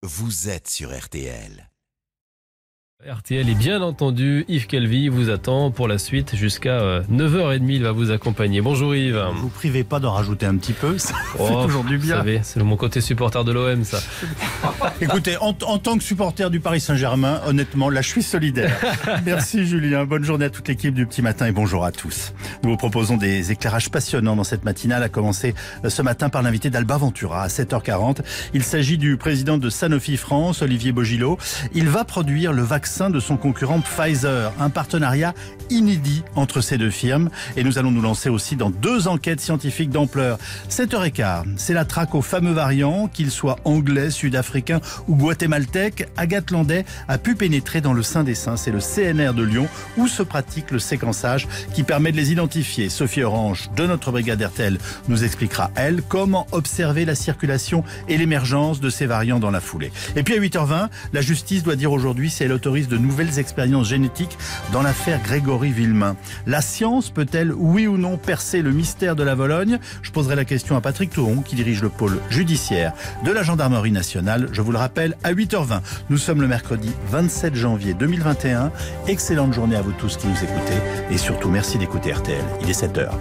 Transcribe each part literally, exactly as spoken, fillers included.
vous êtes sur R T L. R T L est bien entendu, Yves Calvi vous attend pour la suite jusqu'à neuf heures trente, il va vous accompagner. Bonjour Yves. Ne vous privez pas d'en rajouter un petit peu, ça oh, fait toujours du bien. Vous savez, c'est mon côté supporter de l'O M ça. Écoutez, en, en tant que supporter du Paris Saint-Germain, honnêtement, là je suis solidaire. Merci Julien, bonne journée à toute l'équipe du Petit Matin et bonjour à tous. Nous vous proposons des éclairages passionnants dans cette matinale, à commencer ce matin par l'invité d'Alba Ventura à sept heures quarante. Il s'agit du président de Sanofi France, Olivier Bogillot. Il va produire le vaccin de son concurrent Pfizer, un partenariat inédit entre ces deux firmes. Et nous allons nous lancer aussi dans deux enquêtes scientifiques d'ampleur. sept heures quinze, c'est la traque aux fameux variants, qu'ils soient anglais, sud-africains ou guatémaltèques. Agathe Landais a pu pénétrer dans le sein des seins, c'est le C N R de Lyon, où se pratique le séquençage qui permet de les identifier. Sophie Orange, de notre brigade R T L, nous expliquera, elle, comment observer la circulation et l'émergence de ces variants dans la foulée. Et puis à huit heures vingt, la justice doit dire aujourd'hui si elle autorise de nouvelles expériences génétiques dans l'affaire Grégory Villemain. La science peut-elle, oui ou non, percer le mystère de la Vologne? Je poserai la question à Patrick Touron, qui dirige le pôle judiciaire de la gendarmerie nationale. Je vous le rappelle, à huit heures vingt. Nous sommes le mercredi vingt-sept janvier deux mille vingt et un. Excellente journée à vous tous qui nous écoutez. Et surtout, merci d'écouter R T L. Il est sept heures.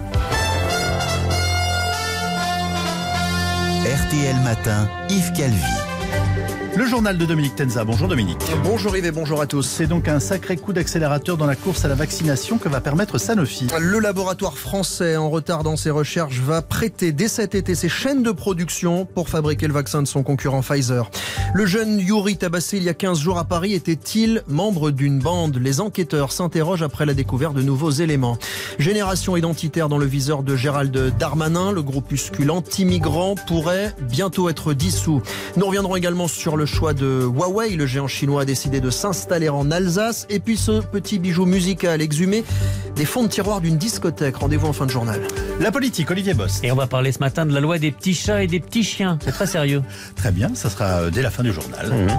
R T L Matin, Yves Calvi. Le journal de Dominique Tenza. Bonjour Dominique. Bonjour Yves et bonjour à tous. C'est donc un sacré coup d'accélérateur dans la course à la vaccination que va permettre Sanofi. Le laboratoire français en retard dans ses recherches va prêter dès cet été ses chaînes de production pour fabriquer le vaccin de son concurrent Pfizer. Le jeune Youri tabassé il y a quinze jours à Paris était-il membre d'une bande? Les enquêteurs s'interrogent après la découverte de nouveaux éléments. Génération identitaire dans le viseur de Gérald Darmanin. Le groupuscule anti-migrant pourrait bientôt être dissous. Nous reviendrons également sur le choix de Huawei. Le géant chinois a décidé de s'installer en Alsace. Et puis ce petit bijou musical exhumé des fonds de tiroir d'une discothèque. Rendez-vous en fin de journal. La politique, Olivier Bost. Et on va parler ce matin de la loi des petits chats et des petits chiens. C'est très sérieux. Très bien, ça sera dès la fin du journal. Mmh.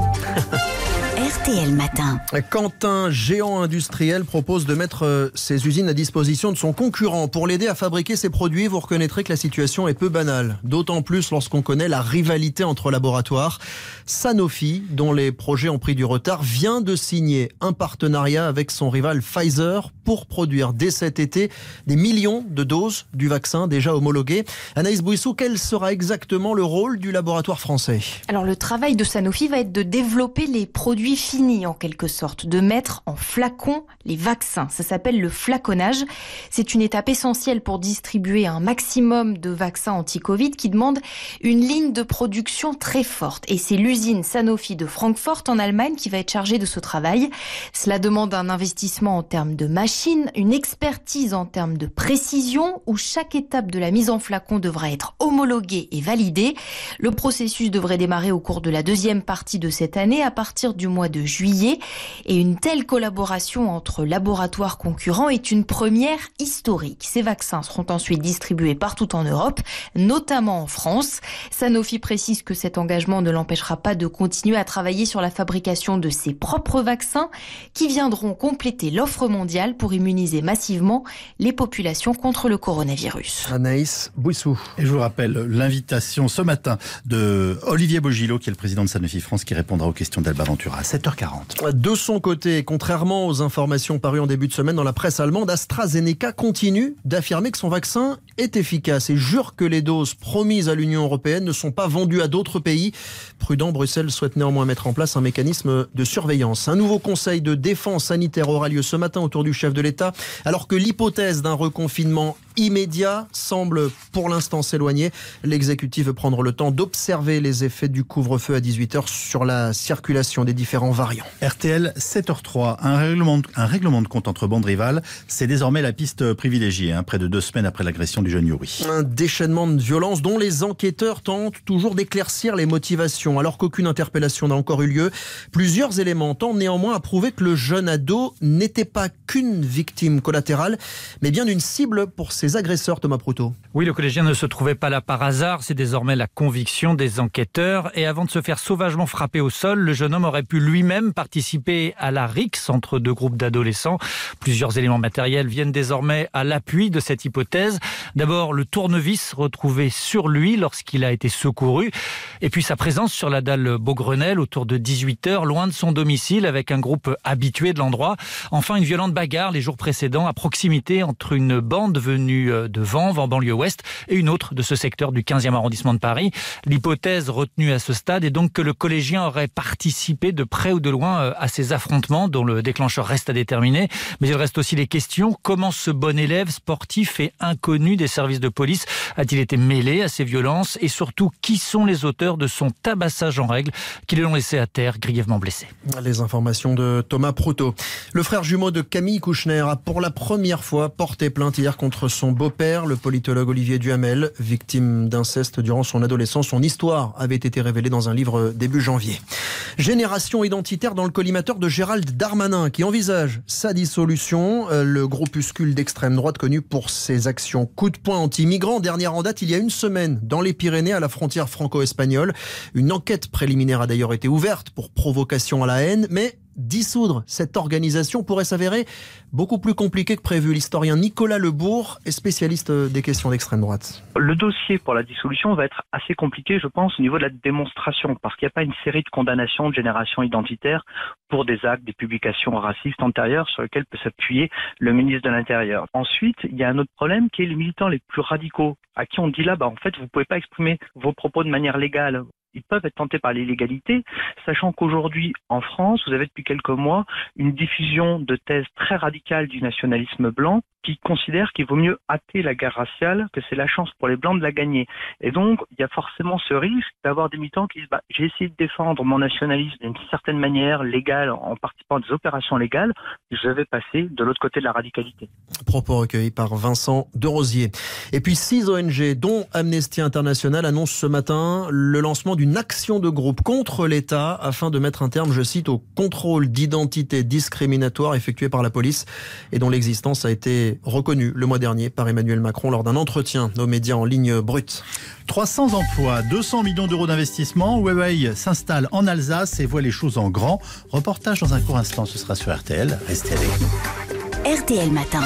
R T L Matin. Quand un géant industriel propose de mettre ses usines à disposition de son concurrent pour l'aider à fabriquer ses produits, vous reconnaîtrez que la situation est peu banale. D'autant plus lorsqu'on connaît la rivalité entre laboratoires. Sanofi, dont les projets ont pris du retard, vient de signer un partenariat avec son rival Pfizer pour produire dès cet été des millions de doses du vaccin déjà homologué. Anaïs Bouissou, quel sera exactement le rôle du laboratoire français? Alors le travail de Sanofi va être de développer les produits finis en quelque sorte, de mettre en flacon les vaccins. Ça s'appelle le flaconnage. C'est une étape essentielle pour distribuer un maximum de vaccins anti-Covid qui demande une ligne de production très forte. Et c'est l'usine Sanofi de Francfort en Allemagne qui va être chargée de ce travail. Cela demande un investissement en termes de machines, une expertise en termes de précision où chaque étape de la mise en flacon devra être homologuée et validée. Le processus devrait démarrer au cours de la deuxième partie de cette année à partir du mois de juillet. Et une telle collaboration entre laboratoires concurrents est une première historique. Ces vaccins seront ensuite distribués partout en Europe, notamment en France. Sanofi précise que cet engagement ne l'empêchera pas de continuer à travailler sur la fabrication de ses propres vaccins qui viendront compléter l'offre mondiale pour immuniser massivement les populations contre le coronavirus. Anaïs Bouissou. Et je vous rappelle l'invitation ce matin de Olivier Bogillot, qui est le président de Sanofi France, qui répondra aux questions d'Alba Ventura à sept heures quarante. De son côté, contrairement aux informations parues en début de semaine dans la presse allemande, AstraZeneca continue d'affirmer que son vaccin est efficace et jure que les doses promises à l'Union européenne ne sont pas vendues à d'autres pays. Prudent, Bruxelles souhaite néanmoins mettre en place un mécanisme de surveillance. Un nouveau conseil de défense sanitaire aura lieu ce matin autour du chef de l'État, alors que l'hypothèse d'un reconfinement immédiat semble pour l'instant s'éloigner. L'exécutif veut prendre le temps d'observer les effets du couvre-feu à dix-huit heures sur la circulation des différents variants. R T L sept heures trois, un règlement, de, un règlement de compte entre bandes rivales, c'est désormais la piste privilégiée, hein, près de deux semaines après l'agression du jeune Youri. Un déchaînement de violence dont les enquêteurs tentent toujours d'éclaircir les motivations, alors qu'aucune interpellation n'a encore eu lieu. Plusieurs éléments tendent néanmoins à prouver que le jeune ado n'était pas qu'une victime collatérale, mais bien une cible pour ses ses agresseurs, Thomas Proutot. Oui, le collégien ne se trouvait pas là par hasard. C'est désormais la conviction des enquêteurs. Et avant de se faire sauvagement frapper au sol, le jeune homme aurait pu lui-même participer à la rixe entre deux groupes d'adolescents. Plusieurs éléments matériels viennent désormais à l'appui de cette hypothèse. D'abord, le tournevis retrouvé sur lui lorsqu'il a été secouru. Et puis sa présence sur la dalle Beaugrenelle autour de dix-huit heures, loin de son domicile, avec un groupe habitué de l'endroit. Enfin, une violente bagarre les jours précédents à proximité entre une bande venue de Vanves, en banlieue ouest, et une autre de ce secteur du quinzième arrondissement de Paris. L'hypothèse retenue à ce stade est donc que le collégien aurait participé de près ou de loin à ces affrontements dont le déclencheur reste à déterminer. Mais il reste aussi les questions. Comment ce bon élève sportif et inconnu des services de police a-t-il été mêlé à ces violences? Et surtout, qui sont les auteurs de son tabassage en règle qui l'ont laissé à terre, grièvement blessé? Les informations de Thomas Proutot. Le frère jumeau de Camille Kouchner a pour la première fois porté plainte hier contre son beau-père, le politologue Olivier Duhamel, victime d'inceste durant son adolescence. Son histoire avait été révélée dans un livre début janvier. Génération identitaire dans le collimateur de Gérald Darmanin qui envisage sa dissolution. Le groupuscule d'extrême droite connu pour ses actions coup de poing anti-migrants. Dernière en date il y a une semaine dans les Pyrénées à la frontière franco-espagnole. Une enquête préliminaire a d'ailleurs été ouverte pour provocation à la haine, mais dissoudre cette organisation pourrait s'avérer beaucoup plus compliqué que prévu. L'historien Nicolas Lebourg est spécialiste des questions d'extrême droite. Le dossier pour la dissolution va être assez compliqué, je pense, au niveau de la démonstration, parce qu'il n'y a pas une série de condamnations de génération identitaire pour des actes, des publications racistes antérieures sur lesquelles peut s'appuyer le ministre de l'Intérieur. Ensuite, il y a un autre problème qui est les militants les plus radicaux, à qui on dit là, bah, en fait, vous ne pouvez pas exprimer vos propos de manière légale. Ils peuvent être tentés par l'illégalité, sachant qu'aujourd'hui, en France, vous avez depuis quelques mois une diffusion de thèses très radicales du nationalisme blanc qui considère qu'il vaut mieux hâter la guerre raciale, que c'est la chance pour les Blancs de la gagner. Et donc, il y a forcément ce risque d'avoir des militants qui disent bah, « j'ai essayé de défendre mon nationalisme d'une certaine manière légale en participant à des opérations légales, je vais passer de l'autre côté de la radicalité ». Propos recueillis par Vincent Derosier. Et puis six O N G, dont Amnesty International, annoncent ce matin le lancement d'une action de groupe contre l'État afin de mettre un terme, je cite, au contrôle d'identité discriminatoire effectué par la police et dont l'existence a été reconnu le mois dernier par Emmanuel Macron lors d'un entretien aux médias en ligne brute. trois cents emplois, deux cents millions d'euros d'investissement. Huawei s'installe en Alsace et voit les choses en grand. Reportage dans un court instant, ce sera sur R T L. Restez avec nous. R T L Matin.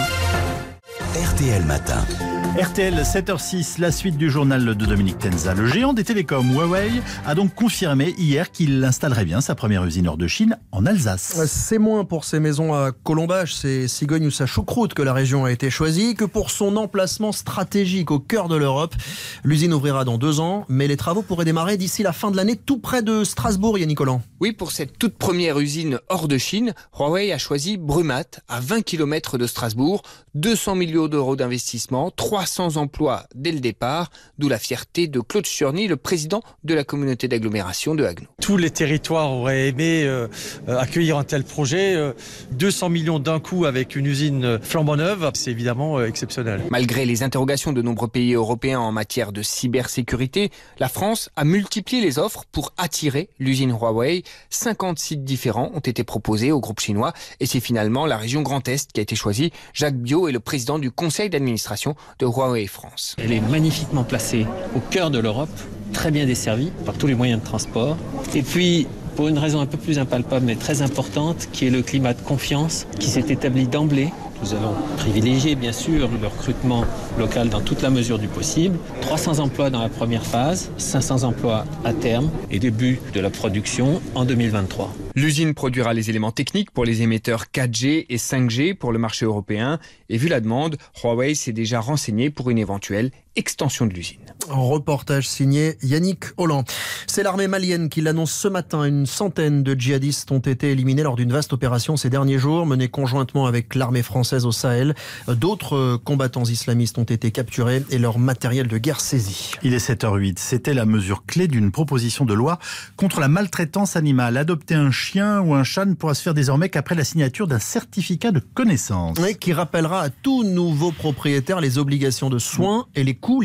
R T L Matin. R T L sept heures six, la suite du journal de Dominique Tenza. Le géant des télécoms Huawei a donc confirmé hier qu'il installerait bien sa première usine hors de Chine en Alsace. C'est moins pour ses maisons à Colombache, ses cigognes ou sa choucroute que la région a été choisie que pour son emplacement stratégique au cœur de l'Europe. L'usine ouvrira dans deux ans, mais les travaux pourraient démarrer d'ici la fin de l'année tout près de Strasbourg, Yannick Collant. Oui, pour cette toute première usine hors de Chine, Huawei a choisi Brumat, à vingt kilomètres de Strasbourg. deux cents millions d'euros d'investissement, trois cents emplois dès le départ, d'où la fierté de Claude Sturny, le président de la communauté d'agglomération de Haguenau. Tous les territoires auraient aimé euh, accueillir un tel projet. Euh, deux cents millions d'un coup avec une usine flambant neuve, c'est évidemment euh, exceptionnel. Malgré les interrogations de nombreux pays européens en matière de cybersécurité, la France a multiplié les offres pour attirer l'usine Huawei. cinquante sites différents ont été proposés au groupe chinois et c'est finalement la région Grand Est qui a été choisie. Jacques Biot est le président du conseil d'administration de Huawei France. Elle est magnifiquement placée au cœur de l'Europe, très bien desservie par tous les moyens de transport. Et puis, pour une raison un peu plus impalpable mais très importante, qui est le climat de confiance qui s'est établi d'emblée. Nous allons privilégier bien sûr le recrutement local dans toute la mesure du possible. trois cents emplois dans la première phase, cinq cents emplois à terme et début de la production en deux mille vingt-trois. L'usine produira les éléments techniques pour les émetteurs quatre G et cinq G pour le marché européen. Et vu la demande, Huawei s'est déjà renseigné pour une éventuelle extension de l'usine. Reportage signé Yannick Holland. C'est l'armée malienne qui l'annonce ce matin. Une centaine de djihadistes ont été éliminés lors d'une vaste opération ces derniers jours, menée conjointement avec l'armée française au Sahel. D'autres combattants islamistes ont été capturés et leur matériel de guerre saisi. Il est sept heures huit. C'était la mesure clé d'une proposition de loi contre la maltraitance animale. Adopter un chien ou un chat ne pourra se faire désormais qu'après la signature d'un certificat de connaissance. Oui, qui rappellera à tout nouveau propriétaire les obligations de soins et les coûts liés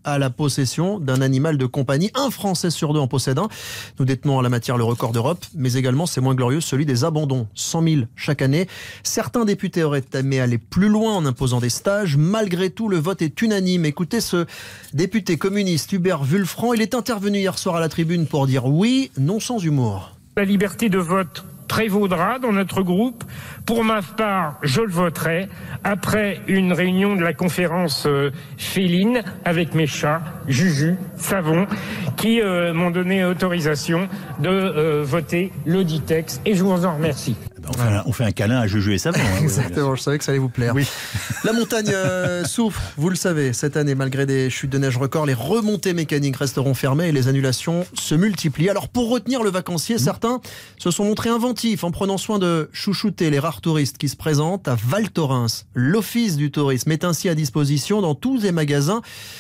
à la possession d'un animal de compagnie. Un Français sur deux en possède un. Nous détenons en la matière le record d'Europe, mais également, c'est moins glorieux, celui des abandons. cent mille chaque année. Certains députés auraient aimé aller plus loin en imposant des stages. Malgré tout, le vote est unanime. Écoutez ce député communiste Hubert Wulfranc. Il est intervenu hier soir à la tribune pour dire oui, non sans humour. La liberté de vote prévaudra dans notre groupe. Pour ma part, je le voterai après une réunion de la conférence euh, féline avec mes chats, Juju, Savon, qui euh, m'ont donné autorisation de euh, voter le dit texte et je vous en remercie. On fait, un, on fait un câlin à Juju et Savon. Hein, exactement, je savais que ça allait vous plaire. Oui. La montagne euh, souffre, vous le savez, cette année, malgré des chutes de neige records, les remontées mécaniques resteront fermées et les annulations se multiplient. Alors pour retenir le vacancier, mmh. certains se sont montrés inventifs en prenant soin de chouchouter les rares touristes qui se présentent à Val Thorens. L'Office du tourisme met ainsi à disposition dans tous les magasins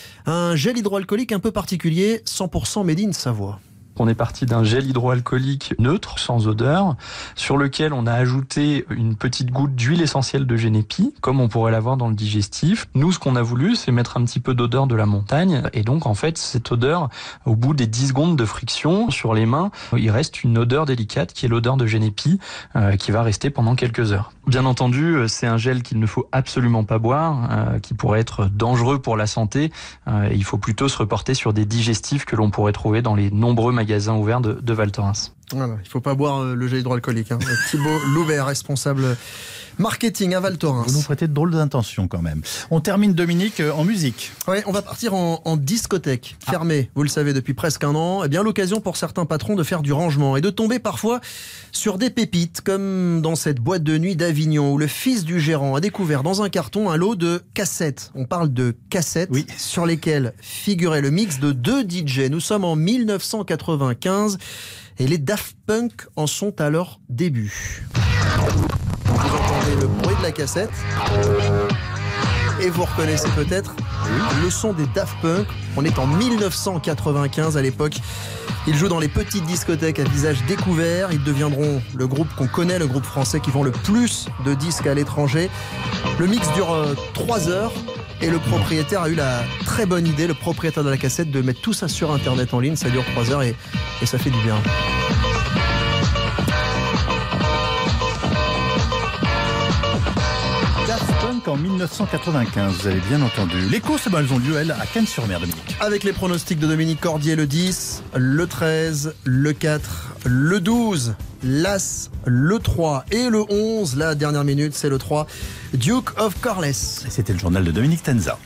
un gel hydroalcoolique un peu particulier, cent pour cent made in Savoie. On est parti d'un gel hydroalcoolique neutre, sans odeur, sur lequel on a ajouté une petite goutte d'huile essentielle de génépi, comme on pourrait l'avoir dans le digestif. Nous, ce qu'on a voulu, c'est mettre un petit peu d'odeur de la montagne. Et donc, en fait, cette odeur, au bout des dix secondes de friction sur les mains, il reste une odeur délicate qui est l'odeur de génépi, euh, qui va rester pendant quelques heures. Bien entendu, c'est un gel qu'il ne faut absolument pas boire, euh, qui pourrait être dangereux pour la santé. Euh, il faut plutôt se reporter sur des digestifs que l'on pourrait trouver dans les nombreux magasins ouverts de, de Val Thorens. Voilà, il ne faut pas boire le gel hydroalcoolique. Hein. Thibaut Loubert, responsable marketing à Val Thorens. Vous nous prêtez de drôles d'intentions quand même. On termine, Dominique, en musique. Oui, on va partir en, en discothèque, fermée, ah. vous le savez, depuis presque un an. Eh bien, l'occasion pour certains patrons de faire du rangement et de tomber parfois sur des pépites, comme dans cette boîte de nuit d'Avignon, où le fils du gérant a découvert dans un carton un lot de cassettes. On parle de cassettes oui. sur lesquelles figurait le mix de deux D J. Nous sommes en mille neuf cent quatre-vingt-quinze et les Daft Punk en sont à leur début. Vous entendez le bruit de la cassette et vous reconnaissez peut-être le son des Daft Punk. On est en mille neuf cent quatre-vingt-quinze à l'époque. Ils jouent dans les petites discothèques à visage découvert. Ils deviendront le groupe qu'on connaît, le groupe français qui vend le plus de disques à l'étranger. Le mix dure euh, trois heures et le propriétaire a eu la très bonne idée, le propriétaire de la cassette, de mettre tout ça sur Internet en ligne. Ça dure trois heures et, et ça fait du bien. En mille neuf cent quatre-vingt-quinze, vous avez bien entendu. Les courses, ben, elles ont lieu, elles, à Cannes-sur-Mer, Dominique. Avec les pronostics de Dominique Cordier, le dix, le treize, le quatre, le douze, l'As, le trois et le onze. La dernière minute, c'est le trois, Duke of Corless. C'était le journal de Dominique Tenza.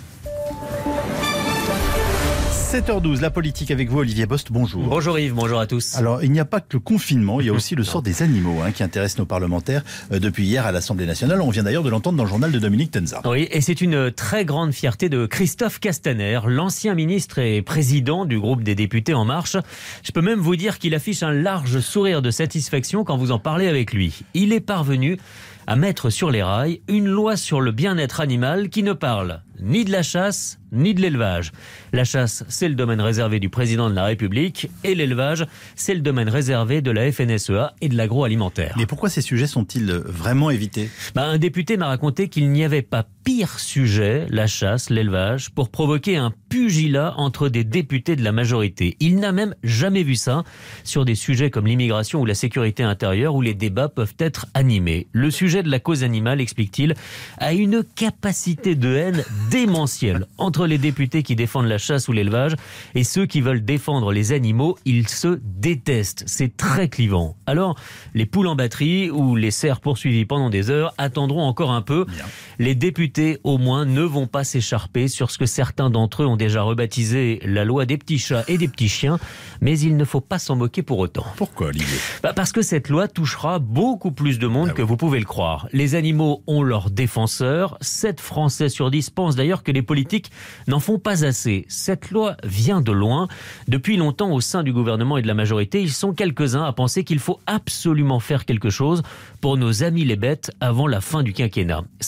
sept heures douze, la politique avec vous, Olivier Bost, bonjour. Bonjour Yves, bonjour à tous. Alors, il n'y a pas que le confinement, il y a aussi le sort des animaux hein, qui intéresse nos parlementaires euh, depuis hier à l'Assemblée nationale. On vient d'ailleurs de l'entendre dans le journal de Dominique Tenza. Oui, et c'est une très grande fierté de Christophe Castaner, l'ancien ministre et président du groupe des députés En Marche. Je peux même vous dire qu'il affiche un large sourire de satisfaction quand vous en parlez avec lui. Il est parvenu à mettre sur les rails une loi sur le bien-être animal qui ne parle ni de la chasse, ni de l'élevage. La chasse, c'est le domaine réservé du président de la République et l'élevage, c'est le domaine réservé de la F N S E A et de l'agroalimentaire. Mais pourquoi ces sujets sont-ils vraiment évités ? Bah, un député m'a raconté qu'il n'y avait pas pire sujet, la chasse, l'élevage, pour provoquer un pugilat entre des députés de la majorité. Il n'a même jamais vu ça sur des sujets comme l'immigration ou la sécurité intérieure où les débats peuvent être animés. Le sujet de la cause animale, explique-t-il, a une capacité de haine démentielle entre les députés qui défendent la chasse ou l'élevage et ceux qui veulent défendre les animaux. Ils se détestent. C'est très clivant. Alors, les poules en batterie ou les cerfs poursuivis pendant des heures attendront encore un peu. Bien. Les députés, au moins, ne vont pas s'écharper sur ce que certains d'entre eux ont déjà rebaptisé la loi des petits chats et des petits chiens, mais il ne faut pas s'en moquer pour autant. Pourquoi, Olivier ? Bah parce que cette loi touchera beaucoup plus de monde ah que oui. vous pouvez le croire. Les animaux ont leurs défenseurs. sept Français sur dix pensent d'ailleurs que les politiques n'en font pas assez. Cette loi vient de loin. Depuis longtemps, au sein du gouvernement et de la majorité, ils sont quelques-uns à penser qu'il faut absolument faire quelque chose pour nos amis les bêtes avant la fin du quinquennat. C'est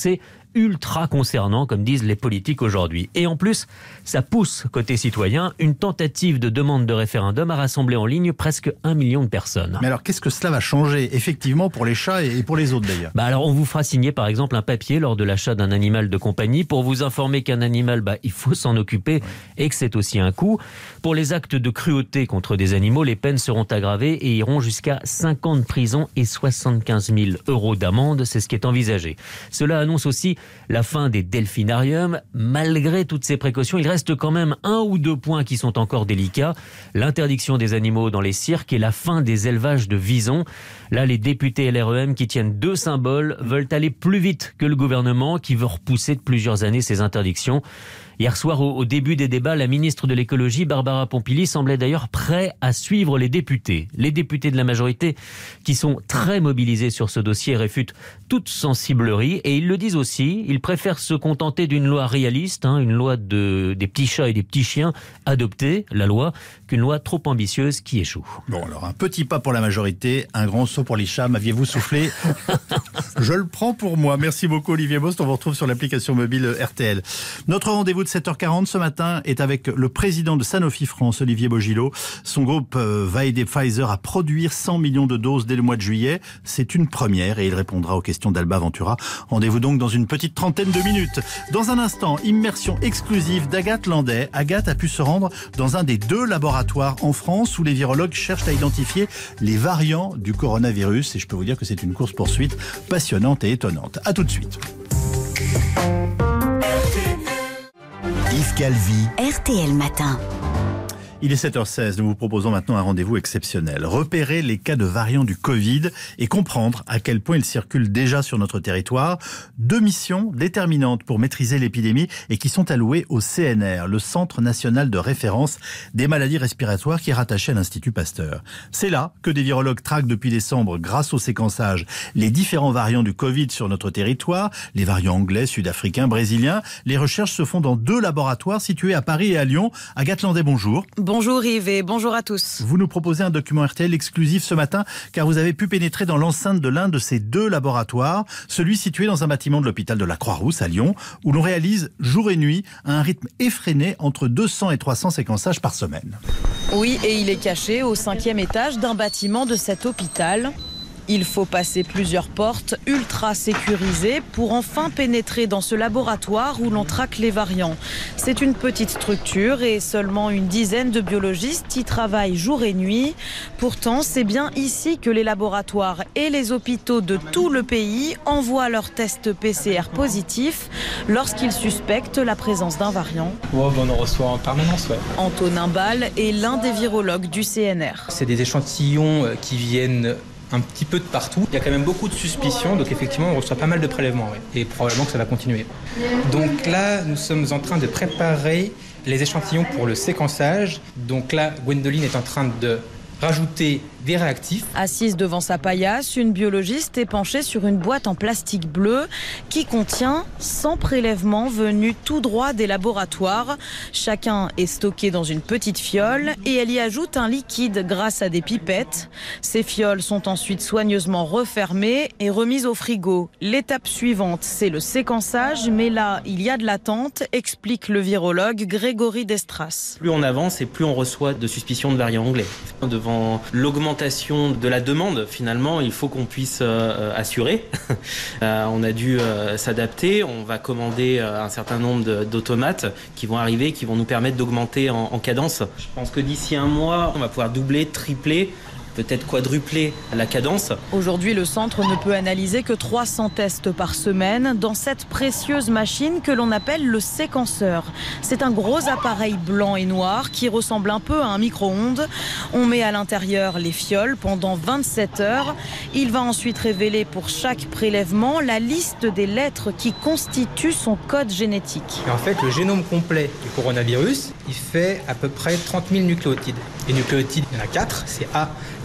ultra concernant, comme disent les politiques aujourd'hui. Et en plus, ça pousse, côté citoyen, une tentative de demande de référendum a rassemblé en ligne presque un million de personnes. Mais alors, qu'est-ce que cela va changer, effectivement, pour les chats et pour les autres d'ailleurs? Bah alors, on vous fera signer, par exemple, un papier lors de l'achat d'un animal de compagnie pour vous informer qu'un animal, bah, il faut s'en occuper oui. et que c'est aussi un coût. Pour les actes de cruauté contre des animaux, les peines seront aggravées et iront jusqu'à cinq ans de prison et soixante-quinze mille euros d'amende. C'est ce qui est envisagé. Cela annonce aussi la fin des delphinariums. Malgré toutes ces précautions, il reste quand même un ou deux points qui sont encore délicats. L'interdiction des animaux dans les cirques et la fin des élevages de visons. Là, les députés L R E M qui tiennent deux symboles veulent aller plus vite que le gouvernement qui veut repousser de plusieurs années ces interdictions. Hier soir, au début des débats, la ministre de l'écologie, Barbara Pompili, semblait d'ailleurs prêt à suivre les députés. Les députés de la majorité qui sont très mobilisés sur ce dossier réfutent toute sensiblerie et ils le disent aussi, ils préfèrent se contenter d'une loi réaliste, hein, une loi de, des petits chats et des petits chiens adoptée, la loi, qu'une loi trop ambitieuse qui échoue. Bon alors, un petit pas pour la majorité, un grand saut pour les chats, m'aviez-vous soufflé? Je le prends pour moi. Merci beaucoup Olivier Bost, on vous retrouve sur l'application mobile R T L. Notre rendez-vous de sept heures quarante ce matin est avec le président de Sanofi France, Olivier Bogillot. Son groupe va aider Pfizer à produire cent millions de doses dès le mois de juillet. C'est une première et il répondra aux questions d'Alba Ventura. Rendez-vous donc dans une petite trentaine de minutes. Dans un instant, immersion exclusive d'Agathe Landais. Agathe a pu se rendre dans un des deux laboratoires en France où les virologues cherchent à identifier les variants du coronavirus. Et je peux vous dire que c'est une course-poursuite passionnante et étonnante. À tout de suite. Yves Calvi. R T L Matin. Il est sept heures seize, nous vous proposons maintenant un rendez-vous exceptionnel. Repérer les cas de variants du Covid et comprendre à quel point ils circulent déjà sur notre territoire. Deux missions déterminantes pour maîtriser l'épidémie et qui sont allouées au C N R, le Centre National de Référence des Maladies Respiratoires qui est rattaché à l'Institut Pasteur. C'est là que des virologues traquent depuis décembre, grâce au séquençage, les différents variants du Covid sur notre territoire, les variants anglais, sud-africains, brésiliens. Les recherches se font dans deux laboratoires situés à Paris et à Lyon. Agathe Landais, bonjour. Bonjour Yves et bonjour à tous. Vous nous proposez un document R T L exclusif ce matin car vous avez pu pénétrer dans l'enceinte de l'un de ces deux laboratoires, celui situé dans un bâtiment de l'hôpital de la Croix-Rousse à Lyon, où l'on réalise jour et nuit à un rythme effréné entre deux cents et trois cents séquençages par semaine. Oui, et il est caché au cinquième étage d'un bâtiment de cet hôpital. Il faut passer plusieurs portes ultra sécurisées pour enfin pénétrer dans ce laboratoire où l'on traque les variants. C'est une petite structure et seulement une dizaine de biologistes y travaillent jour et nuit. Pourtant, c'est bien ici que les laboratoires et les hôpitaux de tout le pays envoient leurs tests P C R positifs lorsqu'ils suspectent la présence d'un variant. Ouais, on en reçoit en permanence, ouais. Antonin Ball est l'un des virologues du C N R. C'est des échantillons qui viennent un petit peu de partout. Il y a quand même beaucoup de suspicions, donc effectivement on reçoit pas mal de prélèvements, ouais. Et probablement que ça va continuer. Donc là, nous sommes en train de préparer les échantillons pour le séquençage. Donc là, Gwendoline est en train de rajouter des réactifs. Assise devant sa paillasse, une biologiste est penchée sur une boîte en plastique bleu qui contient cent prélèvements venus tout droit des laboratoires. Chacun est stocké dans une petite fiole et elle y ajoute un liquide grâce à des pipettes. Ces fioles sont ensuite soigneusement refermées et remises au frigo. L'étape suivante, c'est le séquençage, mais là, il y a de l'attente, explique le virologue Grégory Destras. Plus on avance et plus on reçoit de suspicions de variants anglais. Devant l'augmentation de la demande, finalement, il faut qu'on puisse euh, assurer. euh, on a dû euh, s'adapter. On va commander euh, un certain nombre de, d'automates qui vont arriver, qui vont nous permettre d'augmenter en, en cadence. Je pense que d'ici un mois, on va pouvoir doubler, tripler, peut-être quadrupler la cadence. Aujourd'hui, le centre ne peut analyser que trois cents tests par semaine dans cette précieuse machine que l'on appelle le séquenceur. C'est un gros appareil blanc et noir qui ressemble un peu à un micro-ondes. On met à l'intérieur les fioles pendant vingt-sept heures. Il va ensuite révéler pour chaque prélèvement la liste des lettres qui constituent son code génétique. Et en fait, le génome complet du coronavirus, il fait à peu près trente mille nucléotides. Les nucléotides, il y en a quatre, c'est A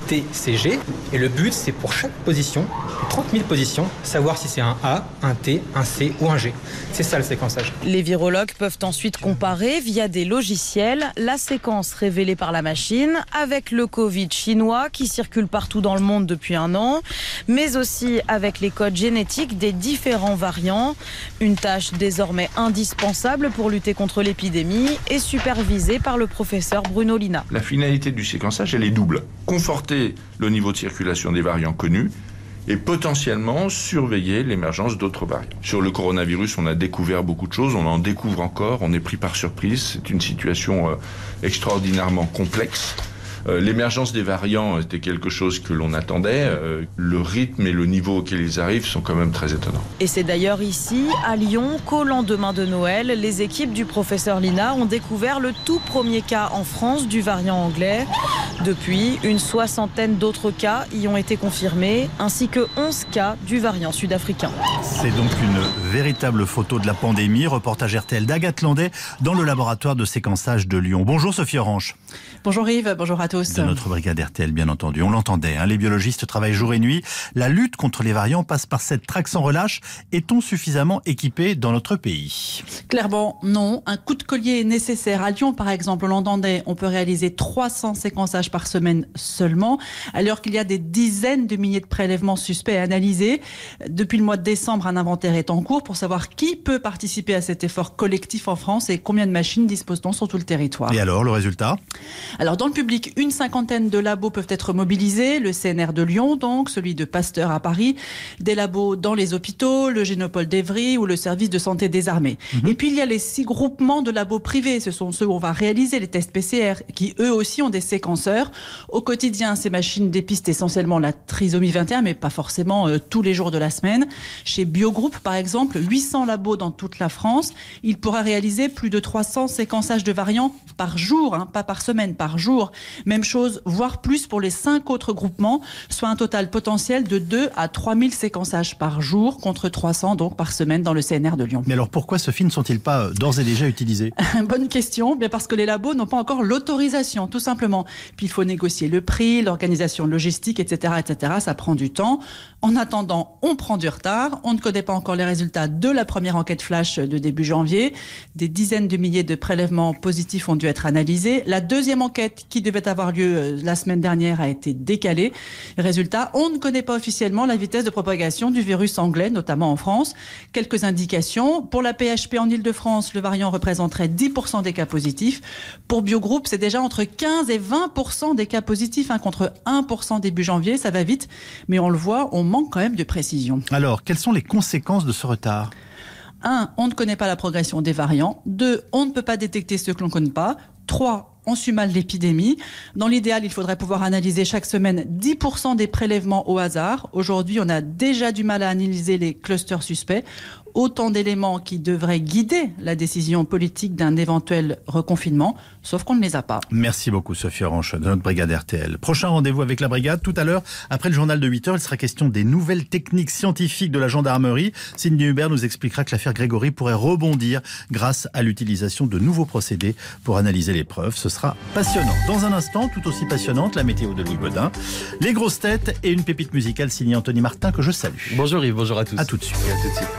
T C G. Et le but, c'est pour chaque position, trente mille positions, savoir si c'est un A, un T, un C ou un G. C'est ça le séquençage. Les virologues peuvent ensuite comparer via des logiciels la séquence révélée par la machine avec le Covid chinois qui circule partout dans le monde depuis un an, mais aussi avec les codes génétiques des différents variants. Une tâche désormais indispensable pour lutter contre l'épidémie et supervisée par le professeur Bruno Lina. La finalité du séquençage, elle est double. Conforter le niveau de circulation des variants connus et potentiellement surveiller l'émergence d'autres variants. Sur le coronavirus, on a découvert beaucoup de choses, on en découvre encore, on est pris par surprise. C'est une situation euh, extraordinairement complexe. Euh, l'émergence des variants était quelque chose que l'on attendait. Euh, le rythme et le niveau auquel ils arrivent sont quand même très étonnants. Et c'est d'ailleurs ici, à Lyon, qu'au lendemain de Noël, les équipes du professeur Lina ont découvert le tout premier cas en France du variant anglais. Depuis, une soixantaine d'autres cas y ont été confirmés, ainsi que onze cas du variant sud-africain. C'est donc une véritable photo de la pandémie. Reportage R T L d'Agathe Landais dans le laboratoire de séquençage de Lyon. Bonjour Sophie Orange. Bonjour Yves, bonjour à tous. De notre brigade R T L, bien entendu. On l'entendait, hein, les biologistes travaillent jour et nuit. La lutte contre les variants passe par cette traque sans relâche. Est-on suffisamment équipé dans notre pays ? Clairement, non. Un coup de collier est nécessaire. À Lyon, par exemple, on l'entendait, on peut réaliser trois cents séquençages par semaine seulement, alors qu'il y a des dizaines de milliers de prélèvements suspects à analyser. Depuis le mois de décembre, un inventaire est en cours pour savoir qui peut participer à cet effort collectif en France et combien de machines dispose-t-on sur tout le territoire. Et alors, le résultat ? Alors, dans le public, une cinquantaine de labos peuvent être mobilisés. Le C N R de Lyon, donc, celui de Pasteur à Paris, des labos dans les hôpitaux, le Génopole d'Evry ou le service de santé des armées. Mmh. Et puis, il y a les six groupements de labos privés. Ce sont ceux où on va réaliser les tests P C R, qui eux aussi ont des séquenceurs. Au quotidien, ces machines dépistent essentiellement la trisomie vingt et un, mais pas forcément euh, tous les jours de la semaine. Chez Biogroup, par exemple, huit cents labos dans toute la France. Il pourra réaliser plus de trois cents séquençages de variants par jour, hein, pas par semaine, par jour. Même chose, voire plus pour les cinq autres groupements, soit un total potentiel de deux à trois mille séquençages par jour, contre trois cents donc par semaine dans le C N R de Lyon. Mais alors pourquoi Sophie ne sont-ils pas d'ores et déjà utilisés ? Bonne question, bien parce que les labos n'ont pas encore l'autorisation, tout simplement. Puis il faut négocier le prix, l'organisation logistique, et cetera, et cetera. Ça prend du temps. En attendant, on prend du retard. On ne connaît pas encore les résultats de la première enquête flash de début janvier. Des dizaines de milliers de prélèvements positifs ont dû être analysés. La deuxième enquête qui devait avoir lieu la semaine dernière a été décalée. Résultat, on ne connaît pas officiellement la vitesse de propagation du virus anglais, notamment en France. Quelques indications. Pour la P H P en Ile-de-France, le variant représenterait dix pour cent des cas positifs. Pour Biogroup, c'est déjà entre quinze et vingt pour cent des cas positifs, hein, contre un pour cent début janvier. Ça va vite, mais on le voit, on manque quand même de précision. Alors, quelles sont les conséquences de ce retard ? Un, on ne connaît pas la progression des variants. Deux, on ne peut pas détecter ceux que l'on ne connaît pas. Trois, on suit mal l'épidémie. Dans l'idéal, il faudrait pouvoir analyser chaque semaine dix pour cent des prélèvements au hasard. Aujourd'hui, on a déjà du mal à analyser les clusters suspects. Autant d'éléments qui devraient guider la décision politique d'un éventuel reconfinement, sauf qu'on ne les a pas. Merci beaucoup Sophie Orange de notre brigade R T L. Prochain rendez-vous avec la brigade tout à l'heure, après le journal de huit heures, il sera question des nouvelles techniques scientifiques de la gendarmerie. Cindy Hubert nous expliquera que l'affaire Grégory pourrait rebondir grâce à l'utilisation de nouveaux procédés pour analyser les preuves. Ce sera passionnant. Dans un instant, tout aussi passionnante, la météo de Louis Baudin, les grosses têtes et une pépite musicale signée Anthony Martin que je salue. Bonjour Yves, bonjour à tous. À tout de suite. Et à tout de suite.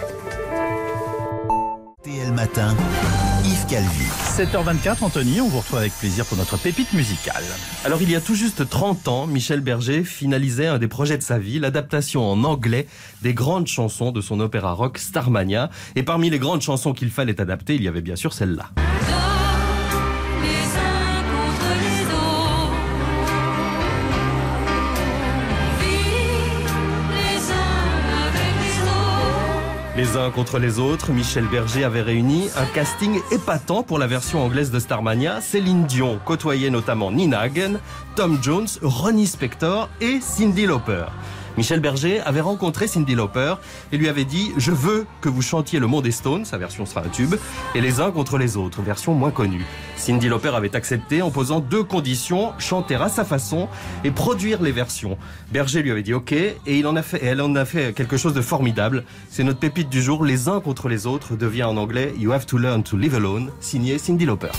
R T L Matin, Yves Calvi. sept heures vingt-quatre, Anthony, on vous retrouve avec plaisir pour notre pépite musicale. Alors il y a tout juste trente ans, Michel Berger finalisait un des projets de sa vie, l'adaptation en anglais des grandes chansons de son opéra rock Starmania. Et parmi les grandes chansons qu'il fallait adapter, il y avait bien sûr celle-là. Les uns contre les autres, Michel Berger avait réuni un casting épatant pour la version anglaise de Starmania. Céline Dion côtoyait notamment Nina Hagen, Tom Jones, Ronnie Spector et Cyndi Lauper. Michel Berger avait rencontré Cyndi Lauper et lui avait dit « Je veux que vous chantiez Le Monde des Stones », sa version sera un tube, et Les uns contre les autres, version moins connue. Cyndi Lauper avait accepté en posant deux conditions, chanter à sa façon et produire les versions. Berger lui avait dit « Ok » et il en a fait, et elle en a fait quelque chose de formidable. C'est notre pépite du jour, Les uns contre les autres devient en anglais « You have to learn to live alone », signé Cyndi Lauper.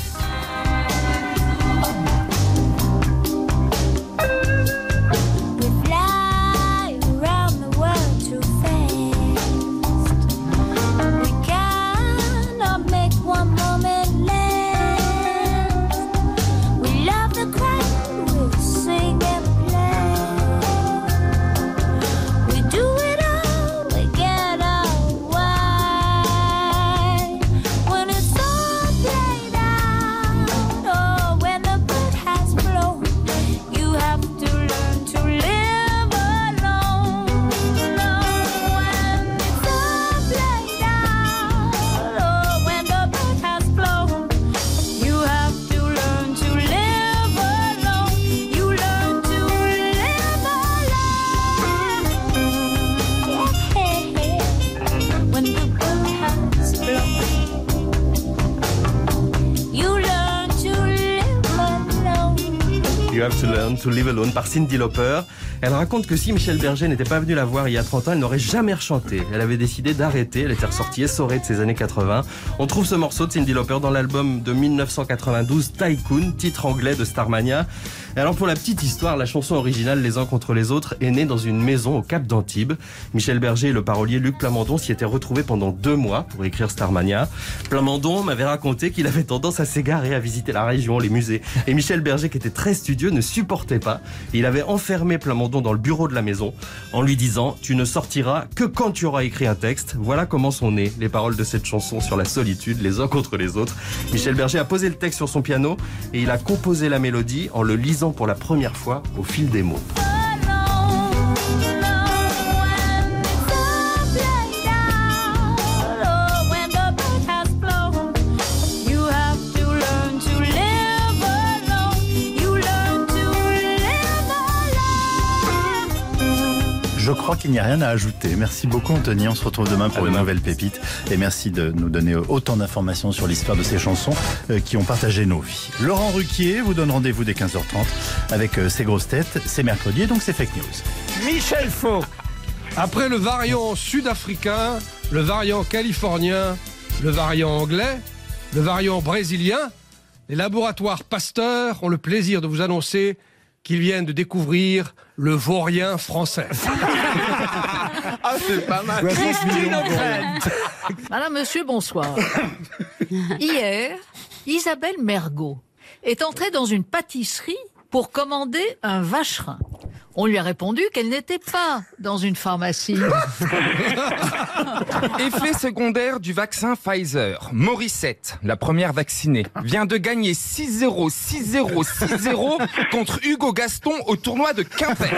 Have to Learn to Live Alone par Cyndi Lauper. Elle raconte que si Michel Berger n'était pas venu la voir il y a trente ans, elle n'aurait jamais rechanté. Elle avait décidé d'arrêter, elle était ressortie essorée de ses années quatre-vingts. On trouve ce morceau de Cyndi Lauper dans l'album de mille neuf cent quatre-vingt-douze, Tycoon, titre anglais de Starmania. Et alors pour la petite histoire, la chanson originale Les uns contre les autres est née dans une maison au Cap d'Antibes. Michel Berger et le parolier Luc Plamondon s'y étaient retrouvés pendant deux mois pour écrire Starmania. Plamondon m'avait raconté qu'il avait tendance à s'égarer, à visiter la région, les musées. Et Michel Berger, qui était très studieux, ne supportait pas. Et il avait enfermé Plamondon dans le bureau de la maison en lui disant « Tu ne sortiras que quand tu auras écrit un texte ». Voilà comment sont nées les paroles de cette chanson sur la solitude, les uns contre les autres. Michel Berger a posé le texte sur son piano et il a composé la mélodie en le lisant pour la première fois au fil des mots. Je crois qu'il n'y a rien à ajouter. Merci beaucoup Anthony, on se retrouve demain pour une nouvelle pépite. Et merci de nous donner autant d'informations sur l'histoire de ces chansons qui ont partagé nos vies. Laurent Ruquier vous donne rendez-vous dès quinze heures trente avec ses grosses têtes. C'est mercredi et donc c'est fake news. Michel Faux. Après le variant sud-africain, le variant californien, le variant anglais, le variant brésilien, les laboratoires Pasteur ont le plaisir de vous annoncer qu'ils viennent de découvrir le vaurien français. Ah, c'est pas mal. Christine O'Krent. Madame, monsieur, bonsoir. Hier, Isabelle Mergot est entrée dans une pâtisserie pour commander un vacherin. On lui a répondu qu'elle n'était pas dans une pharmacie. Effet secondaire du vaccin Pfizer. Morissette, la première vaccinée, vient de gagner six zéro, six zéro, six zéro contre Hugo Gaston au tournoi de Quimper.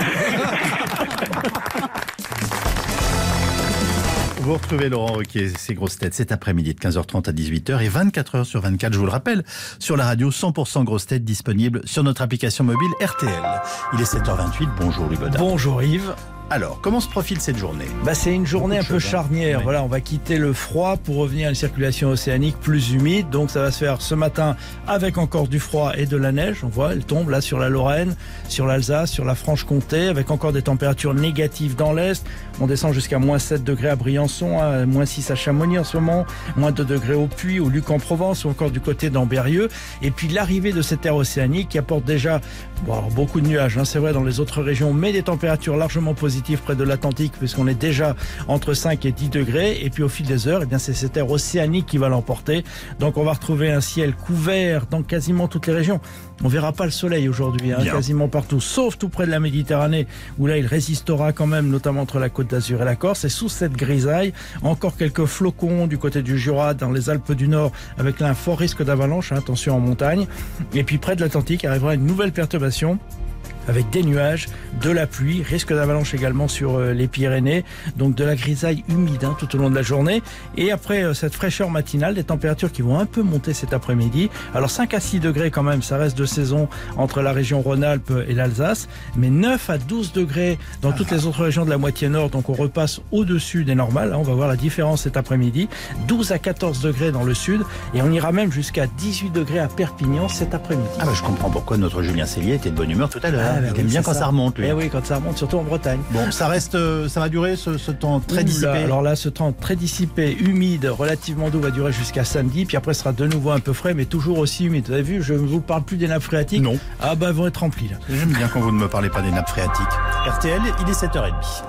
Vous retrouvez Laurent Ruquier et ses grosses têtes cet après-midi de quinze heures trente à dix-huit heures et vingt-quatre heures sur vingt-quatre, je vous le rappelle, sur la radio cent pour cent grosses têtes disponible sur notre application mobile R T L. Il est sept heures vingt-huit, bonjour Louis Baudin. Bonjour Yves. Alors, comment se profile cette journée? Bah, c'est une journée un peu charnière. Oui. Voilà, on va quitter le froid pour revenir à une circulation océanique plus humide. Donc, ça va se faire ce matin avec encore du froid et de la neige. On voit, elle tombe là sur la Lorraine, sur l'Alsace, sur la Franche-Comté, avec encore des températures négatives dans l'Est. On descend jusqu'à moins sept degrés à Briançon, à moins six à Chamonix en ce moment, moins deux degrés au Puy, au Luc en Provence ou encore du côté d'Ambérieux. Et puis, l'arrivée de cette air océanique qui apporte déjà bon, alors, beaucoup de nuages, hein, c'est vrai, dans les autres régions, mais des températures largement positives près de l'Atlantique, puisqu'on est déjà entre cinq et dix degrés. Et puis au fil des heures, eh bien, c'est cette air océanique qui va l'emporter. Donc on va retrouver un ciel couvert dans quasiment toutes les régions. On verra pas le soleil aujourd'hui, hein, quasiment partout, sauf tout près de la Méditerranée, où là il résistera quand même, notamment entre la Côte d'Azur et la Corse. Et sous cette grisaille, encore quelques flocons du côté du Jura, dans les Alpes du Nord, avec là un fort risque d'avalanche, hein, attention en montagne. Et puis près de l'Atlantique arrivera une nouvelle perturbation, avec des nuages, de la pluie, risque d'avalanche également sur euh, les Pyrénées, donc de la grisaille humide hein, tout au long de la journée. Et après euh, cette fraîcheur matinale, des températures qui vont un peu monter cet après-midi. Alors cinq à six degrés quand même, ça reste de saison entre la région Rhône-Alpes et l'Alsace, mais neuf à douze degrés dans toutes les autres régions de la moitié nord, donc on repasse au-dessus des normales. Hein, on va voir la différence cet après-midi. douze à quatorze degrés dans le sud, et on ira même jusqu'à dix-huit degrés à Perpignan cet après-midi. Ah bah je comprends pourquoi notre Julien Cellier était de bonne humeur tout à l'heure. Ah, bah, il aime oui, bien quand ça. ça remonte, lui. Eh oui, quand ça remonte, surtout en Bretagne. Bon, ça reste, ça va durer ce, ce temps très Ouh dissipé. Là, alors là, ce temps très dissipé, humide, relativement doux, va durer jusqu'à samedi. Puis après, ce sera de nouveau un peu frais, mais toujours aussi humide. Vous avez vu, je ne vous parle plus des nappes phréatiques. Non. Ah bah, elles vont être remplies là. J'aime bien quand vous ne me parlez pas des nappes phréatiques. R T L, il est sept heures trente.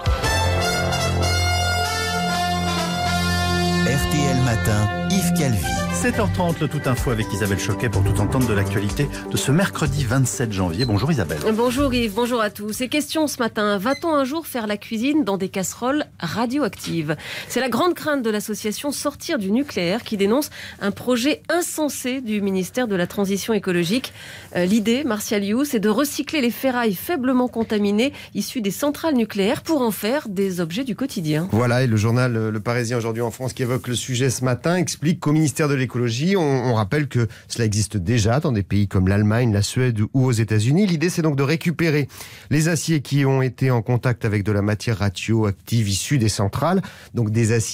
R T L Matin, Yves Calvi. sept heures trente, le Tout Info avec Isabelle Choquet pour tout entendre de l'actualité de ce mercredi vingt-sept janvier. Bonjour Isabelle. Bonjour Yves, bonjour à tous. Et question ce matin, va-t-on un jour faire la cuisine dans des casseroles radioactives? C'est la grande crainte de l'association Sortir du nucléaire qui dénonce un projet insensé du ministère de la Transition écologique. Euh, l'idée, Martial You, c'est de recycler les ferrailles faiblement contaminées issues des centrales nucléaires pour en faire des objets du quotidien. Voilà, et le journal Le Parisien aujourd'hui en France qui évoque le sujet ce matin explique qu'au ministère de l'écologie, on, on rappelle que cela existe déjà dans des pays comme l'Allemagne, la Suède ou aux États-Unis. L'idée, c'est donc de récupérer les aciers qui ont été en contact avec de la matière radioactive issue des centrales, donc des aciers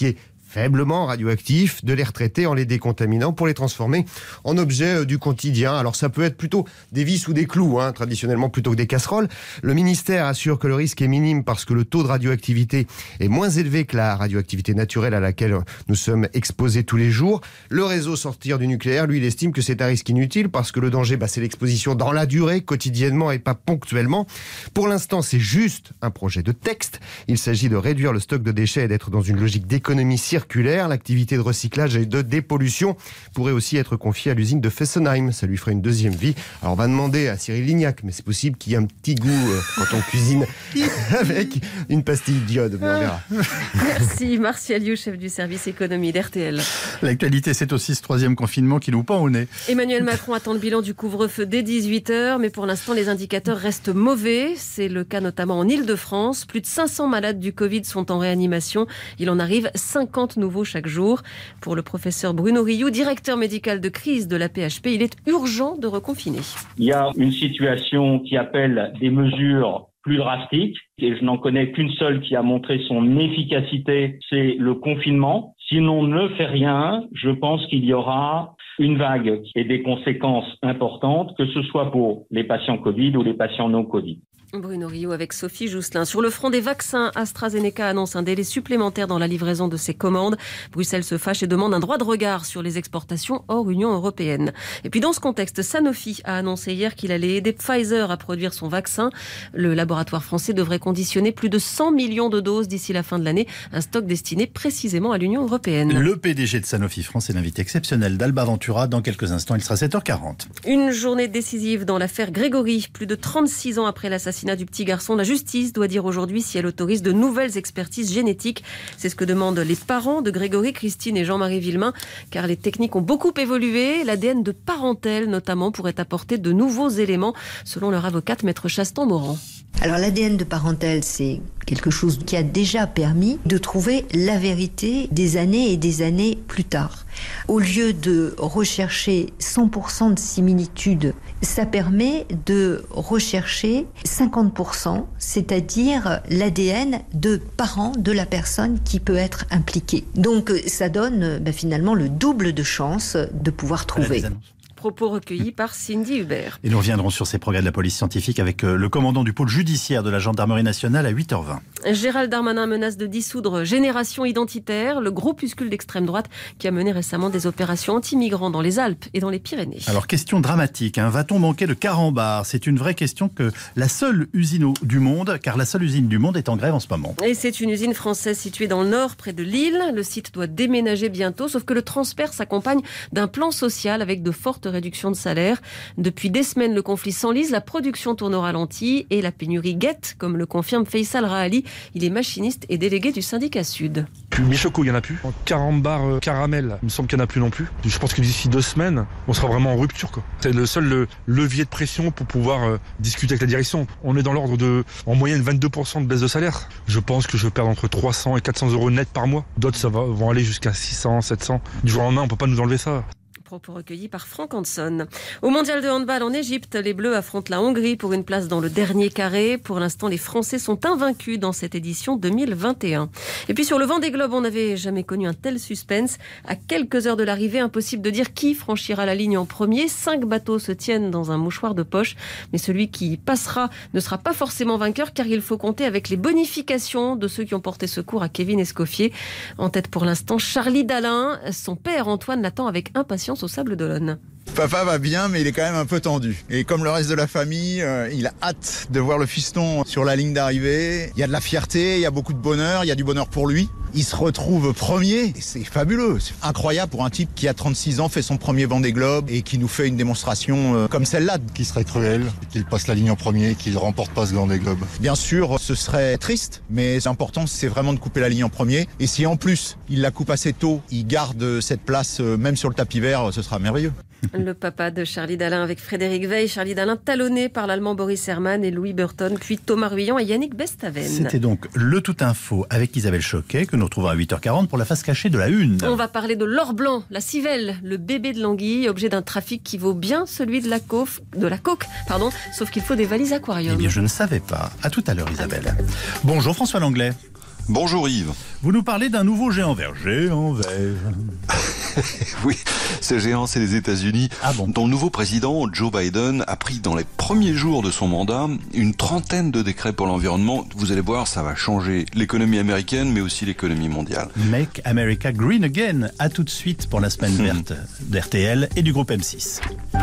faiblement radioactifs, de les retraiter en les décontaminant pour les transformer en objets du quotidien. Alors ça peut être plutôt des vis ou des clous, hein, traditionnellement plutôt que des casseroles. Le ministère assure que le risque est minime parce que le taux de radioactivité est moins élevé que la radioactivité naturelle à laquelle nous sommes exposés tous les jours. Le réseau Sortir du nucléaire, lui, il estime que c'est un risque inutile parce que le danger, bah, c'est l'exposition dans la durée, quotidiennement et pas ponctuellement. Pour l'instant, c'est juste un projet de texte. Il s'agit de réduire le stock de déchets et d'être dans une logique d'économie circulaire. L'activité de recyclage et de dépollution pourrait aussi être confiée à l'usine de Fessenheim. Ça lui ferait une deuxième vie. Alors on va demander à Cyril Lignac, mais c'est possible qu'il y ait un petit goût euh, quand on cuisine avec une pastille d'iode. Mais on verra. Merci Martial You, chef du service économie d'R T L. L'actualité, c'est aussi ce troisième confinement qui nous pend au nez. Emmanuel Macron attend le bilan du couvre-feu dès dix-huit heures, mais pour l'instant, les indicateurs restent mauvais. C'est le cas notamment en Ile-de-France. Plus de cinq cents malades du Covid sont en réanimation. Il en arrive cinquante nouveaux chaque jour. Pour le professeur Bruno Rioux, directeur médical de crise de l'A P H P, il est urgent de reconfiner. Il y a une situation qui appelle des mesures plus drastiques, et je n'en connais qu'une seule qui a montré son efficacité, c'est le confinement. Si l'on ne fait rien, je pense qu'il y aura une vague et des conséquences importantes, que ce soit pour les patients Covid ou les patients non Covid. Bruno Rioux avec Sophie Jousselin. Sur le front des vaccins, AstraZeneca annonce un délai supplémentaire dans la livraison de ses commandes. Bruxelles se fâche et demande un droit de regard sur les exportations hors Union européenne. Et puis dans ce contexte, Sanofi a annoncé hier qu'il allait aider Pfizer à produire son vaccin. Le laboratoire français devrait conditionner plus de cent millions de doses d'ici la fin de l'année, un stock destiné précisément à l'Union européenne. Le P D G de Sanofi France est l'invité exceptionnel d'Alba Ventura. Dans quelques instants, il sera sept heures quarante. Une journée décisive dans l'affaire Grégory. Plus de trente-six ans après l'assassinat du petit garçon, la justice doit dire aujourd'hui si elle autorise de nouvelles expertises génétiques. C'est ce que demandent les parents de Grégory, Christine et Jean-Marie Villemain, car les techniques ont beaucoup évolué. L'A D N de parentèle, notamment, pourrait apporter de nouveaux éléments, selon leur avocate, maître Chastan-Morand. Alors l'A D N de parentèle, c'est quelque chose qui a déjà permis de trouver la vérité des années et des années plus tard. Au lieu de rechercher cent pour cent de similitude, ça permet de rechercher cinquante pour cent, c'est-à-dire l'A D N de parents de la personne qui peut être impliquée. Donc ça donne ben, finalement le double de chances de pouvoir trouver. Propos recueillis par Cindy Hubert. Et nous reviendrons sur ces progrès de la police scientifique avec le commandant du pôle judiciaire de la gendarmerie nationale à huit heures vingt. Gérald Darmanin menace de dissoudre Génération Identitaire, le groupuscule d'extrême droite qui a mené récemment des opérations anti-migrants dans les Alpes et dans les Pyrénées. Alors question dramatique, hein, va-t-on manquer de carambars? C'est une vraie question que la seule usine du monde, car la seule usine du monde est en grève en ce moment. Et c'est une usine française située dans le nord, près de Lille. Le site doit déménager bientôt, sauf que le transfert s'accompagne d'un plan social avec de fortes réduction de salaire. Depuis des semaines, le conflit s'enlise, la production tourne au ralenti et la pénurie guette, comme le confirme Faisal Rahali. Il est machiniste et délégué du syndicat Sud. Plus Michoco, il n'y en a plus. En carambar euh, caramel, il me semble qu'il n'y en a plus non plus. Je pense que d'ici deux semaines, on sera vraiment en rupture, quoi. C'est le seul le, levier de pression pour pouvoir euh, discuter avec la direction. On est dans l'ordre de, en moyenne, vingt-deux pour cent de baisse de salaire. Je pense que je vais perdre entre trois cents et quatre cents euros net par mois. D'autres, ça va, vont aller jusqu'à six cents, sept cents. Du jour au lendemain, on ne peut pas nous enlever ça. Propos recueillis par Franck Hanson. Au mondial de handball en Égypte, les Bleus affrontent la Hongrie pour une place dans le dernier carré. Pour l'instant, les Français sont invaincus dans cette édition deux mille vingt et un. Et puis sur le Vendée Globe, on n'avait jamais connu un tel suspense. À quelques heures de l'arrivée, impossible de dire qui franchira la ligne en premier. Cinq bateaux se tiennent dans un mouchoir de poche. Mais celui qui passera ne sera pas forcément vainqueur car il faut compter avec les bonifications de ceux qui ont porté secours à Kevin Escoffier. En tête pour l'instant, Charlie Dalin. Son père Antoine l'attend avec impatience au Sable d'Olonne. Papa va bien, mais il est quand même un peu tendu. Et comme le reste de la famille, euh, il a hâte de voir le fiston sur la ligne d'arrivée. Il y a de la fierté, il y a beaucoup de bonheur, il y a du bonheur pour lui. Il se retrouve premier, et c'est fabuleux. C'est incroyable pour un type qui, à trente-six ans, fait son premier Vendée Globe et qui nous fait une démonstration euh, comme celle-là. Qui serait cruel, qu'il passe la ligne en premier, qu'il ne remporte pas ce Vendée Globe. Bien sûr, ce serait triste, mais l'important, c'est vraiment de couper la ligne en premier. Et si en plus, il la coupe assez tôt, il garde cette place, euh, même sur le tapis vert, ce sera merveilleux. Le papa de Charlie Dalin avec Frédéric Veil. Charlie Dalin talonné par l'Allemand Boris Herrmann et Louis Burton, puis Thomas Ruyant et Yannick Bestaven. C'était donc le Tout Info avec Isabelle Choquet que nous retrouvons à huit heures quarante pour la face cachée de la une. On va parler de l'or blanc, la civelle, le bébé de l'anguille, objet d'un trafic qui vaut bien celui de la, cof, de la coque, pardon, sauf qu'il faut des valises aquarium. Eh bien, je ne savais pas. À tout à l'heure, Isabelle. Bonjour François Langlais. Bonjour Yves. Vous nous parlez d'un nouveau géant vert. Géant vert. Oui, ce géant, c'est les États-Unis, ah bon. dont le nouveau président, Joe Biden, a pris dans les premiers jours de son mandat une trentaine de décrets pour l'environnement. Vous allez voir, ça va changer l'économie américaine, mais aussi l'économie mondiale. Make America Green Again. À tout de suite pour la semaine verte d'R T L et du groupe M six.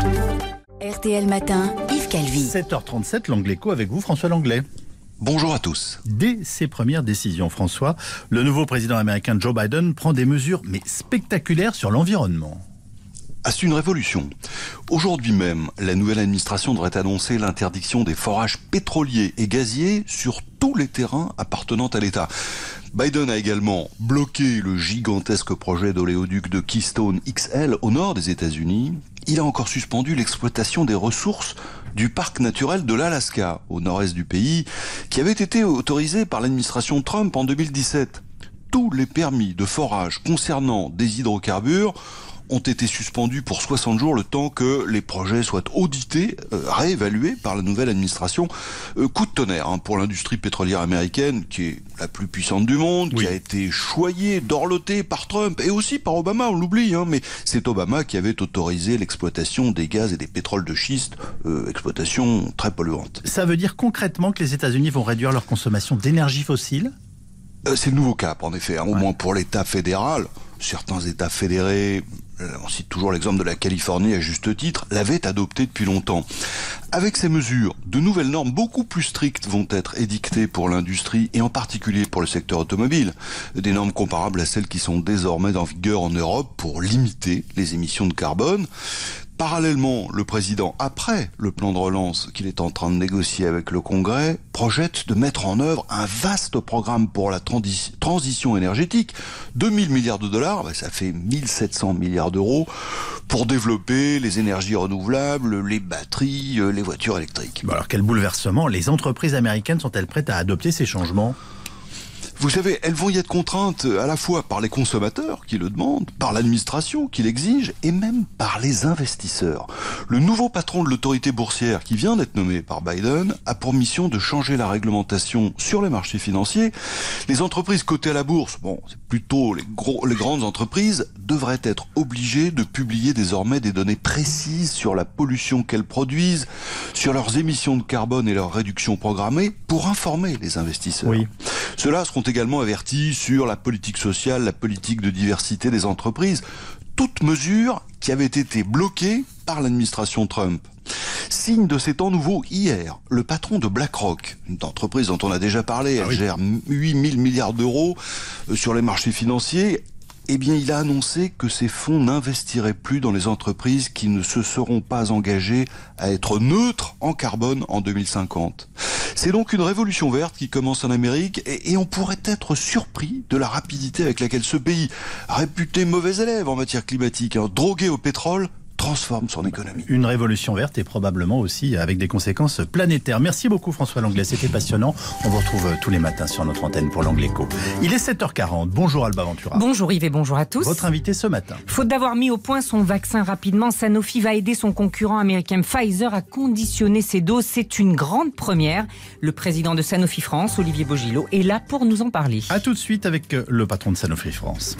R T L Matin, Yves Calvi. sept heures trente-sept, l'Angléco avec vous, François Langlais. Bonjour à tous. Dès ses premières décisions, François, le nouveau président américain Joe Biden prend des mesures mais spectaculaires sur l'environnement. Ah, c'est une révolution. Aujourd'hui même, la nouvelle administration devrait annoncer l'interdiction des forages pétroliers et gaziers sur tous les terrains appartenant à l'État. Biden a également bloqué le gigantesque projet d'oléoduc de Keystone X L au nord des États-Unis. Il a encore suspendu l'exploitation des ressources du parc naturel de l'Alaska, au nord-est du pays, qui avait été autorisé par l'administration Trump en deux mille dix-sept. Tous les permis de forage concernant des hydrocarbures ont été suspendus pour soixante jours, le temps que les projets soient audités, euh, réévalués par la nouvelle administration. Euh, coup de tonnerre hein, pour l'industrie pétrolière américaine, qui est la plus puissante du monde, oui. qui a été choyée, dorlotée par Trump, et aussi par Obama, on l'oublie, hein, mais c'est Obama qui avait autorisé l'exploitation des gaz et des pétroles de schiste, euh, exploitation très polluante. Ça veut dire concrètement que les États-Unis vont réduire leur consommation d'énergie fossile ? euh, C'est le nouveau cap, en effet, hein, au ouais. moins pour l'État fédéral. Certains États fédérés, on cite toujours l'exemple de la Californie à juste titre, l'avaient adopté depuis longtemps. Avec ces mesures, de nouvelles normes beaucoup plus strictes vont être édictées pour l'industrie et en particulier pour le secteur automobile. Des normes comparables à celles qui sont désormais en vigueur en Europe pour limiter les émissions de carbone. Parallèlement, le président, après le plan de relance qu'il est en train de négocier avec le Congrès, projette de mettre en œuvre un vaste programme pour la transi- transition énergétique. deux mille milliards de dollars, bah ça fait mille sept cents milliards d'euros, pour développer les énergies renouvelables, les batteries, les voitures électriques. Bon alors quel bouleversement, les entreprises américaines sont-elles prêtes à adopter ces changements ? Vous savez, elles vont y être contraintes à la fois par les consommateurs qui le demandent, par l'administration qui l'exige et même par les investisseurs. Le nouveau patron de l'autorité boursière qui vient d'être nommé par Biden a pour mission de changer la réglementation sur les marchés financiers. Les entreprises cotées à la bourse, bon, c'est plutôt les, gros, les grandes entreprises, devraient être obligées de publier désormais des données précises sur la pollution qu'elles produisent, sur leurs émissions de carbone et leurs réductions programmées pour informer les investisseurs. Oui. Ceux-là seront également avertis sur la politique sociale, la politique de diversité des entreprises, toutes mesures qui avaient été bloquées par l'administration Trump. Signe de ces temps nouveaux, hier, le patron de BlackRock, une entreprise dont on a déjà parlé, elle ah oui. gère huit mille milliards d'euros sur les marchés financiers, eh bien, il a annoncé que ces fonds n'investiraient plus dans les entreprises qui ne se seront pas engagées à être neutres en carbone en deux mille cinquante. C'est donc une révolution verte qui commence en Amérique et, et on pourrait être surpris de la rapidité avec laquelle ce pays, réputé mauvais élève en matière climatique, hein, drogué au pétrole, transforme son économie. Une révolution verte et probablement aussi avec des conséquences planétaires. Merci beaucoup François Langlais, c'était passionnant. On vous retrouve tous les matins sur notre antenne pour l'Angléco. Il est sept heures quarante. Bonjour Alba Ventura. Bonjour Yves et bonjour à tous. Votre invité ce matin. Faute d'avoir mis au point son vaccin rapidement, Sanofi va aider son concurrent américain Pfizer à conditionner ses doses. C'est une grande première. Le président de Sanofi France, Olivier Bogillot, est là pour nous en parler. A tout de suite avec le patron de Sanofi France.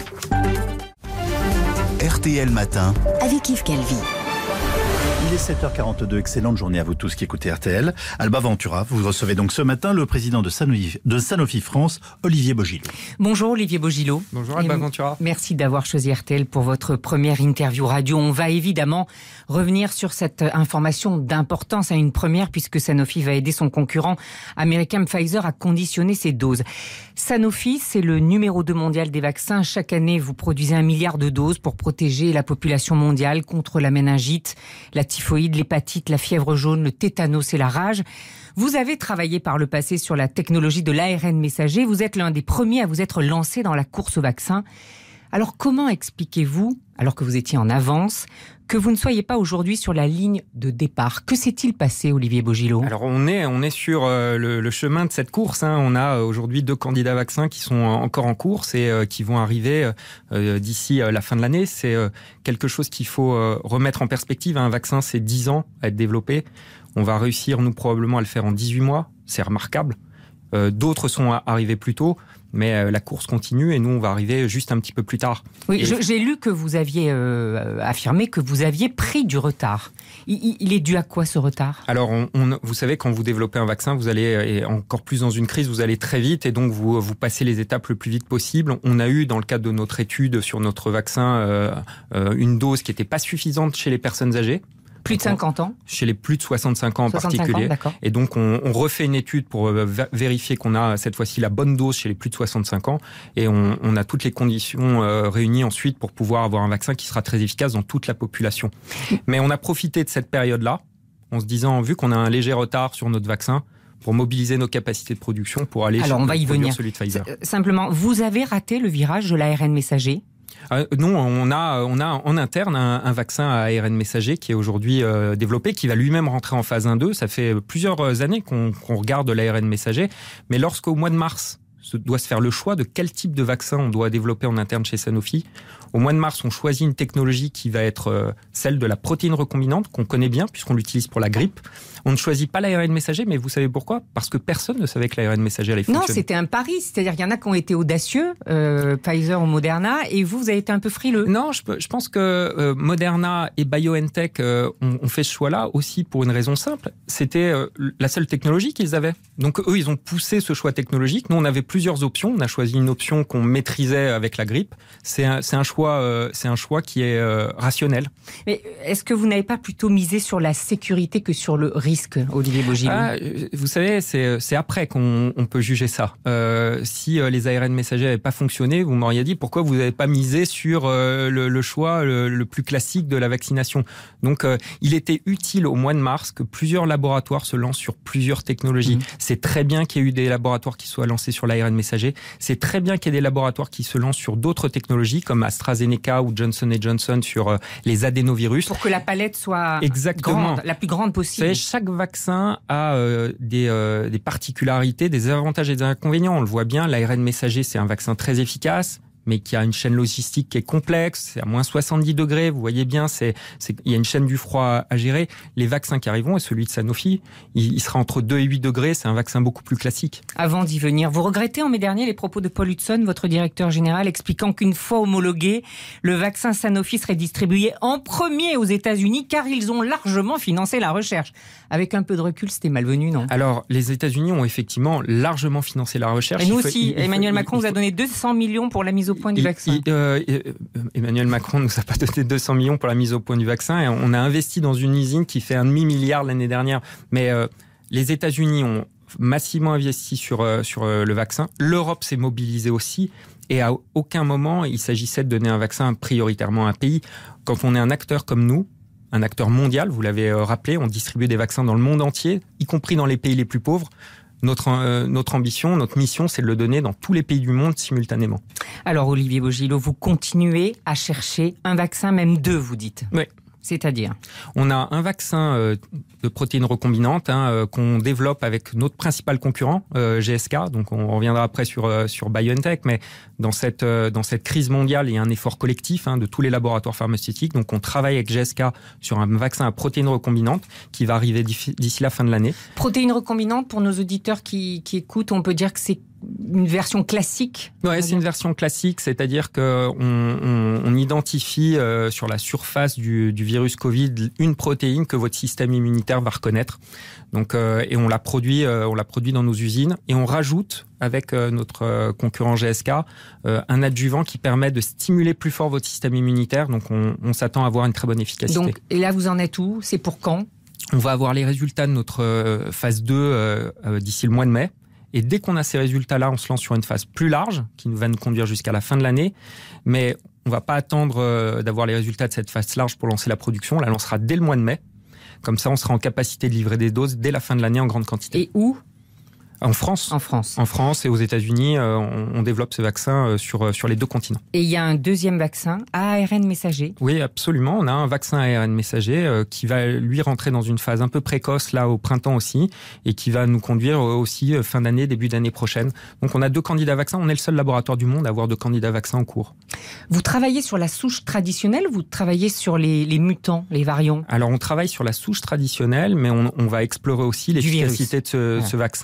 R T L Matin avec Yves Calvi. Il est sept heures quarante-deux, excellente journée à vous tous qui écoutez R T L. Alba Ventura, vous recevez donc ce matin le président de Sanofi, de Sanofi France, Olivier Bogillot. Bonjour Olivier Bogillot. Bonjour Alba Ventura. Merci d'avoir choisi R T L pour votre première interview radio. On va évidemment revenir sur cette information d'importance, à une première, puisque Sanofi va aider son concurrent américain Pfizer à conditionner ses doses. Sanofi, c'est le numéro deux mondial des vaccins. Chaque année, vous produisez un milliard de doses pour protéger la population mondiale contre la méningite, la typhoïde, l'hépatite, la fièvre jaune, le tétanos et la rage. Vous avez travaillé par le passé sur la technologie de l'A R N messager. Vous êtes l'un des premiers à vous être lancé dans la course au vaccin. Alors comment expliquez-vous, alors que vous étiez en avance, que vous ne soyez pas aujourd'hui sur la ligne de départ? Que s'est-il passé, Olivier Bogillot? Alors on est, on est sur euh, le, le chemin de cette course. Hein. On a euh, aujourd'hui deux candidats vaccins qui sont encore en course et euh, qui vont arriver euh, d'ici euh, la fin de l'année. C'est euh, quelque chose qu'il faut euh, remettre en perspective. Un vaccin, c'est dix ans à être développé. On va réussir, nous, probablement à le faire en dix-huit mois. C'est remarquable. Euh, d'autres sont arrivés plus tôt, mais euh, la course continue et nous, on va arriver juste un petit peu plus tard. Oui, et... je, j'ai lu que vous aviez euh, affirmé que vous aviez pris du retard. Il, il est dû à quoi ce retard ? Alors, on, on, vous savez, quand vous développez un vaccin, vous allez, et encore plus dans une crise, vous allez très vite et donc vous, vous passez les étapes le plus vite possible. On a eu, dans le cadre de notre étude sur notre vaccin, euh, euh, une dose qui n'était pas suffisante chez les personnes âgées. Plus de cinquante ans ? Chez les plus de soixante-cinq ans en soixante-cinq particulier. Ans, d'accord. Et donc, on, on refait une étude pour vérifier qu'on a cette fois-ci la bonne dose chez les plus de soixante-cinq ans. Et on, on a toutes les conditions euh, réunies ensuite pour pouvoir avoir un vaccin qui sera très efficace dans toute la population. Mais on a profité de cette période-là en se disant, vu qu'on a un léger retard sur notre vaccin, pour mobiliser nos capacités de production pour aller Alors, on va y venir. celui de Pfizer. Simplement, vous avez raté le virage de l'A R N messager ? Euh, non, on a, on a en interne un, un vaccin à A R N messager qui est aujourd'hui euh, développé, qui va lui-même rentrer en phase un deux. Ça fait plusieurs années qu'on, qu'on regarde l'A R N messager, mais lorsqu'au mois de mars se doit se faire le choix de quel type de vaccin on doit développer en interne chez Sanofi, au mois de mars, on choisit une technologie qui va être euh, celle de la protéine recombinante, qu'on connaît bien puisqu'on l'utilise pour la grippe. On ne choisit pas l'A R N messager, mais vous savez pourquoi ? Parce que personne ne savait que l'A R N messager allait fonctionner. Non, c'était un pari. C'est-à-dire qu'il y en a qui ont été audacieux, euh, Pfizer ou Moderna, et vous, vous avez été un peu frileux. Non, je, je pense que euh, Moderna et BioNTech euh, ont, ont fait ce choix-là aussi pour une raison simple. C'était euh, la seule technologie qu'ils avaient. Donc eux, ils ont poussé ce choix technologique. Nous, on avait plusieurs options. On a choisi une option qu'on maîtrisait avec la grippe. C'est un, c'est un choix, euh, c'est un choix qui est euh, rationnel. Mais est-ce que vous n'avez pas plutôt misé sur la sécurité que sur le risque, Olivier Bogilou ? Ah, vous savez, c'est, c'est après qu'on on peut juger ça. Euh, si euh, les A R N messagers n'avaient pas fonctionné, vous m'auriez dit pourquoi vous n'avez pas misé sur euh, le, le choix le, le plus classique de la vaccination. Donc, euh, il était utile au mois de mars que plusieurs laboratoires se lancent sur plusieurs technologies. Mmh. C'est très bien qu'il y ait eu des laboratoires qui soient lancés sur l'A R N messager. C'est très bien qu'il y ait des laboratoires qui se lancent sur d'autres technologies comme AstraZeneca ou Johnson and Johnson sur euh, les adénovirus. Pour que la palette soit Exactement. grande, la plus grande possible. Vous savez, chaque vaccin a euh, des, euh, des particularités, des avantages et des inconvénients. On le voit bien, l'A R N messager, c'est un vaccin très efficace, mais qui a une chaîne logistique qui est complexe, c'est à moins soixante-dix degrés, vous voyez bien, c'est, c'est, il y a une chaîne du froid à gérer. Les vaccins qui arriveront, et celui de Sanofi, il, il sera entre deux et huit degrés, c'est un vaccin beaucoup plus classique. Avant d'y venir, vous regrettez en mai dernier les propos de Paul Hudson, votre directeur général, expliquant qu'une fois homologué, le vaccin Sanofi serait distribué en premier aux États-Unis, car ils ont largement financé la recherche. Avec un peu de recul, c'était malvenu, non ? Alors, les États-Unis ont effectivement largement financé la recherche. Et nous faut, aussi. il, il Emmanuel faut, Macron il, vous a donné deux cents millions pour la mise au point du il, vaccin. Il, euh, Emmanuel Macron ne nous a pas donné deux cents millions pour la mise au point du vaccin. Et on a investi dans une usine qui fait un demi-milliard l'année dernière. Mais euh, les États-Unis ont massivement investi sur, euh, sur euh, le vaccin. L'Europe s'est mobilisée aussi. Et à aucun moment, il s'agissait de donner un vaccin prioritairement à un pays. Quand on est un acteur comme nous, un acteur mondial, vous l'avez rappelé, on distribue des vaccins dans le monde entier, y compris dans les pays les plus pauvres. Notre, euh, notre ambition, notre mission, c'est de le donner dans tous les pays du monde simultanément. Alors, Olivier Bogilou, vous continuez à chercher un vaccin, même deux, vous dites. Oui. C'est-à-dire ? On a un vaccin euh, de protéines recombinantes hein, euh, qu'on développe avec notre principal concurrent, euh, G S K. Donc on reviendra après sur, euh, sur BioNTech, mais dans cette, euh, dans cette crise mondiale, il y a un effort collectif hein, de tous les laboratoires pharmaceutiques. Donc on travaille avec G S K sur un vaccin à protéines recombinantes qui va arriver d'ici la fin de l'année. Protéines recombinantes, pour nos auditeurs qui, qui écoutent, on peut dire que c'est une version classique. Ouais, c'est une version classique, c'est-à-dire que on, on, on identifie euh, sur la surface du, du virus Covid une protéine que votre système immunitaire va reconnaître. Donc, euh, et on la produit, euh, on la produit dans nos usines et on rajoute avec euh, notre euh, concurrent G S K euh, un adjuvant qui permet de stimuler plus fort votre système immunitaire. Donc, on, on s'attend à avoir une très bonne efficacité. Donc, et là, vous en êtes où ? C'est pour quand ? On va avoir les résultats de notre euh, phase deux euh, euh, d'ici le mois de mai. Et dès qu'on a ces résultats-là, on se lance sur une phase plus large qui va nous conduire jusqu'à la fin de l'année. Mais on ne va pas attendre euh, d'avoir les résultats de cette phase large pour lancer la production. On la lancera dès le mois de mai. Comme ça, on sera en capacité de livrer des doses dès la fin de l'année en grande quantité. Et où ? En France. En France. En France et aux États-Unis, euh, on, on développe ce vaccin euh, sur, sur les deux continents. Et il y a un deuxième vaccin, A R N messager. Oui, absolument. On a un vaccin A R N messager euh, qui va, lui, rentrer dans une phase un peu précoce, là, au printemps aussi, et qui va nous conduire euh, aussi euh, fin d'année, début d'année prochaine. Donc, on a deux candidats vaccins. On est le seul laboratoire du monde à avoir deux candidats vaccins en cours. Vous travaillez sur la souche traditionnelle ou vous travaillez sur les, les mutants, les variants ? Alors, on travaille sur la souche traditionnelle, mais on, on va explorer aussi l'efficacité de ce, ouais. ce vaccin euh,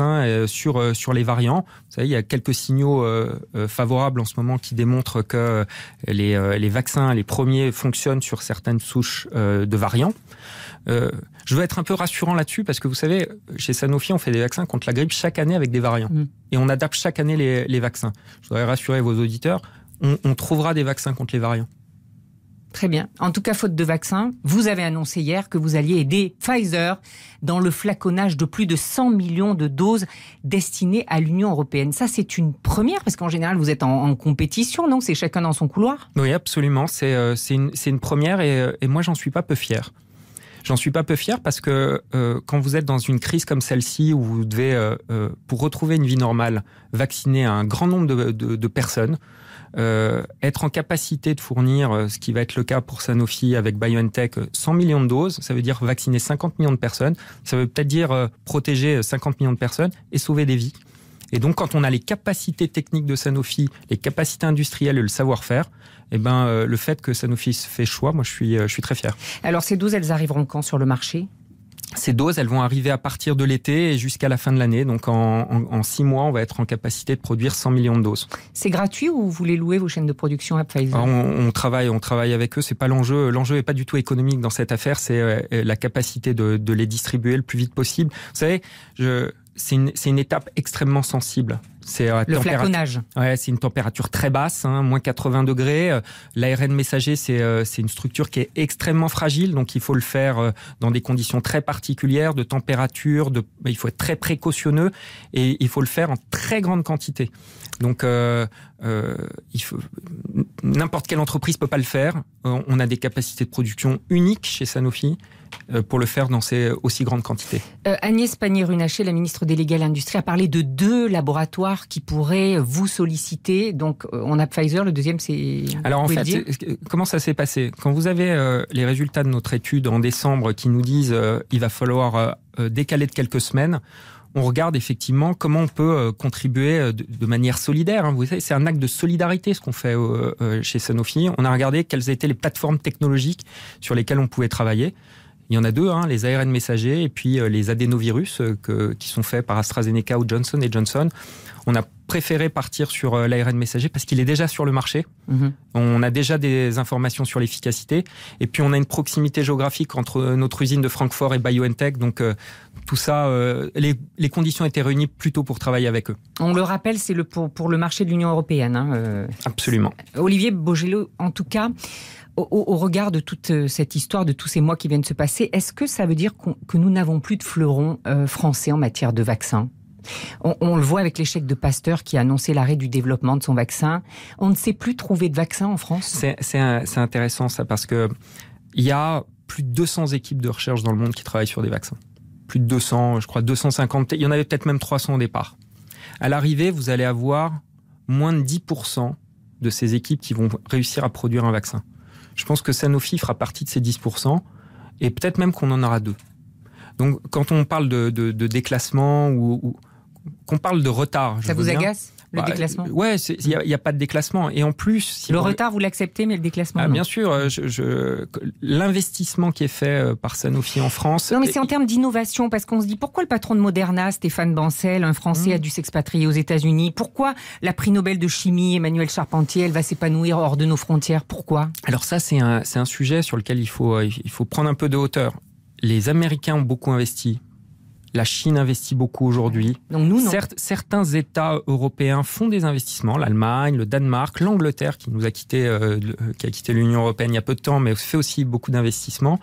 c'est sur euh, sur les variants. Vous savez, il y a quelques signaux euh, euh, favorables en ce moment qui démontrent que les euh, les vaccins, les premiers, fonctionnent sur certaines souches euh, de variants. Euh, je veux être un peu rassurant là-dessus parce que vous savez, chez Sanofi, on fait des vaccins contre la grippe chaque année avec des variants. Mmh. Et on adapte chaque année les, les vaccins. Je voudrais rassurer vos auditeurs, on, on trouvera des vaccins contre les variants. Très bien. En tout cas, faute de vaccins, vous avez annoncé hier que vous alliez aider Pfizer dans le flaconnage de plus de cent millions de doses destinées à l'Union européenne. Ça, c'est une première, parce qu'en général, vous êtes en, en compétition, non ? C'est chacun dans son couloir ? Oui, absolument. C'est, euh, c'est, une, c'est une première et, et moi, j'en suis pas peu fier. J'en suis pas peu fier parce que euh, quand vous êtes dans une crise comme celle-ci où vous devez, euh, euh, pour retrouver une vie normale, vacciner un grand nombre de, de, de personnes, euh, être en capacité de fournir, euh, ce qui va être le cas pour Sanofi avec BioNTech, cent millions de doses, ça veut dire vacciner cinquante millions de personnes, ça veut peut-être dire euh, protéger cinquante millions de personnes et sauver des vies. Et donc, quand on a les capacités techniques de Sanofi, les capacités industrielles et le savoir-faire, eh ben, euh, le fait que Sanofi se fait choix, moi, je suis, euh, je suis très fier. Alors, ces doses, elles arriveront quand sur le marché ? Ces doses, elles vont arriver à partir de l'été et jusqu'à la fin de l'année. Donc, en, en, en six mois, on va être en capacité de produire cent millions de doses. C'est gratuit ou vous les louez, vos chaînes de production à Pfizer ? Alors, on, on travaille, on travaille avec eux. C'est pas l'enjeu. L'enjeu est pas du tout économique dans cette affaire. C'est euh, la capacité de, de les distribuer le plus vite possible. Vous savez, je... C'est une, c'est une étape extrêmement sensible. C'est euh, le flaconnage. Ouais, c'est une température très basse, hein, moins quatre-vingts degrés. L'A R N messager, c'est, euh, c'est une structure qui est extrêmement fragile, donc il faut le faire euh, dans des conditions très particulières de température. De, il faut être très précautionneux et il faut le faire en très grande quantité. Donc, euh, euh, il faut, n'importe quelle entreprise peut pas le faire. On a des capacités de production uniques chez Sanofi pour le faire dans ces aussi grandes quantités. Euh, Agnès Pannier-Runacher, la ministre déléguée à l'Industrie, a parlé de deux laboratoires qui pourraient vous solliciter. Donc, on a Pfizer, le deuxième, c'est... Alors, en fait, comment ça s'est passé ? Quand vous avez euh, les résultats de notre étude en décembre qui nous disent euh, il va falloir euh, décaler de quelques semaines, on regarde effectivement comment on peut euh, contribuer de, de manière solidaire. Hein. Vous savez, c'est un acte de solidarité ce qu'on fait euh, euh, chez Sanofi. On a regardé quelles étaient les plateformes technologiques sur lesquelles on pouvait travailler. Il y en a deux, hein, les A R N messagers et puis euh, les adénovirus euh, que, qui sont faits par AstraZeneca ou Johnson et Johnson. On a préféré partir sur euh, l'A R N messager parce qu'il est déjà sur le marché. Mmh. On a déjà des informations sur l'efficacité. Et puis on a une proximité géographique entre notre usine de Francfort et BioNTech. Donc euh, tout ça, euh, les, les conditions étaient réunies plutôt pour travailler avec eux. On le rappelle, c'est le, pour, pour le marché de l'Union européenne. Hein, euh, Absolument. Olivier Bogello, en tout cas... Au, au regard de toute cette histoire, de tous ces mois qui viennent de se passer, est-ce que ça veut dire qu'on, que nous n'avons plus de fleurons euh, français en matière de vaccins ? on, on le voit avec l'échec de Pasteur qui a annoncé l'arrêt du développement de son vaccin. On ne sait plus trouver de vaccin en France ? C'est, c'est, un, c'est intéressant ça, parce que il y a plus de deux cents équipes de recherche dans le monde qui travaillent sur des vaccins. Plus de deux cents, je crois deux cent cinquante, il y en avait peut-être même trois cents au départ. À l'arrivée, vous allez avoir moins de dix pour cent de ces équipes qui vont réussir à produire un vaccin. Je pense que Sanofi fera partie de ces dix pour cent et peut-être même qu'on en aura deux. Donc, quand on parle de, de, de déclassement ou, ou qu'on parle de retard... Ça vous bien, agace, le bah, déclassement ? Ouais, il n'y a, a pas de déclassement. Et en plus... Si le on... retard, vous l'acceptez, mais le déclassement, ah, non. Bien sûr, je, je... l'investissement qui est fait par Sanofi en France... Non, mais c'est en termes d'innovation, parce qu'on se dit, pourquoi le patron de Moderna, Stéphane Bancel, un Français, mmh. a dû s'expatrier aux États-Unis ? Pourquoi la prix Nobel de chimie, Emmanuelle Charpentier, elle va s'épanouir hors de nos frontières ? Pourquoi ? Alors ça, c'est un, c'est un sujet sur lequel il faut, il faut prendre un peu de hauteur. Les Américains ont beaucoup investi. La Chine investit beaucoup aujourd'hui. Donc nous, non. Certes, certains États européens font des investissements. L'Allemagne, le Danemark, l'Angleterre, qui nous a quitté, euh, qui a quitté l'Union européenne il y a peu de temps, mais fait aussi beaucoup d'investissements.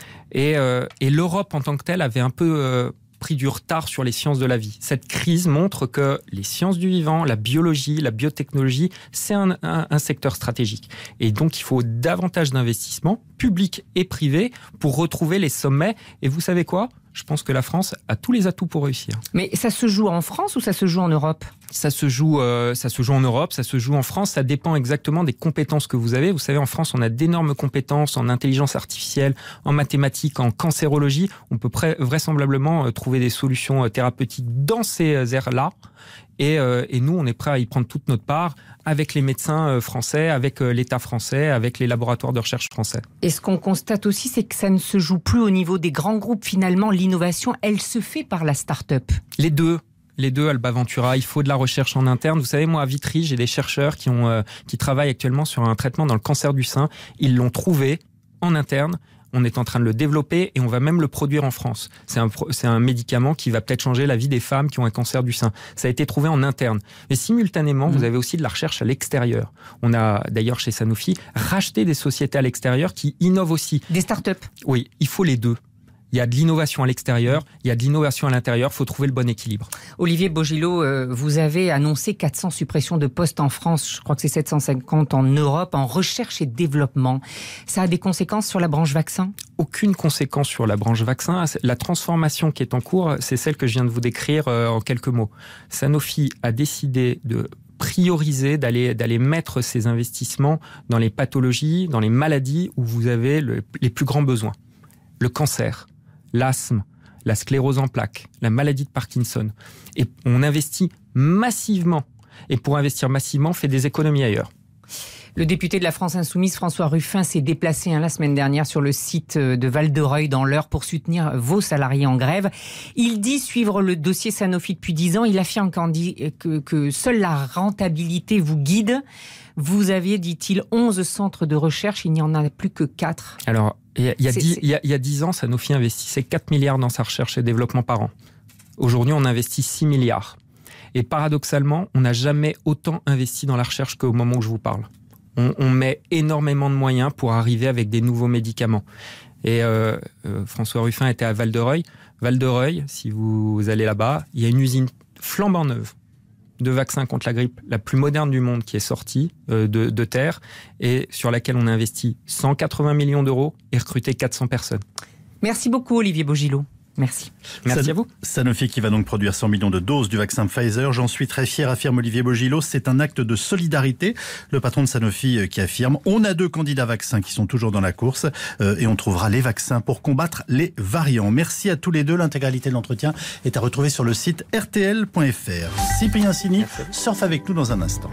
Et, euh, et l'Europe en tant que telle avait un peu euh, pris du retard sur les sciences de la vie. Cette crise montre que les sciences du vivant, la biologie, la biotechnologie, c'est un, un, un secteur stratégique. Et donc, il faut davantage d'investissements, publics et privés, pour retrouver les sommets. Et vous savez quoi ? Je pense que la France a tous les atouts pour réussir. Mais ça se joue en France ou ça se joue en Europe ? Ça se joue, euh, ça se joue en Europe, ça se joue en France. Ça dépend exactement des compétences que vous avez. Vous savez, en France, on a d'énormes compétences en intelligence artificielle, en mathématiques, en cancérologie. On peut pré- vraisemblablement euh, trouver des solutions euh, thérapeutiques dans ces aires-là. Et, euh, et nous, on est prêt à y prendre toute notre part avec les médecins euh, français, avec euh, l'État français, avec les laboratoires de recherche français. Et ce qu'on constate aussi, c'est que ça ne se joue plus au niveau des grands groupes. Finalement, l'innovation, elle se fait par la start-up. Les deux. Les deux, Alba Ventura, il faut de la recherche en interne. Vous savez, moi, à Vitry, j'ai des chercheurs qui, ont, euh, qui travaillent actuellement sur un traitement dans le cancer du sein. Ils l'ont trouvé en interne. On est en train de le développer et on va même le produire en France. C'est un, c'est un médicament qui va peut-être changer la vie des femmes qui ont un cancer du sein. Ça a été trouvé en interne. Mais simultanément, mmh. vous avez aussi de la recherche à l'extérieur. On a d'ailleurs chez Sanofi racheté des sociétés à l'extérieur qui innovent aussi. Des startups. Oui, il faut les deux. Il y a de l'innovation à l'extérieur, il y a de l'innovation à l'intérieur, il faut trouver le bon équilibre. Olivier Bogelot, euh, vous avez annoncé quatre cents suppressions de postes en France, je crois que c'est sept cent cinquante en Europe, en recherche et développement. Ça a des conséquences sur la branche vaccin ? Aucune conséquence sur la branche vaccin. La transformation qui est en cours, c'est celle que je viens de vous décrire euh, en quelques mots. Sanofi a décidé de prioriser, d'aller, d'aller mettre ses investissements dans les pathologies, dans les maladies où vous avez le, les plus grands besoins. Le cancer, l'asthme, la sclérose en plaques, la maladie de Parkinson. Et on investit massivement. Et pour investir massivement, on fait des économies ailleurs. Le député de la France Insoumise, François Ruffin, s'est déplacé hein, la semaine dernière sur le site de Val-de-Reuil dans l'Eure pour soutenir vos salariés en grève. Il dit suivre le dossier Sanofi depuis dix ans. Il affirme que, que seule la rentabilité vous guide. Vous aviez, dit-il, onze centres de recherche. Il n'y en a plus que quatre. Alors, il y a, il y a dix, il y a, il y a dix ans, Sanofi investissait quatre milliards dans sa recherche et développement par an. Aujourd'hui, on investit six milliards. Et paradoxalement, on n'a jamais autant investi dans la recherche qu'au moment où je vous parle. On, on met énormément de moyens pour arriver avec des nouveaux médicaments. Et euh, euh, François Ruffin était à Val-de-Reuil. Val-de-Reuil, si vous allez là-bas, il y a une usine flambant neuve de vaccins contre la grippe, la plus moderne du monde, qui est sortie euh, de, de terre et sur laquelle on a investi cent quatre-vingts millions d'euros et recruté quatre cents personnes. Merci beaucoup, Olivier Bogelot. Merci. Merci San- à vous. Sanofi qui va donc produire cent millions de doses du vaccin Pfizer. J'en suis très fier, affirme Olivier Bogelot. C'est un acte de solidarité. Le patron de Sanofi qui affirme: on a deux candidats vaccins qui sont toujours dans la course euh, et on trouvera les vaccins pour combattre les variants. Merci à tous les deux. L'intégralité de l'entretien est à retrouver sur le site R T L point F R. Cyprien Sini surfe avec nous dans un instant.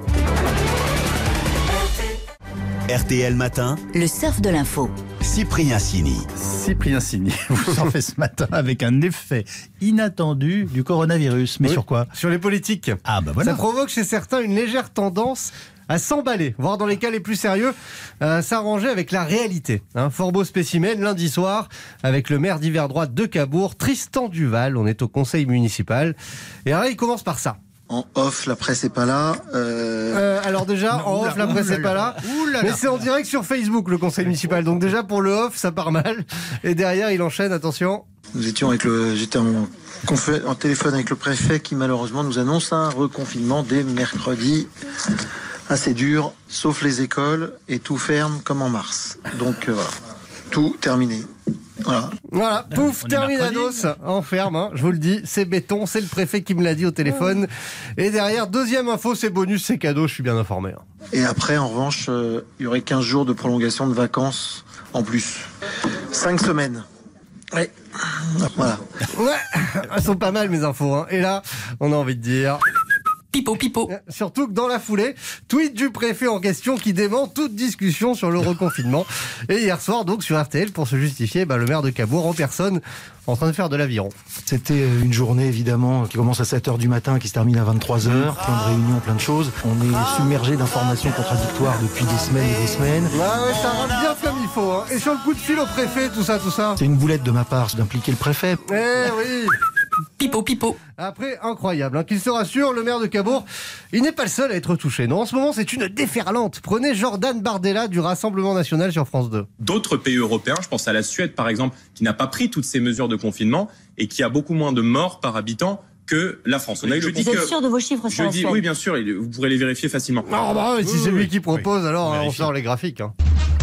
R T L Matin, le surf de l'info. Cyprien Sini. Cyprien Sini, vous surfez ce matin avec un effet inattendu du coronavirus. Mais oui, sur quoi ? Sur les politiques. Ah bah voilà. Ça provoque chez certains une légère tendance à s'emballer, voire dans les cas les plus sérieux, euh, s'arranger avec la réalité. Un fort beau spécimen lundi soir avec le maire d'hiver droite de Cabourg, Tristan Duval. On est au conseil municipal. Et alors il commence par ça. En off, la presse est pas là. Euh... Euh, alors déjà, en off, la presse est pas là. Mais c'est en direct sur Facebook, le conseil municipal. Donc déjà, pour le off, ça part mal. Et derrière, il enchaîne, attention. Nous étions avec le, j'étais en, confé... en téléphone avec le préfet qui malheureusement nous annonce un reconfinement dès mercredi. Assez dur, sauf les écoles, et tout ferme comme en mars. Donc euh, voilà, tout terminé. Voilà. Voilà, pouf, terminados, en ferme, hein, je vous le dis, c'est béton, c'est le préfet qui me l'a dit au téléphone. Et derrière, deuxième info, c'est bonus, c'est cadeau, je suis bien informé. Hein. Et après, en revanche, euh, il y aurait quinze jours de prolongation de vacances en plus. cinq semaines. Ouais. Voilà. Ouais, elles sont pas mal mes infos. Hein. Et là, on a envie de dire... Pipo, pipo. Surtout que dans la foulée, tweet du préfet en question qui dément toute discussion sur le reconfinement. Et hier soir, donc, sur R T L, pour se justifier, bah, le maire de Cabourg en personne, en train de faire de l'aviron. C'était une journée, évidemment, qui commence à sept heures du matin, qui se termine à vingt-trois heures. Plein de réunions, plein de choses. On est submergé d'informations contradictoires depuis des semaines et des semaines. Ah ouais, ça rentre bien comme il faut. Hein. Et sur le coup de fil au préfet, tout ça, tout ça. C'est une boulette de ma part d'impliquer le préfet. Eh oui. Pipo, pipo. Après, incroyable, hein, qu'il se rassure, le maire de Cabourg, il n'est pas le seul à être touché. Non, en ce moment, c'est une déferlante. Prenez Jordan Bardella du Rassemblement National sur France deux. D'autres pays européens, je pense à la Suède par exemple, qui n'a pas pris toutes ces mesures de confinement et qui a beaucoup moins de morts par habitant que la France. On a eu vous êtes sûr de vos chiffres sur je la dis, Suède ? Oui, bien sûr, vous pourrez les vérifier facilement. Ah bah oui, si c'est lui qui propose, oui. alors on sort les graphiques. Hein.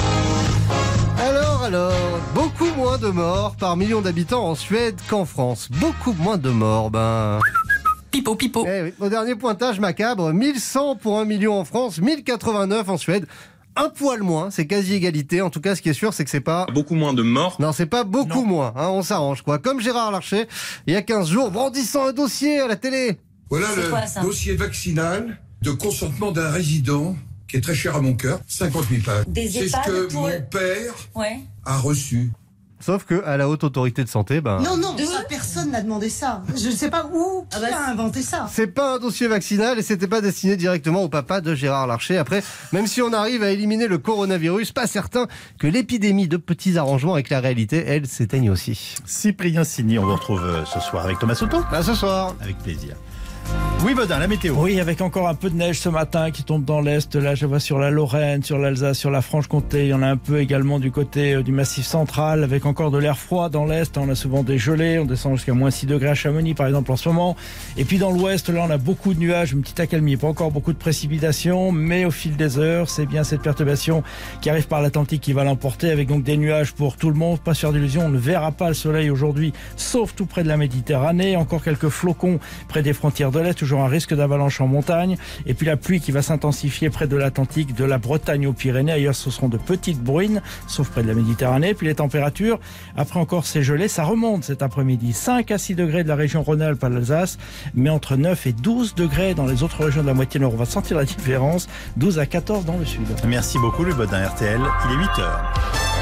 Alors, alors, beaucoup moins de morts par million d'habitants en Suède qu'en France. Beaucoup moins de morts, ben... Pipo, pipo. Eh oui, au dernier pointage macabre, mille cent pour un million en France, mille quatre-vingt-neuf en Suède. Un poil moins, c'est quasi égalité. En tout cas, ce qui est sûr, c'est que c'est pas... Beaucoup moins de morts. Non, c'est pas beaucoup non. moins. Hein, on s'arrange, quoi. Comme Gérard Larcher, il y a quinze jours, brandissant un dossier à la télé. Voilà le quoi, dossier vaccinal de consentement d'un résident qui est très cher à mon cœur. cinquante mille pages. Des c'est ce que pour... mon père ouais. a reçu. Sauf que à la haute autorité de santé, ben. Non, non, ça, personne n'a demandé ça. Je ne sais pas où qui ah bah, a inventé ça. C'est pas un dossier vaccinal et c'était pas destiné directement au papa de Gérard Larcher. Après, même si on arrive à éliminer le coronavirus, pas certain que l'épidémie de petits arrangements avec la réalité, elle, s'éteigne aussi. Cyprien Signy, on vous retrouve ce soir avec Thomas Soto. À ce soir. Avec plaisir. Oui, Baudin, la météo. Oui, avec encore un peu de neige ce matin qui tombe dans l'Est. Là, je vois sur la Lorraine, sur l'Alsace, sur la Franche-Comté. Il y en a un peu également du côté euh, du Massif central, avec encore de l'air froid dans l'Est. On a souvent des gelées. On descend jusqu'à moins six degrés à Chamonix, par exemple, en ce moment. Et puis dans l'Ouest, là, on a beaucoup de nuages, une petite accalmie. Pas encore beaucoup de précipitations, mais au fil des heures, c'est bien cette perturbation qui arrive par l'Atlantique qui va l'emporter, avec donc des nuages pour tout le monde. Pas se faire d'illusions, on ne verra pas le soleil aujourd'hui, sauf tout près de la Méditerranée. Encore quelques flocons près des frontières de l'Est. Toujours un risque d'avalanche en montagne, et puis la pluie qui va s'intensifier près de l'Atlantique, de la Bretagne aux Pyrénées. Ailleurs, ce seront de petites bruines, sauf près de la Méditerranée. Puis les températures, après encore ces gelées, ça remonte cet après-midi. cinq à six degrés de la région Rhône-Alpes à l'Alsace, mais entre neuf et douze degrés dans les autres régions de la moitié nord. On va sentir la différence, douze à quatorze dans le sud. Merci beaucoup, le Baudin R T L. Il est huit heures.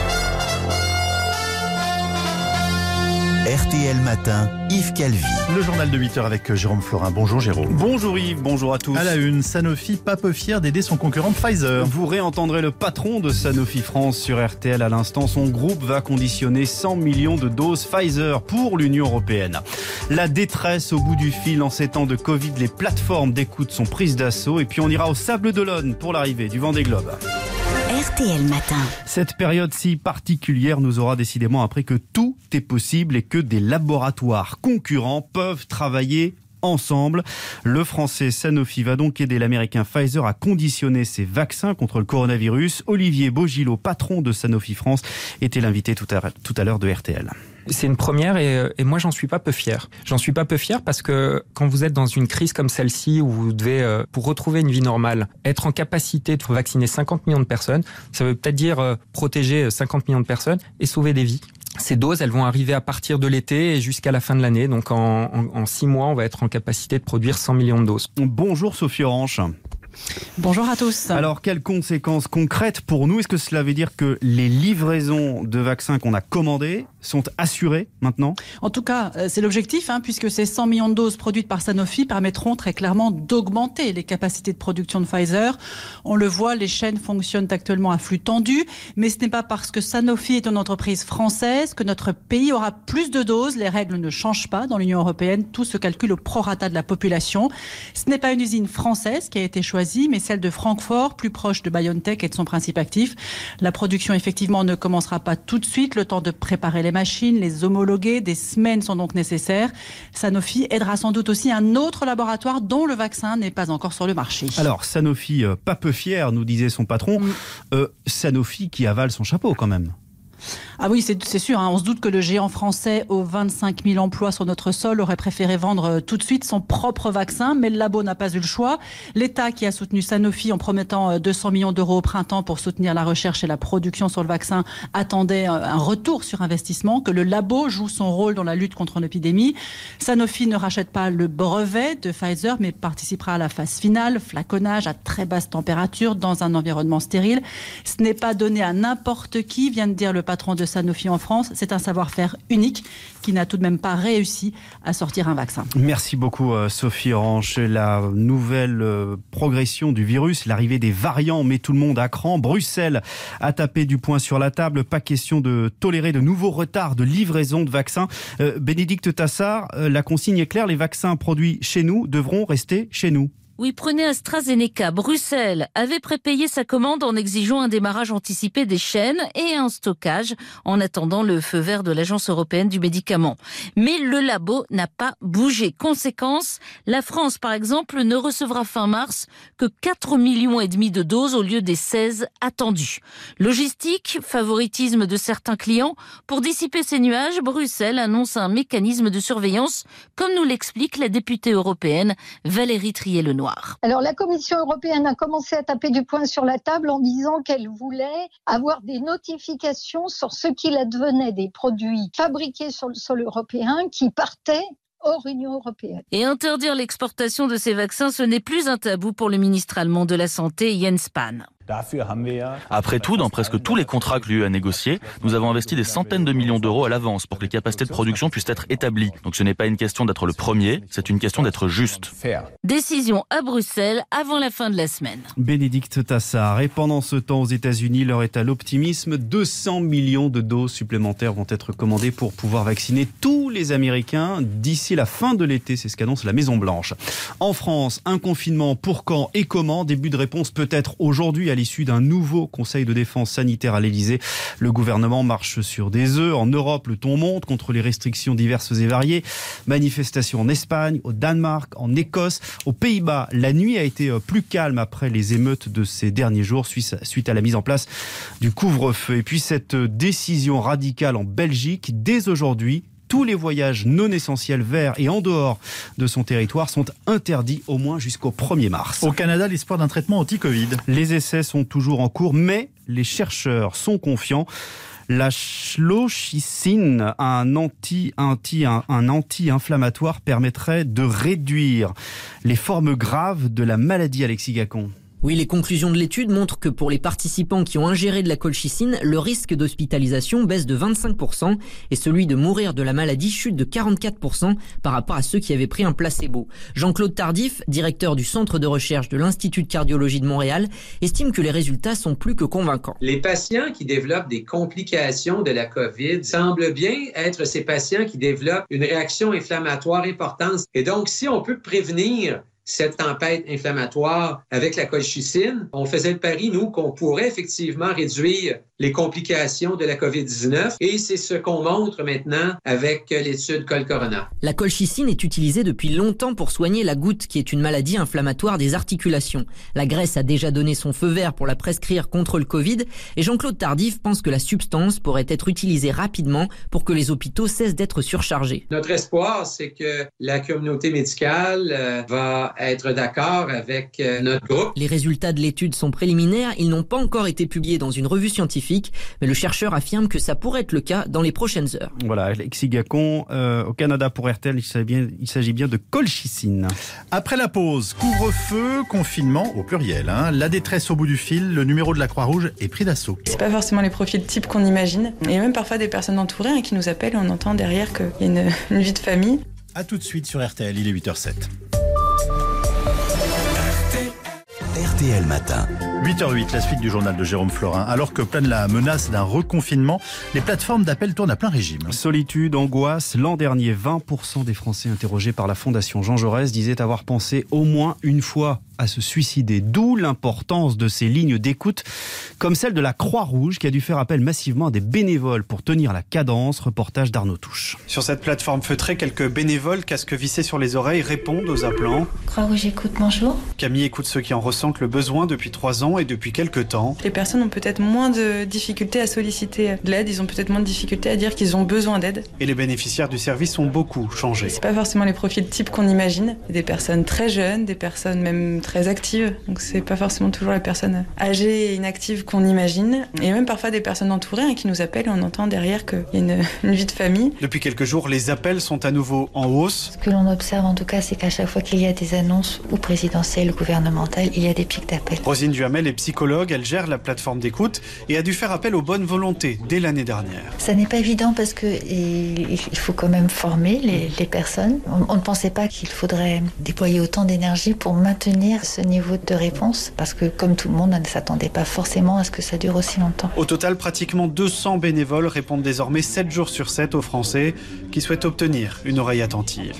R T L Matin, Yves Calvi. Le journal de huit heures avec Jérôme Florin. Bonjour Jérôme. Bonjour Yves, bonjour à tous. À la une, Sanofi pas peu fier d'aider son concurrent Pfizer. Vous réentendrez le patron de Sanofi France sur R T L à l'instant. Son groupe va conditionner cent millions de doses Pfizer pour l'Union européenne. La détresse au bout du fil en ces temps de Covid. Les plateformes d'écoute sont prises d'assaut. Et puis on ira au Sable d'Olonne pour l'arrivée du Vendée Globe. R T L Matin. Cette période si particulière nous aura décidément appris que tout est possible et que des laboratoires concurrents peuvent travailler ensemble. Le français Sanofi va donc aider l'américain Pfizer à conditionner ses vaccins contre le coronavirus. Olivier Beaugillot, patron de Sanofi France, était l'invité tout à, tout à l'heure de R T L. C'est une première et, et moi j'en suis pas peu fier. J'en suis pas peu fier parce que quand vous êtes dans une crise comme celle-ci où vous devez, euh, pour retrouver une vie normale, être en capacité de vacciner cinquante millions de personnes, ça veut peut-être dire euh, protéger cinquante millions de personnes et sauver des vies. Ces doses, elles vont arriver à partir de l'été et jusqu'à la fin de l'année. Donc en, en, en six mois, on va être en capacité de produire cent millions de doses. Bonjour Sophie Orange. Bonjour à tous. Alors, quelles conséquences concrètes pour nous? Est-ce que cela veut dire que les livraisons de vaccins qu'on a commandées sont assurées maintenant? En tout cas, c'est l'objectif, hein, puisque ces cent millions de doses produites par Sanofi permettront très clairement d'augmenter les capacités de production de Pfizer. On le voit, les chaînes fonctionnent actuellement à flux tendu, mais ce n'est pas parce que Sanofi est une entreprise française que notre pays aura plus de doses. Les règles ne changent pas dans l'Union européenne. Tout se calcule au prorata de la population. Ce n'est pas une usine française qui a été choisie, mais celle de Francfort, plus proche de BioNTech et de son principe actif. La production, effectivement, ne commencera pas tout de suite. Le temps de préparer les machines, les homologuer, des semaines sont donc nécessaires. Sanofi aidera sans doute aussi un autre laboratoire dont le vaccin n'est pas encore sur le marché. Alors, Sanofi, euh, pas peu fier, nous disait son patron. Mm. Euh, Sanofi qui avale son chapeau quand même. Ah oui, c'est, c'est sûr, hein. On se doute que le géant français aux vingt-cinq mille emplois sur notre sol aurait préféré vendre tout de suite son propre vaccin, mais le labo n'a pas eu le choix. L'État qui a soutenu Sanofi en promettant deux cents millions d'euros au printemps pour soutenir la recherche et la production sur le vaccin attendait un retour sur investissement, que le labo joue son rôle dans la lutte contre l'épidémie. Sanofi ne rachète pas le brevet de Pfizer, mais participera à la phase finale, flaconnage à très basse température dans un environnement stérile. Ce n'est pas donné à n'importe qui, vient de dire le patron de Sanofi en France. C'est un savoir-faire unique qui n'a tout de même pas réussi à sortir un vaccin. Merci beaucoup Sophie Orange. La nouvelle progression du virus, l'arrivée des variants met tout le monde à cran. Bruxelles a tapé du poing sur la table. Pas question de tolérer de nouveaux retards de livraison de vaccins. Euh, Bénédicte Tassard, la consigne est claire, les vaccins produits chez nous devront rester chez nous. Oui, prenez AstraZeneca. Bruxelles avait prépayé sa commande en exigeant un démarrage anticipé des chaînes et un stockage en attendant le feu vert de l'Agence européenne du médicament. Mais le labo n'a pas bougé. Conséquence, la France, par exemple, ne recevra fin mars que quatre millions et demi de doses au lieu des seize attendus. Logistique, favoritisme de certains clients. Pour dissiper ces nuages, Bruxelles annonce un mécanisme de surveillance, comme nous l'explique la députée européenne Valérie Trier-Lenoir. Alors la Commission européenne a commencé à taper du poing sur la table en disant qu'elle voulait avoir des notifications sur ce qu'il advenait des produits fabriqués sur le sol européen qui partaient hors Union européenne. Et interdire l'exportation de ces vaccins, ce n'est plus un tabou pour le ministre allemand de la Santé, Jens Spahn. Après tout, dans presque tous les contrats que l'U E a négociés, nous avons investi des centaines de millions d'euros à l'avance pour que les capacités de production puissent être établies. Donc ce n'est pas une question d'être le premier, c'est une question d'être juste. Décision à Bruxelles avant la fin de la semaine. Bénédicte Tassard. Et pendant ce temps, aux États-Unis, l'heure est à l'optimisme. deux cents millions de doses supplémentaires vont être commandées pour pouvoir vacciner tous les Américains d'ici la fin de l'été. C'est ce qu'annonce la Maison-Blanche. En France, un confinement pour quand et comment? Début de réponse peut-être aujourd'hui à l'issue d'un nouveau conseil de défense sanitaire à l'Elysée. Le gouvernement marche sur des œufs. En Europe, le ton monte contre les restrictions diverses et variées. Manifestations en Espagne, au Danemark, en Écosse, aux Pays-Bas. La nuit a été plus calme après les émeutes de ces derniers jours suite à la mise en place du couvre-feu. Et puis cette décision radicale en Belgique, dès aujourd'hui, tous les voyages non essentiels vers et en dehors de son territoire sont interdits au moins jusqu'au premier mars. Au Canada, l'espoir d'un traitement anti-Covid. Les essais sont toujours en cours, mais les chercheurs sont confiants. La chlochicine, un anti, anti, un, un anti-inflammatoire, permettrait de réduire les formes graves de la maladie. Alexis Gacon. Oui, les conclusions de l'étude montrent que pour les participants qui ont ingéré de la colchicine, le risque d'hospitalisation baisse de vingt-cinq pour cent et celui de mourir de la maladie chute de quarante-quatre pour cent par rapport à ceux qui avaient pris un placebo. Jean-Claude Tardif, directeur du centre de recherche de l'Institut de cardiologie de Montréal, estime que les résultats sont plus que convaincants. Les patients qui développent des complications de la COVID semblent bien être ces patients qui développent une réaction inflammatoire importante. Et donc, si on peut prévenir cette tempête inflammatoire avec la colchicine, on faisait le pari, nous, qu'on pourrait effectivement réduire les complications de la covid dix-neuf et c'est ce qu'on montre maintenant avec l'étude Col-Corona. La colchicine est utilisée depuis longtemps pour soigner la goutte, qui est une maladie inflammatoire des articulations. La Grèce a déjà donné son feu vert pour la prescrire contre le Covid et Jean-Claude Tardif pense que la substance pourrait être utilisée rapidement pour que les hôpitaux cessent d'être surchargés. Notre espoir, c'est que la communauté médicale euh, va être d'accord avec euh, notre groupe. Les résultats de l'étude sont préliminaires, ils n'ont pas encore été publiés dans une revue scientifique, mais le chercheur affirme que ça pourrait être le cas dans les prochaines heures. Voilà, Alexis Gacon, euh, au Canada pour R T L, il s'agit bien, il s'agit bien de colchicine. Après la pause, couvre-feu, confinement au pluriel. Hein. La détresse au bout du fil, le numéro de la Croix-Rouge est pris d'assaut. C'est pas forcément les profils types qu'on imagine. Il y a même parfois des personnes entourées hein, qui nous appellent et on entend derrière qu'il y a une, une vie de famille. A tout de suite sur R T L, il est huit heures zéro sept. R T L Matin. huit heures huit, la suite du journal de Jérôme Florin. Alors que plane la menace d'un reconfinement, les plateformes d'appel tournent à plein régime. Solitude, angoisse. L'an dernier, vingt pour cent des Français interrogés par la Fondation Jean Jaurès disaient avoir pensé au moins une fois à se suicider. D'où l'importance de ces lignes d'écoute, comme celle de la Croix-Rouge, qui a dû faire appel massivement à des bénévoles pour tenir la cadence. Reportage d'Arnaud Touche. Sur cette plateforme feutrée, quelques bénévoles, casques vissés sur les oreilles, répondent aux appelants. Croix-Rouge écoute, bonjour. Camille écoute ceux qui en ressentent le besoin depuis trois ans et depuis quelques temps. Les personnes ont peut-être moins de difficultés à solliciter de l'aide, ils ont peut-être moins de difficultés à dire qu'ils ont besoin d'aide. Et les bénéficiaires du service ont beaucoup changé. C'est pas forcément les profils types qu'on imagine. Des personnes très jeunes, des personnes même très actives. Donc c'est pas forcément toujours les personnes âgées et inactives qu'on imagine. Et même parfois des personnes entourées hein, qui nous appellent et on entend derrière qu'il y a une, une vie de famille. Depuis quelques jours, les appels sont à nouveau en hausse. Ce que l'on observe en tout cas, c'est qu'à chaque fois qu'il y a des annonces ou présidentielles ou gouvernementales, il y a des pics d'appels. Rosine Duhamel est psychologue, elle gère la plateforme d'écoute et a dû faire appel aux bonnes volontés dès l'année dernière. Ça n'est pas évident parce que il faut quand même former les, les personnes. On, on ne pensait pas qu'il faudrait déployer autant d'énergie pour maintenir ce niveau de réponse parce que comme tout le monde, on ne s'attendait pas forcément à ce que ça dure aussi longtemps. Au total, pratiquement deux cents bénévoles répondent désormais sept jours sur sept aux Français qui souhaitent obtenir une oreille attentive.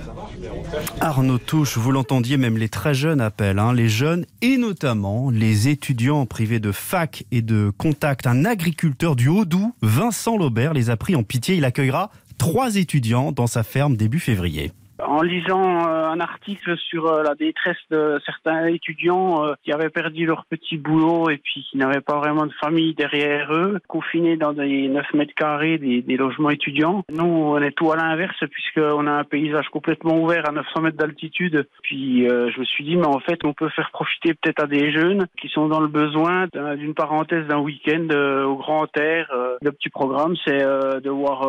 Arnaud Touche, vous l'entendiez, même les très jeunes appellent, hein, les jeunes et notamment les étudiants privés de fac et de contact. Un agriculteur du Haut-Doubs, Vincent Laubert, les a pris en pitié. Il accueillera trois étudiants dans sa ferme début février. En lisant euh, un article sur euh, la détresse de certains étudiants euh, qui avaient perdu leur petit boulot et puis qui n'avaient pas vraiment de famille derrière eux, confinés dans des neuf mètres carrés, des, des logements étudiants. Nous, on est tout à l'inverse puisqu'on a un paysage complètement ouvert à neuf cents mètres d'altitude. Puis euh, je me suis dit, mais en fait, on peut faire profiter peut-être à des jeunes qui sont dans le besoin d'une parenthèse d'un week-end euh, au grand air. Euh, le petit programme, c'est euh, de voir... Euh,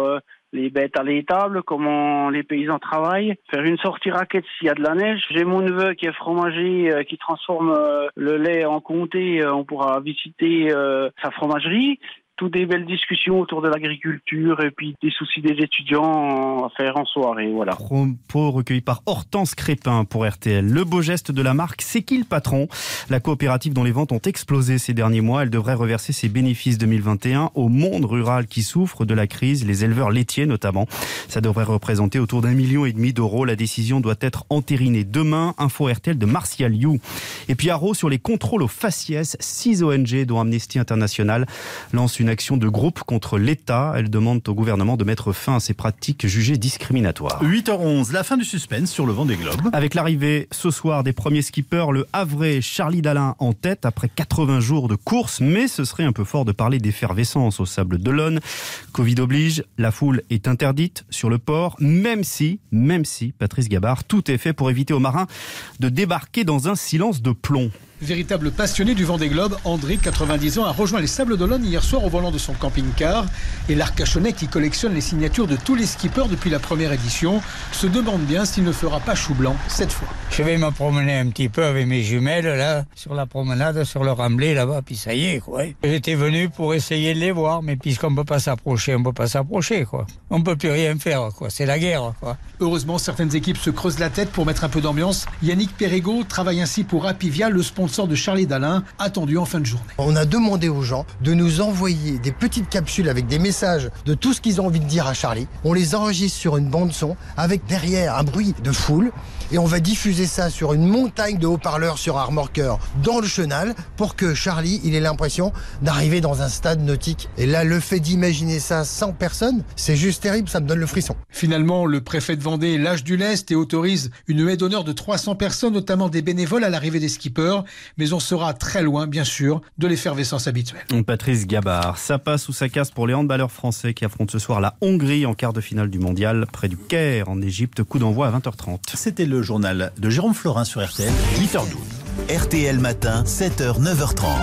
les bêtes à l'étable, comment les paysans travaillent, faire une sortie raquette s'il y a de la neige. J'ai mon neveu qui est fromager, euh, qui transforme euh, le lait en comté, euh, on pourra visiter euh, sa fromagerie. Toutes des belles discussions autour de l'agriculture et puis des soucis des étudiants à faire en soirée, voilà. Propos recueillis par Hortense Crépin pour R T L. Le beau geste de la marque C'est qui le patron ? La coopérative dont les ventes ont explosé ces derniers mois, elle devrait reverser ses bénéfices deux mille vingt et un au monde rural qui souffre de la crise, les éleveurs laitiers notamment. Ça devrait représenter autour d'un million et demi d'euros. La décision doit être entérinée demain. Info R T L de Martial You. Et puis Haro sur les contrôles aux faciès. Six O N G dont Amnesty International lance une action de groupe contre l'État. Elle demande au gouvernement de mettre fin à ces pratiques jugées discriminatoires. huit heures onze, la fin du suspense sur le Vendée Globe. Avec l'arrivée ce soir des premiers skippers, le Havrais Charlie Dalin en tête après quatre-vingts jours de course, mais ce serait un peu fort de parler d'effervescence au Sable d'Olonne. Covid oblige, la foule est interdite sur le port, même si, même si, Patrice Gabard, tout est fait pour éviter aux marins de débarquer dans un silence de plomb. Véritable passionné du Vendée Globe, André, quatre-vingt-dix ans, a rejoint les Sables d'Olonne hier soir au volant de son camping-car. Et l'Arcachonnais, qui collectionne les signatures de tous les skippers depuis la première édition, se demande bien s'il ne fera pas chou blanc cette fois. Je vais me promener un petit peu avec mes jumelles, là, sur la promenade, sur le remblai, là-bas, puis ça y est, quoi. J'étais venu pour essayer de les voir, mais puisqu'on ne peut pas s'approcher, on ne peut pas s'approcher, quoi. On ne peut plus rien faire, quoi. C'est la guerre, quoi. Heureusement, certaines équipes se creusent la tête pour mettre un peu d'ambiance. Yannick Perrigo travaille ainsi pour Apivia, le sponsor de Charlie Dalin, attendu en fin de journée. On a demandé aux gens de nous envoyer des petites capsules avec des messages de tout ce qu'ils ont envie de dire à Charlie. On les enregistre sur une bande son avec derrière un bruit de foule et on va diffuser ça sur une montagne de haut-parleurs sur un remorqueur dans le chenal pour que Charlie il ait l'impression d'arriver dans un stade nautique. Et là, le fait d'imaginer ça sans personne, c'est juste terrible, ça me donne le frisson. Finalement, le préfet de Vendée lâche du lest et autorise une haie d'honneur de trois cents personnes, notamment des bénévoles à l'arrivée des skippers. Mais on sera très loin, bien sûr, de l'effervescence habituelle. Patrice Gabard, ça passe ou ça casse pour les handballeurs français qui affrontent ce soir la Hongrie en quart de finale du mondial près du Caire en Égypte. Coup d'envoi à vingt heures trente. C'était le journal de Jérôme Florin sur R T L, huit heures douze. R T L matin, sept heures, neuf heures trente.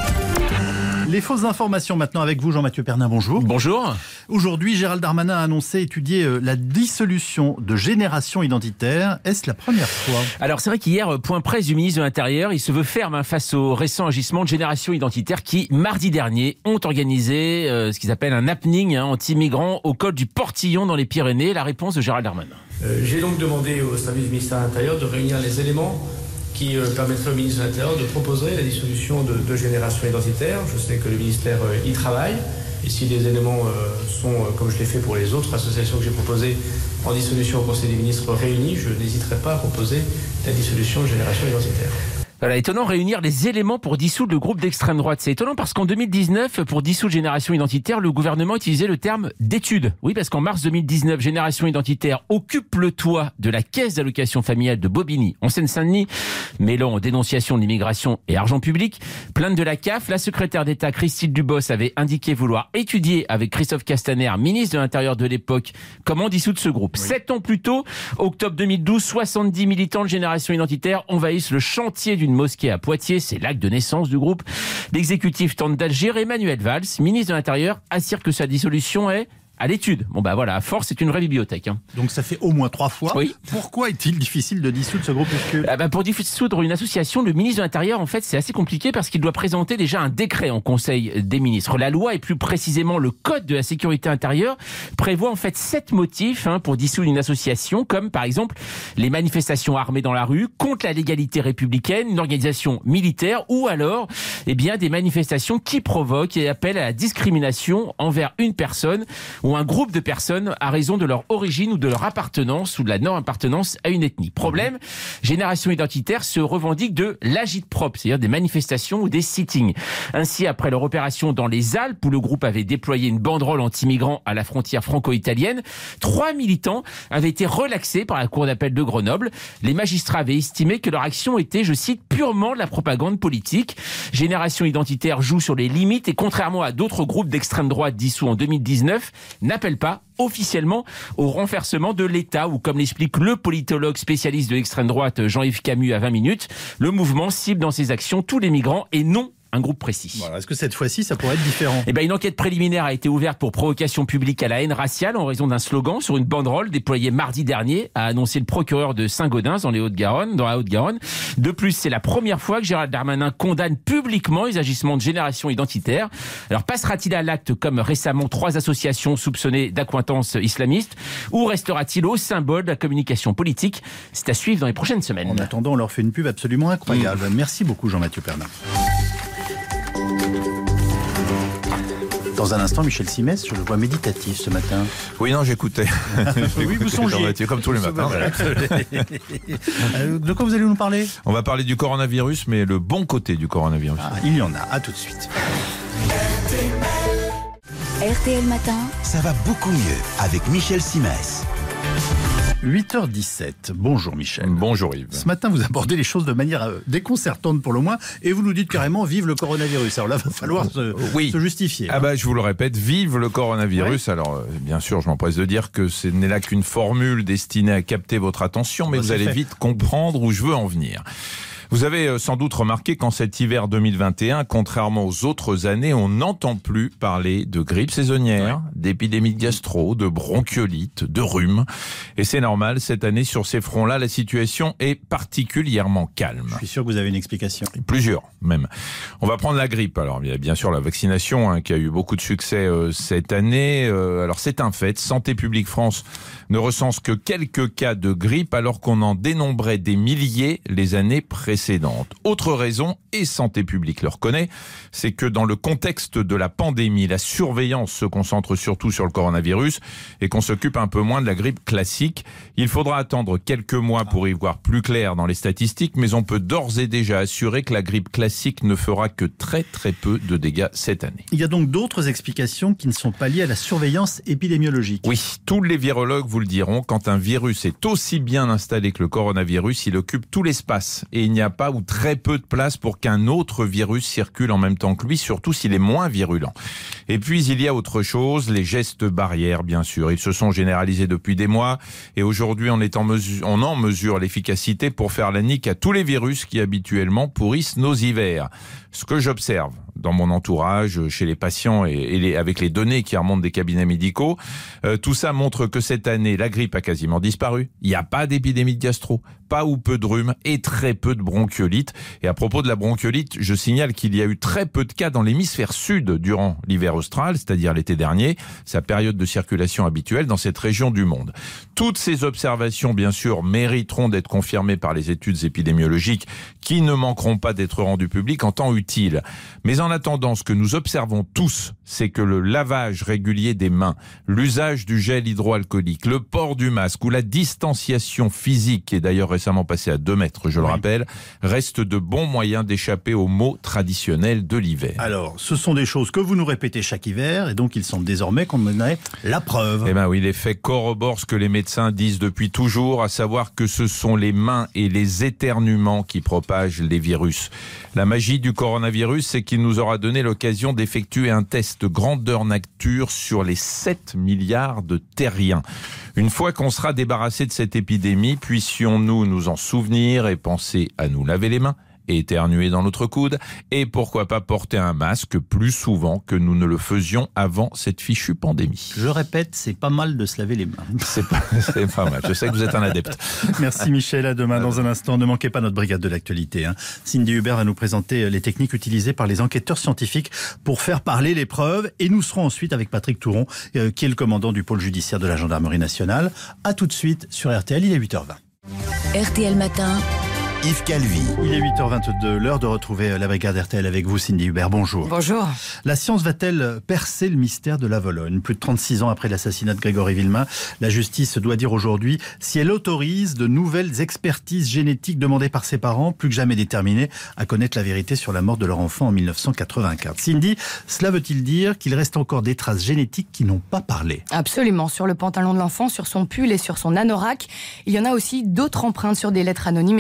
Les fausses informations maintenant avec vous, Jean-Mathieu Pernin, bonjour. Bonjour. Aujourd'hui, Gérald Darmanin a annoncé étudier la dissolution de Génération Identitaire. Est-ce la première fois ? Alors c'est vrai qu'hier, point presse du ministre de l'Intérieur, il se veut ferme hein, face au récent agissement de Génération Identitaire qui, mardi dernier, ont organisé euh, ce qu'ils appellent un happening hein, anti-migrants au col du Portillon dans les Pyrénées. La réponse de Gérald Darmanin. Euh, j'ai donc demandé au service du ministère de l'Intérieur de réunir les éléments qui euh, permettrait au ministre de l'Intérieur de proposer la dissolution de, de Génération Identitaire. Je sais que le ministère euh, y travaille. Et si les éléments euh, sont, euh, comme je l'ai fait pour les autres associations que j'ai proposées, en dissolution au Conseil des ministres réunis, je n'hésiterai pas à proposer la dissolution de Génération Identitaire. Voilà, étonnant réunir les éléments pour dissoudre le groupe d'extrême droite. C'est étonnant parce qu'en deux mille dix-neuf, pour dissoudre Génération Identitaire, le gouvernement utilisait le terme d'étude. Oui, parce qu'en mars deux mille dix-neuf, Génération Identitaire occupe le toit de la caisse d'allocation familiale de Bobigny, en Seine-Saint-Denis, mêlant dénonciation de l'immigration et argent public. Plainte de la C A F, la secrétaire d'État Christine Dubos avait indiqué vouloir étudier avec Christophe Castaner, ministre de l'Intérieur de l'époque, comment dissoudre ce groupe. Oui. Sept ans plus tôt, octobre deux mille douze, soixante-dix militants de Génération Identitaire envahissent le chantier du une mosquée à Poitiers, c'est l'acte de naissance du groupe. L'exécutif tente d'agir. Emmanuel Valls, ministre de l'Intérieur, assure que sa dissolution est à l'étude. Bon bah voilà, à force, c'est une vraie bibliothèque. Hein. Donc ça fait au moins trois fois. Oui. Pourquoi est-il difficile de dissoudre ce groupe ? que... ah bah Pour dissoudre une association, le ministre de l'Intérieur, en fait, c'est assez compliqué parce qu'il doit présenter déjà un décret en Conseil des ministres. La loi, et plus précisément le Code de la sécurité intérieure, prévoit en fait sept motifs hein, pour dissoudre une association, comme par exemple les manifestations armées dans la rue, contre la légalité républicaine, une organisation militaire, ou alors eh bien, des manifestations qui provoquent et appellent à la discrimination envers une personne ou un groupe de personnes à raison de leur origine ou de leur appartenance ou de la non-appartenance à une ethnie. Problème, Génération Identitaire se revendique de l'agite-propre, c'est-à-dire des manifestations ou des sittings. Ainsi, après leur opération dans les Alpes, où le groupe avait déployé une banderole anti-migrants à la frontière franco-italienne, trois militants avaient été relaxés par la cour d'appel de Grenoble. Les magistrats avaient estimé que leur action était, je cite, purement de la propagande politique. Génération Identitaire joue sur les limites et contrairement à d'autres groupes d'extrême droite dissous en deux mille dix-neuf, n'appelle pas officiellement au renversement de l'État ou comme l'explique le politologue spécialiste de l'extrême droite Jean-Yves Camus à vingt minutes, le mouvement cible dans ses actions tous les migrants et non un groupe précis. Voilà. Est-ce que cette fois-ci, ça pourrait être différent ? Eh ben, une enquête préliminaire a été ouverte pour provocation publique à la haine raciale en raison d'un slogan sur une banderole déployée mardi dernier, a annoncé le procureur de Saint-Gaudens dans les Hauts-de-Garonne, dans la Haute-Garonne. De plus, c'est la première fois que Gérald Darmanin condamne publiquement les agissements de génération identitaire. Alors, passera-t-il à l'acte comme récemment trois associations soupçonnées d'accointance islamiste, ou restera-t-il au symbole de la communication politique ? C'est à suivre dans les prochaines semaines. En attendant, on leur fait une pub absolument incroyable. Mmh. Merci beaucoup Jean-Mathieu Pernin. Dans un instant, Michel Simès, je le vois méditatif ce matin. Oui, non, j'écoutais. Oui, vous songiez. Comme tous les matins. De quoi vous allez nous parler ? On va parler du coronavirus, mais le bon côté du coronavirus. Ah, il y en a. À tout de suite. R T L Matin, ça va beaucoup mieux avec Michel Simès. huit heures dix-sept. Bonjour Michel. Bonjour Yves. Ce matin, vous abordez les choses de manière déconcertante pour le moins et vous nous dites carrément vive le coronavirus. Alors là, il va falloir se, oui. se justifier. Ah hein. bah, je vous le répète, vive le coronavirus. Ouais. Alors, euh, bien sûr, je m'empresse de dire que ce n'est là qu'une formule destinée à capter votre attention, mais bah, vous allez fait. vite comprendre où je veux en venir. Vous avez sans doute remarqué qu'en cet hiver deux mille vingt et un, contrairement aux autres années, on n'entend plus parler de grippe saisonnière, ouais. d'épidémie de gastro, de bronchiolite, de rhume. Et c'est normal, cette année, sur ces fronts-là, la situation est particulièrement calme. Je suis sûr que vous avez une explication. Plusieurs, même. On va prendre la grippe. Alors, il y a bien sûr la vaccination hein, qui a eu beaucoup de succès euh, cette année. Euh, alors, c'est un fait. Santé publique France ne recense que quelques cas de grippe alors qu'on en dénombrait des milliers les années précédentes. Autre raison, et Santé publique le reconnaît, c'est que dans le contexte de la pandémie, la surveillance se concentre surtout sur le coronavirus et qu'on s'occupe un peu moins de la grippe classique. Il faudra attendre quelques mois pour y voir plus clair dans les statistiques, mais on peut d'ores et déjà assurer que la grippe classique ne fera que très très peu de dégâts cette année. Il y a donc d'autres explications qui ne sont pas liées à la surveillance épidémiologique. Oui, tous les virologues vous le diront, quand un virus est aussi bien installé que le coronavirus, il occupe tout l'espace et il n'y a pas ou très peu de place pour qu'un autre virus circule en même temps que lui, surtout s'il est moins virulent. Et puis il y a autre chose, les gestes barrières bien sûr. Ils se sont généralisés depuis des mois et aujourd'hui on est en mesure, on en mesure l'efficacité pour faire la nique à tous les virus qui habituellement pourrissent nos hivers. Ce que j'observe dans mon entourage, chez les patients et, et les, avec les données qui remontent des cabinets médicaux, euh, tout ça montre que cette année, la grippe a quasiment disparu. Il n'y a pas d'épidémie de gastro, pas ou peu de rhume et très peu de bronchiolite. Et à propos de la bronchiolite, je signale qu'il y a eu très peu de cas dans l'hémisphère sud durant l'hiver austral, c'est-à-dire l'été dernier, sa période de circulation habituelle dans cette région du monde. Toutes ces observations, bien sûr, mériteront d'être confirmées par les études épidémiologiques qui ne manqueront pas d'être rendues publiques en temps utile. Mais en attendant, ce que nous observons tous, c'est que le lavage régulier des mains, l'usage du gel hydroalcoolique, le port du masque ou la distanciation physique, qui est d'ailleurs récemment passée à deux mètres, je le oui. rappelle, restent de bons moyens d'échapper aux maux traditionnels de l'hiver. Alors, ce sont des choses que vous nous répétez chaque hiver, et donc il semble désormais qu'on en ait la preuve. Eh bien oui, les faits corroborent ce que les médecins disent depuis toujours, à savoir que ce sont les mains et les éternuements qui propagent les virus. La magie du coronavirus, c'est qu'il nous aura donné l'occasion d'effectuer un test grandeur nature sur les sept milliards de terriens. Une fois qu'on sera débarrassé de cette épidémie, puissions-nous nous en souvenir et penser à nous laver les mains et éternuer dans notre coude, et pourquoi pas porter un masque plus souvent que nous ne le faisions avant cette fichue pandémie. Je répète, c'est pas mal de se laver les mains. C'est pas, c'est pas mal, je sais que vous êtes un adepte. Merci Michel, à demain dans un instant. Ne manquez pas notre brigade de l'actualité. Hein. Cindy Hubert va nous présenter les techniques utilisées par les enquêteurs scientifiques pour faire parler les preuves, et nous serons ensuite avec Patrick Touron, euh, qui est le commandant du pôle judiciaire de la gendarmerie nationale. À tout de suite sur R T L, il est huit heures vingt. R T L Matin. Yves Calvi. Il est huit heures vingt-deux, l'heure de retrouver la brigade R T L avec vous, Cindy Hubert. Bonjour. Bonjour. La science va-t-elle percer le mystère de la Vologne ? Plus de trente-six ans après l'assassinat de Grégory Villemain, la justice doit dire aujourd'hui si elle autorise de nouvelles expertises génétiques demandées par ses parents, plus que jamais déterminés à connaître la vérité sur la mort de leur enfant en mille neuf cent quatre-vingt-quatre. Cindy, cela veut-il dire qu'il reste encore des traces génétiques qui n'ont pas parlé ? Absolument. Sur le pantalon de l'enfant, sur son pull et sur son anorak, il y en a aussi d'autres empreintes sur des lettres anonymes et sur une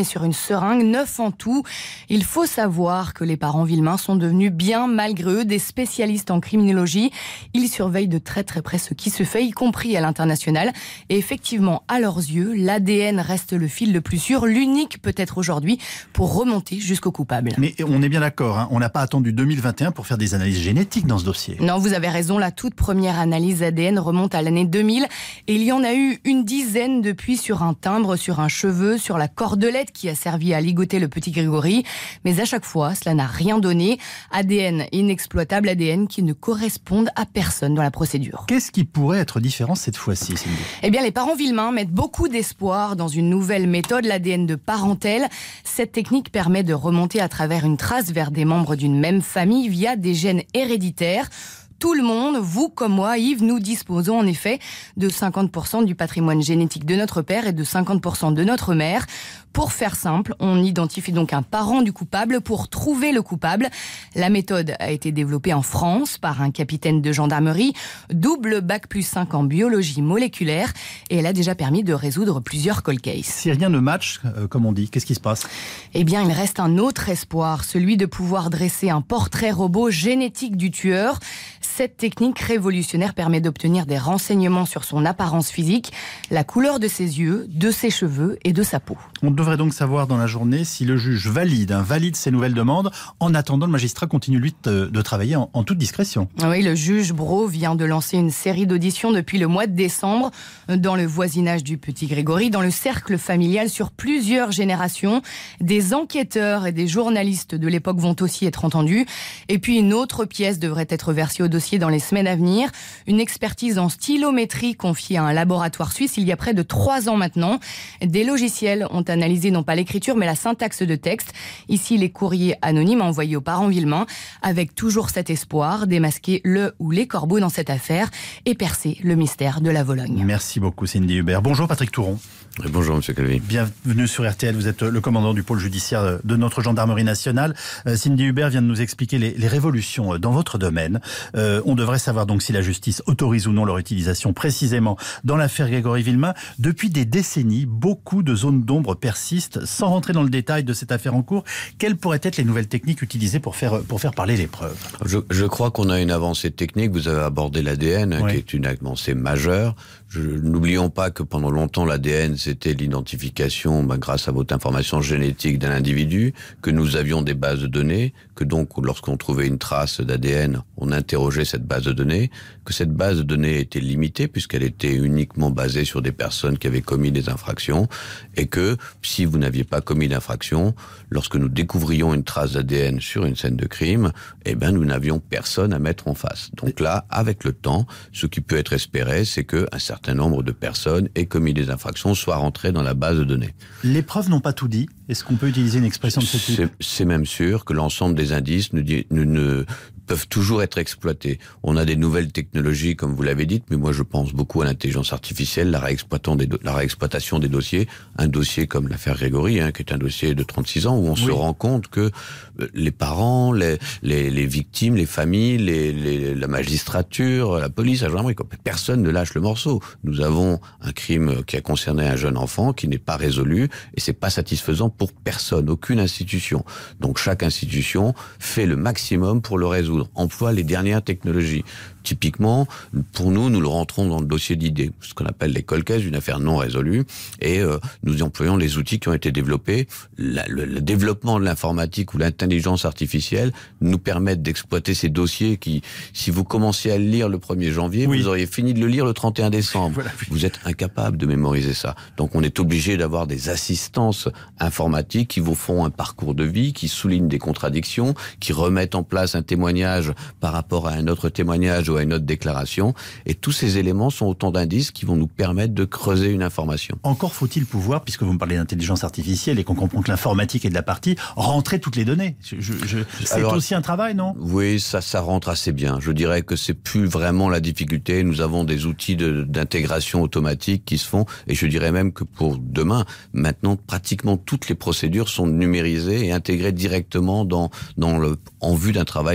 seringues, neuf en tout. Il faut savoir que les parents Villemain sont devenus bien malgré eux des spécialistes en criminologie. Ils surveillent de très très près ce qui se fait, y compris à l'international. Et effectivement, à leurs yeux, l'A D N reste le fil le plus sûr, l'unique peut-être aujourd'hui pour remonter jusqu'au coupable. Mais on est bien d'accord, hein, on n'a pas attendu deux mille vingt et un pour faire des analyses génétiques dans ce dossier. Non, vous avez raison, la toute première analyse A D N remonte à l'année deux mille et il y en a eu une dizaine depuis sur un timbre, sur un cheveu, sur la cordelette qui a servi à ligoter le petit Grégory. Mais à chaque fois, cela n'a rien donné. A D N inexploitable, A D N qui ne correspondent à personne dans la procédure. Qu'est-ce qui pourrait être différent cette fois-ci, Cindy ? Eh bien, les parents Villemain mettent beaucoup d'espoir dans une nouvelle méthode, l'A D N de parentèle. Cette technique permet de remonter à travers une trace vers des membres d'une même famille via des gènes héréditaires. Tout le monde, vous comme moi, Yves, nous disposons en effet de cinquante pour cent du patrimoine génétique de notre père et de cinquante pour cent de notre mère. Pour faire simple, on identifie donc un parent du coupable pour trouver le coupable. La méthode a été développée en France par un capitaine de gendarmerie, double bac plus cinq en biologie moléculaire, et elle a déjà permis de résoudre plusieurs cold cases. Si rien ne match, euh, comme on dit, qu'est-ce qui se passe ? Eh bien, il reste un autre espoir, celui de pouvoir dresser un portrait robot génétique du tueur. Cette technique révolutionnaire permet d'obtenir des renseignements sur son apparence physique, la couleur de ses yeux, de ses cheveux et de sa peau. On devrait donc savoir dans la journée si le juge valide, hein, valide ces nouvelles demandes. En attendant, le magistrat continue lui de, de travailler en, en toute discrétion. Oui, le juge Brault vient de lancer une série d'auditions depuis le mois de décembre dans le voisinage du petit Grégory, dans le cercle familial sur plusieurs générations. Des enquêteurs et des journalistes de l'époque vont aussi être entendus. Et puis une autre pièce devrait être versée au dossier dans les semaines à venir. Une expertise en stylométrie confiée à un laboratoire suisse il y a près de trois ans maintenant. Des logiciels ont analysé non pas l'écriture mais la syntaxe de texte. Ici les courriers anonymes envoyés aux parents Villemain avec toujours cet espoir, démasquer le ou les corbeaux dans cette affaire et percer le mystère de la Vologne. Merci beaucoup Cindy Hubert. Bonjour Patrick Touron. Bonjour Monsieur Calvi. Bienvenue sur R T L, vous êtes le commandant du pôle judiciaire de notre gendarmerie nationale. Cindy Hubert vient de nous expliquer les, les révolutions dans votre domaine. Euh, on devrait savoir donc si la justice autorise ou non leur utilisation précisément dans l'affaire Grégory Villemain. Depuis des décennies, beaucoup de zones d'ombre persistent. Sans rentrer dans le détail de cette affaire en cours, quelles pourraient être les nouvelles techniques utilisées pour faire, pour faire parler les preuves ? Je, je crois qu'on a une avancée technique. Vous avez abordé l'A D N, oui, qui est une avancée majeure. Je, n'oublions pas que pendant longtemps, l'A D N, c'était l'identification, bah, grâce à votre information génétique d'un individu, que nous avions des bases de données, que donc, lorsqu'on trouvait une trace d'A D N, on interrogeait cette base de données, que cette base de données était limitée, puisqu'elle était uniquement basée sur des personnes qui avaient commis des infractions, et que, si vous n'aviez pas commis d'infraction, lorsque nous découvrions une trace d'A D N sur une scène de crime, eh ben, nous n'avions personne à mettre en face. Donc là, avec le temps, ce qui peut être espéré, c'est qu'un certain un nombre de personnes aient commis des infractions soient rentrées dans la base de données. Les preuves n'ont pas tout dit. Est-ce qu'on peut utiliser une expression de ce type ? C'est, c'est même sûr que l'ensemble des indices ne, ne, ne peuvent toujours être exploités. On a des nouvelles technologies, comme vous l'avez dit, mais moi je pense beaucoup à l'intelligence artificielle, la, réexploitation des, do- la réexploitation des dossiers. Un dossier comme l'affaire Grégory, hein, qui est un dossier de trente-six ans, où on oui. se rend compte que les parents, les, les, les victimes, les familles, les, les, la magistrature, la police, la gendarmerie, personne ne lâche le morceau. Nous avons un crime qui a concerné un jeune enfant qui n'est pas résolu, et c'est pas satisfaisant pour personne, aucune institution. Donc chaque institution fait le maximum pour le résoudre, emploie les dernières technologies. Typiquement, pour nous, nous le rentrons dans le dossier d'idées, ce qu'on appelle les cold cases, une affaire non résolue, et euh, nous employons les outils qui ont été développés. La, le, le développement de l'informatique ou l'intelligence artificielle nous permettent d'exploiter ces dossiers qui, si vous commenciez à le lire le premier janvier, oui. vous auriez fini de le lire le trente et un décembre. Voilà. Vous êtes incapable de mémoriser ça. Donc on est obligé d'avoir des assistances informatiques qui vous font un parcours de vie, qui soulignent des contradictions, qui remettent en place un témoignage par rapport à un autre témoignage ou à une autre déclaration. Et tous ces éléments sont autant d'indices qui vont nous permettre de creuser une information. Encore faut-il pouvoir, puisque vous me parlez d'intelligence artificielle et qu'on comprend que l'informatique est de la partie, rentrer toutes les données. Je, je, je, c'est Alors, aussi un travail, non ? Oui, ça, ça rentre assez bien. Je dirais que c'est plus vraiment la difficulté. Nous avons des outils de, d'intégration automatique qui se font, et je dirais même que pour demain, maintenant, pratiquement toutes les procédures sont numérisées et intégrées directement dans, dans le, en vue d'un travail à venir.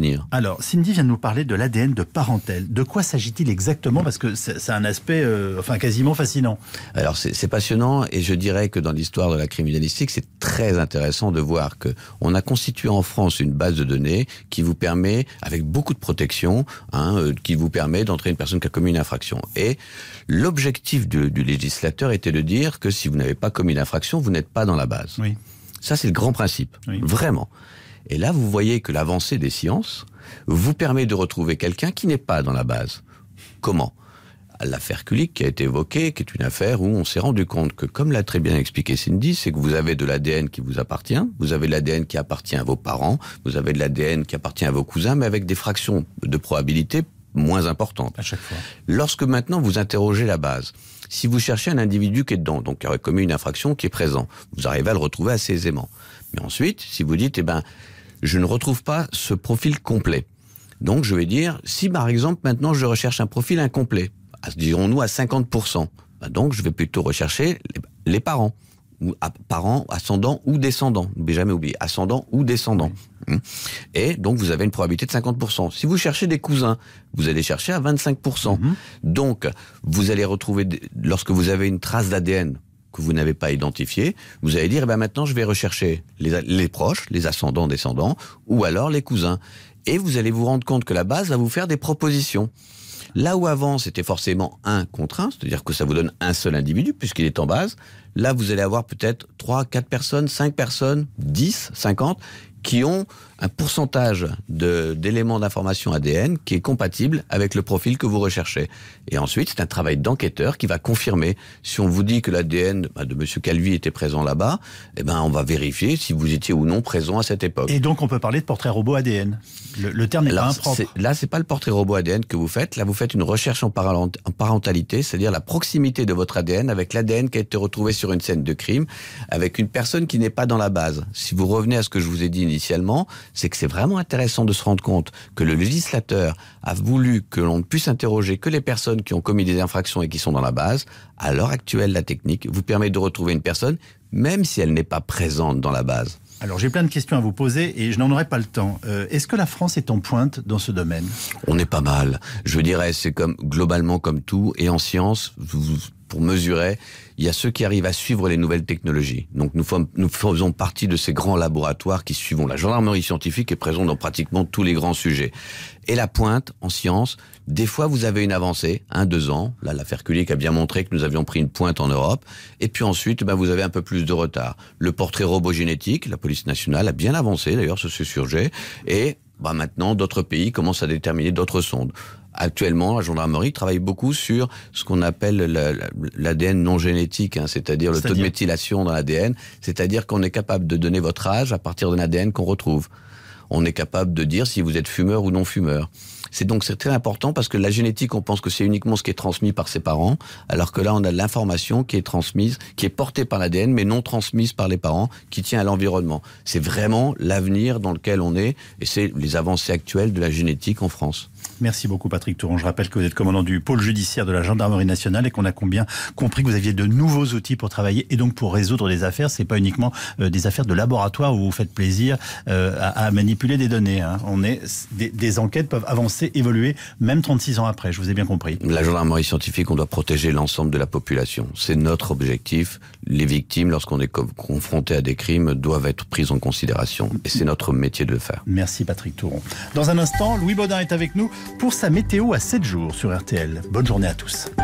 revenir. Alors, Cindy vient de nous parler de l'A D N de parentèle. De quoi s'agit-il exactement? Parce que c'est, c'est un aspect euh, enfin, quasiment fascinant. Alors, c'est, c'est passionnant, et je dirais que dans l'histoire de la criminalistique, c'est très intéressant de voir que on a constitué en France une base de données qui vous permet, avec beaucoup de protection, hein, euh, qui vous permet d'entrer une personne qui a commis une infraction. Et l'objectif du, du législateur était de dire que si vous n'avez pas commis l'infraction, vous n'êtes pas dans la base. Oui. Ça, c'est le grand principe. Oui. Vraiment. Et là, vous voyez que l'avancée des sciences vous permet de retrouver quelqu'un qui n'est pas dans la base. Comment ? L'affaire Kulik qui a été évoquée, qui est une affaire où on s'est rendu compte que, comme l'a très bien expliqué Cindy, c'est que vous avez de l'A D N qui vous appartient, vous avez de l'A D N qui appartient à vos parents, vous avez de l'A D N qui appartient à vos cousins, mais avec des fractions de probabilité moins importantes. À chaque fois. Lorsque maintenant vous interrogez la base, si vous cherchez un individu qui est dedans, donc qui aurait commis une infraction, qui est présent, vous arrivez à le retrouver assez aisément. Mais ensuite, si vous dites, eh ben, je ne retrouve pas ce profil complet. Donc, je vais dire, si par exemple, maintenant, je recherche un profil incomplet, dirons-nous à cinquante pour cent, ben donc, je vais plutôt rechercher les, les parents, ou à, parents, ascendants ou descendants. N'oubliez jamais oublier, ascendants ou descendants. Oui. Et donc, vous avez une probabilité de cinquante pour cent. Si vous cherchez des cousins, vous allez chercher à vingt-cinq pour cent. Mm-hmm. Donc, vous allez retrouver, lorsque vous avez une trace d'A D N que vous n'avez pas identifié, vous allez dire, eh ben maintenant, je vais rechercher les, les proches, les ascendants, descendants, ou alors les cousins. Et vous allez vous rendre compte que la base va vous faire des propositions. Là où avant, c'était forcément un contre un, c'est-à-dire que ça vous donne un seul individu, puisqu'il est en base, là, vous allez avoir peut-être trois, quatre personnes, cinq personnes, dix, cinquante, qui ont un pourcentage de, d'éléments d'information A D N qui est compatible avec le profil que vous recherchez. Et ensuite, c'est un travail d'enquêteur qui va confirmer. Si on vous dit que l'A D N de Monsieur Calvi était présent là-bas, eh ben, on va vérifier si vous étiez ou non présent à cette époque. Et donc, on peut parler de portrait robot A D N. Le, le terme n'est là, pas impropre. C'est, là, c'est pas le portrait robot A D N que vous faites. Là, vous faites une recherche en, parent, en parentalité, c'est-à-dire la proximité de votre A D N avec l'A D N qui a été retrouvé sur une scène de crime, avec une personne qui n'est pas dans la base. Si vous revenez à ce que je vous ai dit initialement, c'est que c'est vraiment intéressant de se rendre compte que le législateur a voulu que l'on ne puisse interroger que les personnes qui ont commis des infractions et qui sont dans la base. À l'heure actuelle, la technique vous permet de retrouver une personne, même si elle n'est pas présente dans la base. Alors j'ai plein de questions à vous poser et je n'en aurai pas le temps. Euh, est-ce que la France est en pointe dans ce domaine ? On est pas mal. Je dirais, c'est comme globalement comme tout. Et en science, vous, pour mesurer, il y a ceux qui arrivent à suivre les nouvelles technologies. Donc nous, nous faisons partie de ces grands laboratoires qui suivent. La gendarmerie scientifique est présente dans pratiquement tous les grands sujets. Et la pointe, en science, des fois vous avez une avancée, un, deux ans. Là, l'affaire Kulik a bien montré que nous avions pris une pointe en Europe. Et puis ensuite, ben, vous avez un peu plus de retard. Le portrait robot génétique, la police nationale a bien avancé d'ailleurs sur ce sujet. Et ben, maintenant, d'autres pays commencent à déterminer d'autres sondes. Actuellement, la gendarmerie travaille beaucoup sur ce qu'on appelle l'A D N non génétique, hein, c'est-à-dire le c'est-à-dire... taux de méthylation dans l'A D N, c'est-à-dire qu'on est capable de donner votre âge à partir d'un A D N qu'on retrouve. On est capable de dire si vous êtes fumeur ou non fumeur. C'est donc c'est très important parce que la génétique, on pense que c'est uniquement ce qui est transmis par ses parents, alors que là, on a de l'information qui est transmise, qui est portée par l'A D N, mais non transmise par les parents, qui tient à l'environnement. C'est vraiment l'avenir dans lequel on est, et c'est les avancées actuelles de la génétique en France. Merci beaucoup Patrick Touron. Je rappelle que vous êtes commandant du pôle judiciaire de la gendarmerie nationale et qu'on a combien compris que vous aviez de nouveaux outils pour travailler et donc pour résoudre des affaires. C'est pas uniquement euh, des affaires de laboratoire où vous faites plaisir euh, à, à manipuler des données. Hein. On est des, des enquêtes peuvent avancer, évoluer, même trente-six ans après. Je vous ai bien compris. La gendarmerie scientifique, on doit protéger l'ensemble de la population. C'est notre objectif. Les victimes, lorsqu'on est co- confronté à des crimes, doivent être prises en considération et c'est notre métier de le faire. Merci Patrick Touron. Dans un instant, Louis Baudin est avec nous pour sa météo à sept jours sur R T L. Bonne journée à tous. R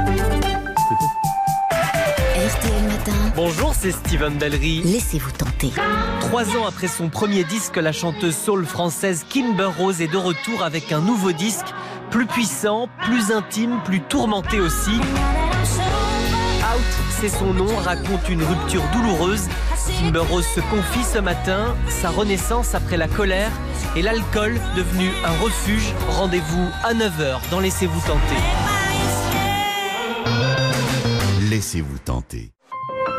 T L Matin. Bonjour, c'est Steven Bellery. Laissez-vous tenter. Trois ans après son premier disque, la chanteuse soul française Kimber Rose est de retour avec un nouveau disque, plus puissant, plus intime, plus tourmenté aussi. Out, c'est son nom, raconte une rupture douloureuse. Kimber Rose se confie ce matin, sa renaissance après la colère et l'alcool devenu un refuge. Rendez-vous à neuf heures dans Laissez-vous tenter. Laissez-vous tenter.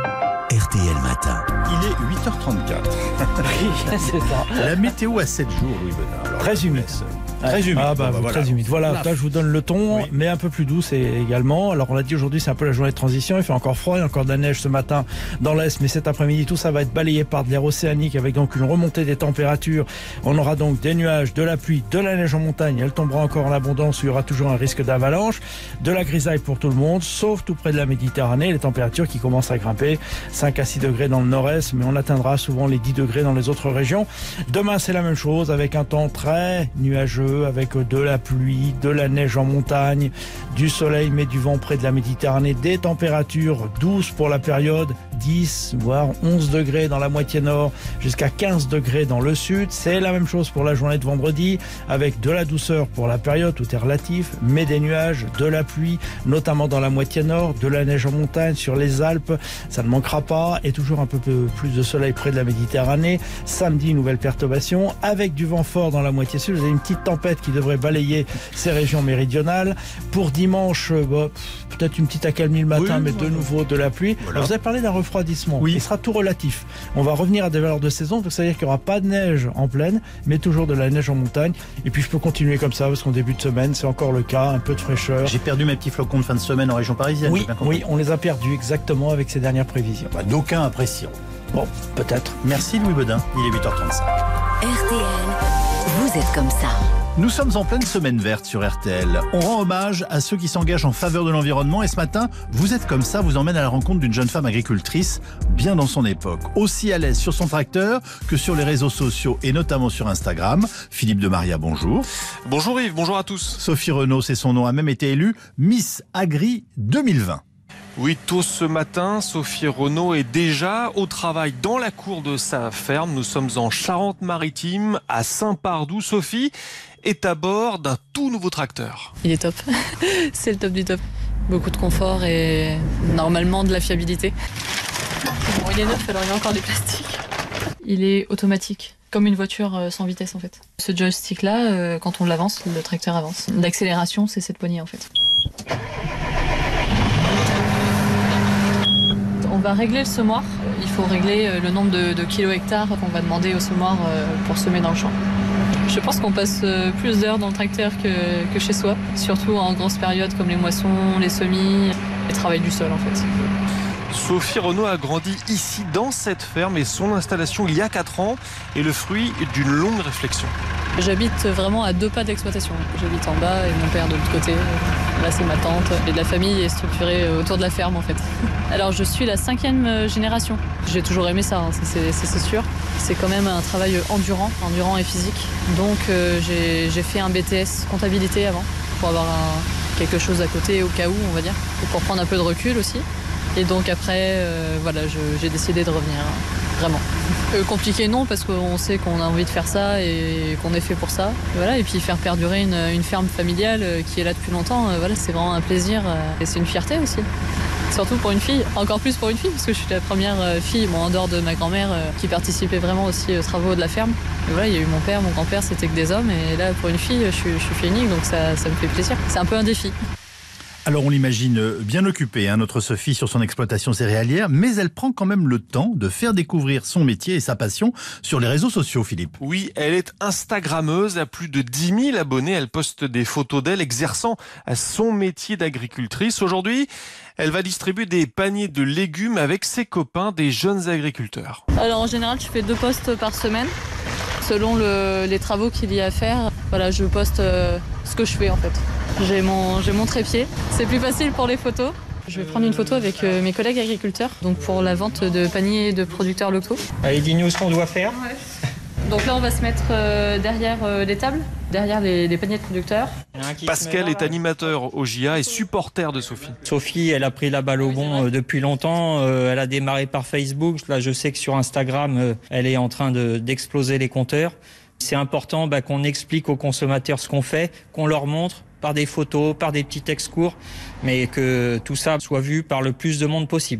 R T L Matin. Il est huit heures trente-quatre. Oui, c'est ça. La météo à sept jours, Louis Bonnard. Alors, très humide. Très humide. Ah bah, bah, voilà. Très humide. Voilà, là, je vous donne le ton, oui. mais un peu plus douce également. Alors on l'a dit aujourd'hui, c'est un peu la journée de transition. Il fait encore froid, il y a encore de la neige ce matin dans l'Est, mais cet après-midi, tout ça va être balayé par de l'air océanique avec donc une remontée des températures. On aura donc des nuages, de la pluie, de la neige en montagne. Elle tombera encore en abondance, il y aura toujours un risque d'avalanche, de la grisaille pour tout le monde, sauf tout près de la Méditerranée. Les températures qui commencent à grimper, cinq à six degrés dans le nord-est, mais on atteindra souvent les dix degrés dans les autres régions. Demain, c'est la même chose, avec un temps très nuageux, avec de la pluie, de la neige en montagne, du soleil mais du vent près de la Méditerranée, des températures douces pour la période, dix voire onze degrés dans la moitié nord, jusqu'à quinze degrés dans le sud. C'est la même chose pour la journée de vendredi, avec de la douceur pour la période, tout est relatif, mais des nuages, de la pluie, notamment dans la moitié nord, de la neige en montagne, sur les Alpes, ça ne manquera pas, et toujours un peu plus de soleil près de la Méditerranée. Samedi, nouvelle perturbation, avec du vent fort dans la moitié sud, vous avez une petite tempête qui devrait balayer ces régions méridionales. Pour dimanche, bah, peut-être une petite accalmie le matin, oui, mais de nouveau de la pluie. Voilà. Alors, vous avez parlé d'un refroidissement. Oui. Il sera tout relatif. On va revenir à des valeurs de saison, donc ça veut dire qu'il n'y aura pas de neige en plaine, mais toujours de la neige en montagne. Et puis je peux continuer comme ça, parce qu'en début de semaine, c'est encore le cas, un peu de fraîcheur. J'ai perdu mes petits flocons de fin de semaine en région parisienne. Oui, oui, on les a perdus exactement avec ces dernières prévisions. Bah, d'aucun appréciant. Bon, peut-être. Merci Louis Baudin, il est huit heures trente-cinq. R T L, vous êtes comme ça. Nous sommes en pleine semaine verte sur R T L. On rend hommage à ceux qui s'engagent en faveur de l'environnement et ce matin, Vous êtes comme ça vous emmène à la rencontre d'une jeune femme agricultrice bien dans son époque. Aussi à l'aise sur son tracteur que sur les réseaux sociaux et notamment sur Instagram. Philippe de Maria, bonjour. Bonjour Yves, bonjour à tous. Sophie Renaud, c'est son nom, a même été élue Miss Agri deux mille vingt. Oui, tôt ce matin, Sophie Renaud est déjà au travail dans la cour de sa ferme. Nous sommes en Charente-Maritime, à Saint-Pardoux. Sophie est à bord d'un tout nouveau tracteur. Il est top, c'est le top du top. Beaucoup de confort et normalement de la fiabilité. Bon, il est neuf, alors il y a encore des plastiques. Il est automatique, comme une voiture sans vitesse en fait. Ce joystick-là, quand on l'avance, le tracteur avance. L'accélération, c'est cette poignée en fait. On va régler le semoir. Il faut régler le nombre de, de kilo-hectares qu'on va demander au semoir pour semer dans le champ. Je pense qu'on passe plus d'heures dans le tracteur que, que chez soi, surtout en grosses périodes comme les moissons, les semis, le travail du sol en fait. Sophie Renaud a grandi ici dans cette ferme et son installation il y a quatre ans est le fruit d'une longue réflexion. J'habite vraiment à deux pas d'exploitation. J'habite en bas et mon père de l'autre côté. Là c'est ma tante. Et la famille est structurée autour de la ferme en fait. Alors je suis la cinquième génération. J'ai toujours aimé ça, hein, c'est, c'est, c'est sûr. C'est quand même un travail endurant, endurant et physique. Donc euh, j'ai, j'ai fait un B T S comptabilité avant pour avoir un, quelque chose à côté au cas où on va dire. Et pour prendre un peu de recul aussi. Et donc après, euh, voilà, je, j'ai décidé de revenir, vraiment. Euh, compliqué non, parce qu'on sait qu'on a envie de faire ça et qu'on est fait pour ça. Et voilà, et puis faire perdurer une, une ferme familiale qui est là depuis longtemps, euh, voilà, c'est vraiment un plaisir euh, et c'est une fierté aussi. Surtout pour une fille, encore plus pour une fille, parce que je suis la première fille, bon, en dehors de ma grand-mère, euh, qui participait vraiment aussi aux travaux de la ferme. Et voilà, il y a eu mon père, mon grand-père, c'était que des hommes, et là, pour une fille, je suis, je suis fille unique, donc ça, ça me fait plaisir. C'est un peu un défi. Alors on l'imagine bien occupée, hein, notre Sophie, sur son exploitation céréalière, mais elle prend quand même le temps de faire découvrir son métier et sa passion sur les réseaux sociaux, Philippe. Oui, elle est instagrammeuse, à plus de dix mille abonnés. Elle poste des photos d'elle exerçant à son métier d'agricultrice. Aujourd'hui, elle va distribuer des paniers de légumes avec ses copains, des jeunes agriculteurs. Alors en général, je fais deux posts par semaine, selon le, les travaux qu'il y a à faire. Voilà, je poste euh, ce que je fais en fait. J'ai mon, j'ai mon trépied, c'est plus facile pour les photos. Je vais prendre une photo avec euh, mes collègues agriculteurs, donc pour la vente de paniers de producteurs locaux. Allez, dis-nous ce qu'on doit faire. Ouais. Donc là, on va se mettre euh, derrière euh, les tables, derrière les, les paniers de producteurs. Pascal est animateur au J A et supporter de Sophie. Sophie, elle a pris la balle au bon euh, depuis longtemps. Euh, elle a démarré par Facebook. Là, je sais que sur Instagram, euh, elle est en train de, d'exploser les compteurs. C'est important bah, qu'on explique aux consommateurs ce qu'on fait, qu'on leur montre par des photos, par des petits textes courts, mais que tout ça soit vu par le plus de monde possible.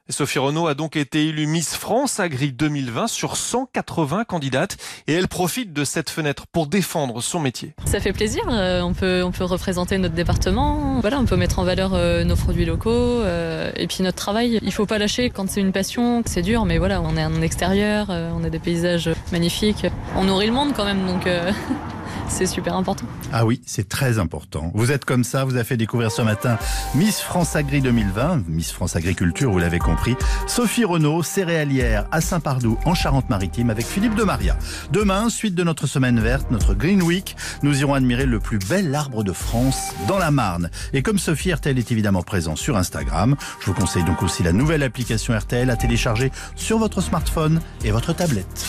Sophie Renaud a donc été élue Miss France Agri deux mille vingt sur cent quatre-vingts candidates et elle profite de cette fenêtre pour défendre son métier. Ça fait plaisir, euh, on peut, on peut représenter notre département, voilà, on peut mettre en valeur euh, nos produits locaux euh, et puis notre travail. Il faut pas lâcher quand c'est une passion, c'est dur, mais voilà, on est en extérieur, euh, on a des paysages magnifiques, on nourrit le monde quand même, donc euh, c'est super important. Ah oui, c'est très important. Vous êtes comme ça, vous avez fait découvrir ce matin Miss France Agri deux mille vingt, Miss France Agriculture, vous l'avez compris. Sophie Renaud, céréalière à Saint-Pardoux en Charente-Maritime avec Philippe de Maria. Demain, suite de notre semaine verte, notre Green Week, nous irons admirer le plus bel arbre de France dans la Marne. Et comme Sophie, R T L est évidemment présent sur Instagram, je vous conseille donc aussi la nouvelle application R T L à télécharger sur votre smartphone et votre tablette.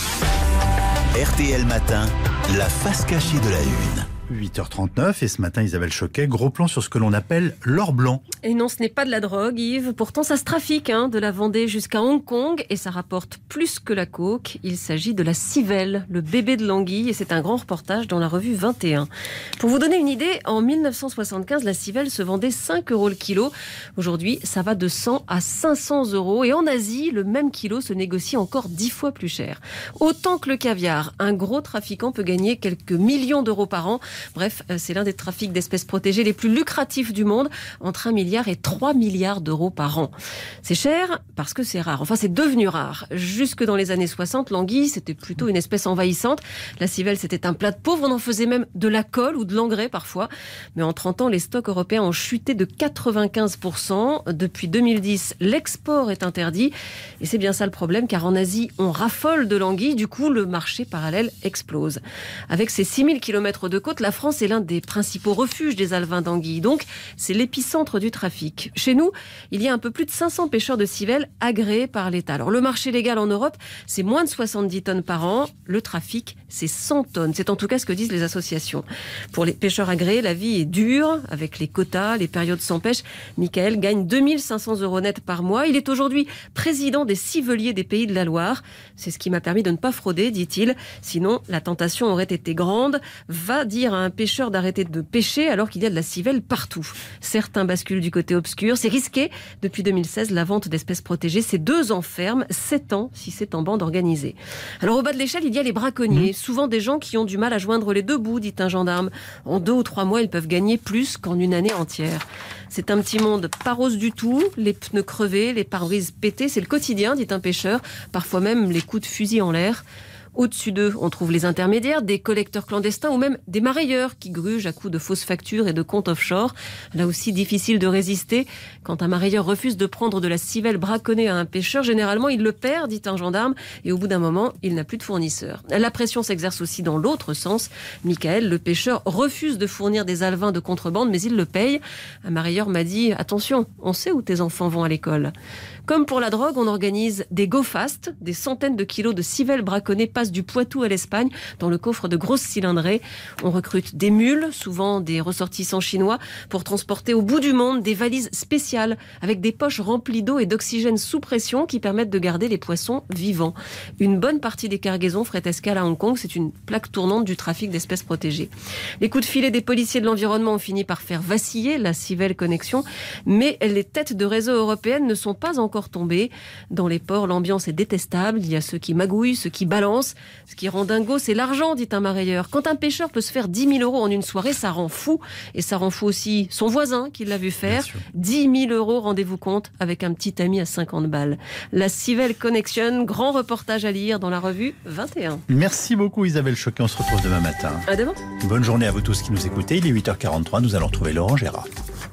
R T L Matin, la face cachée de la Une. huit heures trente-neuf et ce matin Isabelle Choquet, gros plan sur ce que l'on appelle l'or blanc. Et non, ce n'est pas de la drogue, Yves. Pourtant, ça se trafique hein, de la Vendée jusqu'à Hong Kong et ça rapporte plus que la coke. Il s'agit de la civelle, le bébé de l'anguille, et c'est un grand reportage dans la revue vingt et un. Pour vous donner une idée, en mille neuf cent soixante-quinze, la civelle se vendait cinq euros le kilo. Aujourd'hui, ça va de cent à cinq cents euros et en Asie, le même kilo se négocie encore dix fois plus cher. Autant que le caviar, un gros trafiquant peut gagner quelques millions d'euros par an. Bref, c'est l'un des trafics d'espèces protégées les plus lucratifs du monde, entre un milliard et trois milliards d'euros par an. C'est cher parce que c'est rare. Enfin, c'est devenu rare. Jusque dans les années soixante, l'anguille, c'était plutôt une espèce envahissante. La civelle, c'était un plat de pauvre. On en faisait même de la colle ou de l'engrais parfois. Mais en trente ans, les stocks européens ont chuté de quatre-vingt-quinze pour cent. Depuis deux mille dix, l'export est interdit. Et c'est bien ça le problème, car en Asie, on raffole de l'anguille. Du coup, le marché parallèle explose. Avec ses six mille kilomètres de côte, la France est l'un des principaux refuges des alevins d'anguilles. Donc, c'est l'épicentre du trafic. Chez nous, il y a un peu plus de cinq cents pêcheurs de civelle agréés par l'État. Alors, le marché légal en Europe, c'est moins de soixante-dix tonnes par an. Le trafic, c'est cent tonnes. C'est en tout cas ce que disent les associations. Pour les pêcheurs agréés, la vie est dure. Avec les quotas, les périodes sans pêche, Michael gagne deux mille cinq cents euros net par mois. Il est aujourd'hui président des civeliers des Pays de la Loire. C'est ce qui m'a permis de ne pas frauder, dit-il. Sinon, la tentation aurait été grande. Va dire à un pêcheur d'arrêter de pêcher alors qu'il y a de la civelle partout. Certains basculent du côté obscur. C'est risqué. Depuis deux mille seize, la vente d'espèces protégées, c'est deux ans ferme, sept ans si c'est en bande organisée. Alors au bas de l'échelle, il y a les braconniers. Mmh. Souvent des gens qui ont du mal à joindre les deux bouts, dit un gendarme. En deux ou trois mois, ils peuvent gagner plus qu'en une année entière. C'est un petit monde pas rose du tout. Les pneus crevés, les pare-brises pétés, c'est le quotidien, dit un pêcheur. Parfois même les coups de fusil en l'air. Au-dessus d'eux, on trouve les intermédiaires, des collecteurs clandestins ou même des marailleurs qui grugent à coups de fausses factures et de comptes offshore. Là aussi, difficile de résister. Quand un marailleur refuse de prendre de la civelle braconnée à un pêcheur, généralement, il le perd, dit un gendarme, et au bout d'un moment, il n'a plus de fournisseur. La pression s'exerce aussi dans l'autre sens. Michael, le pêcheur, refuse de fournir des alevins de contrebande, mais il le paye. Un marailleur m'a dit « Attention, on sait où tes enfants vont à l'école ». Comme pour la drogue, on organise des go-fast. Des centaines de kilos de civelle braconnée passent du Poitou à l'Espagne dans le coffre de grosses cylindrées. On recrute des mules, souvent des ressortissants chinois, pour transporter au bout du monde des valises spéciales avec des poches remplies d'eau et d'oxygène sous pression qui permettent de garder les poissons vivants. Une bonne partie des cargaisons ferait escale à Hong Kong. C'est une plaque tournante du trafic d'espèces protégées. Les coups de filet des policiers de l'environnement ont fini par faire vaciller la Civelle Connection, mais les têtes de réseau européennes ne sont pas encore tombées. Dans les ports, l'ambiance est détestable. Il y a ceux qui magouillent, ceux qui balancent. Ce qui rend dingo, c'est l'argent, dit un marailleur. Quand un pêcheur peut se faire dix mille euros en une soirée, ça rend fou. Et ça rend fou aussi son voisin qui l'a vu faire. dix mille euros, rendez-vous compte, avec un petit ami à cinquante balles. La Civelle Connection, grand reportage à lire dans la revue vingt et un. Merci beaucoup Isabelle Choquet, on se retrouve demain matin. À demain. Bonne journée à vous tous qui nous écoutez. Il est huit heures quarante-trois, nous allons retrouver Laurent Gérard.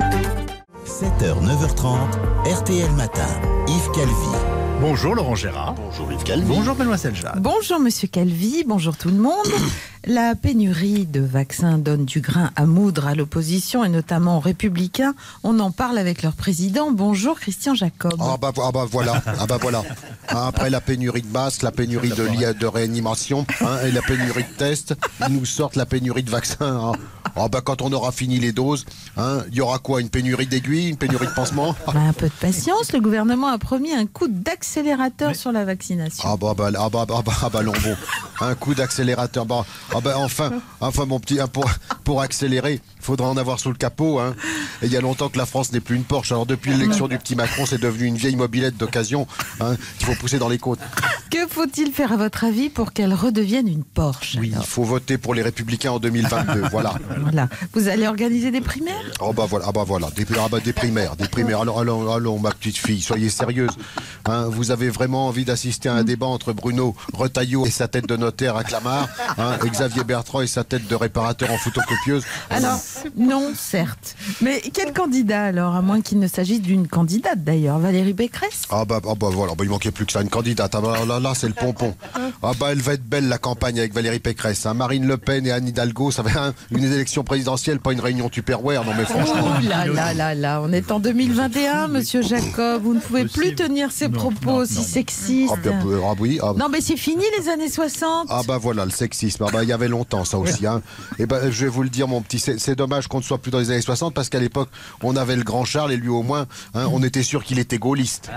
sept heures, neuf heures trente, R T L Matin, Yves Calvi. Bonjour Laurent Gérard. Bonjour Yves Calvi. Bonjour Mademoiselle Jade. Bonjour Monsieur Calvi, bonjour tout le monde. La pénurie de vaccins donne du grain à moudre à l'opposition et notamment aux Républicains. On en parle avec leur président. Bonjour Christian Jacob. Ah bah, ah bah voilà, ah bah voilà. Après la pénurie de masques, la pénurie de lits de réanimation hein, et la pénurie de tests, ils nous sortent la pénurie de vaccins. Hein. Ah bah quand on aura fini les doses, il hein, y aura quoi? Une pénurie d'aiguilles, une pénurie de pansements? Bah, un peu de patience, le gouvernement a promis un coup d'accélérateur Mais... sur la vaccination. Ah bah, bah, ah bah, ah bah, ah bah non, bon. un coup d'accélérateur. Bon, ah ben enfin, enfin mon petit, hein, pour, pour accélérer, il faudra en avoir sous le capot. Hein. Et il y a longtemps que la France n'est plus une Porsche. Alors depuis l'élection du petit Macron, c'est devenu une vieille mobilette d'occasion hein, qu'il faut pousser dans les côtes. Que faut-il faire à votre avis pour qu'elle redevienne une Porsche? Oui, il faut voter pour les Républicains en deux mille vingt-deux. Voilà. Voilà. Vous allez organiser des primaires? Oh bah voilà, ah bah voilà, des, ah bah des primaires, des primaires. Alors, alors, alors, ma petite fille, soyez sérieuse. Hein, vous avez vraiment envie d'assister à un débat entre Bruno Retailleau et sa tête de notaire à Clamart, hein, et Xavier Bertrand et sa tête de réparateur en photocopieuse? Alors, non, certes. Mais quel candidat alors, à moins qu'il ne s'agisse d'une candidate d'ailleurs, Valérie Pécresse? Ah bah, ah bah voilà, bah, il manquait plus que ça, une candidate. Ah bah là, là c'est le pompon. Ah bah elle va être belle la campagne avec Valérie Pécresse. Hein. Marine Le Pen et Anne Hidalgo, ça va être hein, une élection présidentielle, pas une réunion Tupperware. Non mais franchement. Oh là là là là, on est en deux mille vingt et un, monsieur Jacob. Vous ne pouvez plus tenir ces non, propos non, aussi non, sexistes. Ah, bien, ah oui. Ah, non mais c'est fini les années soixante. Ah bah voilà, le sexisme. Ah bah il y avait longtemps ça aussi. Hein. Et ben je vais vous le dire mon petit, c'est dommage qu'on ne soit plus dans les années soixante parce qu'à l'époque on avait le grand Charles et lui au moins, hein, on était sûr qu'il était gaulliste.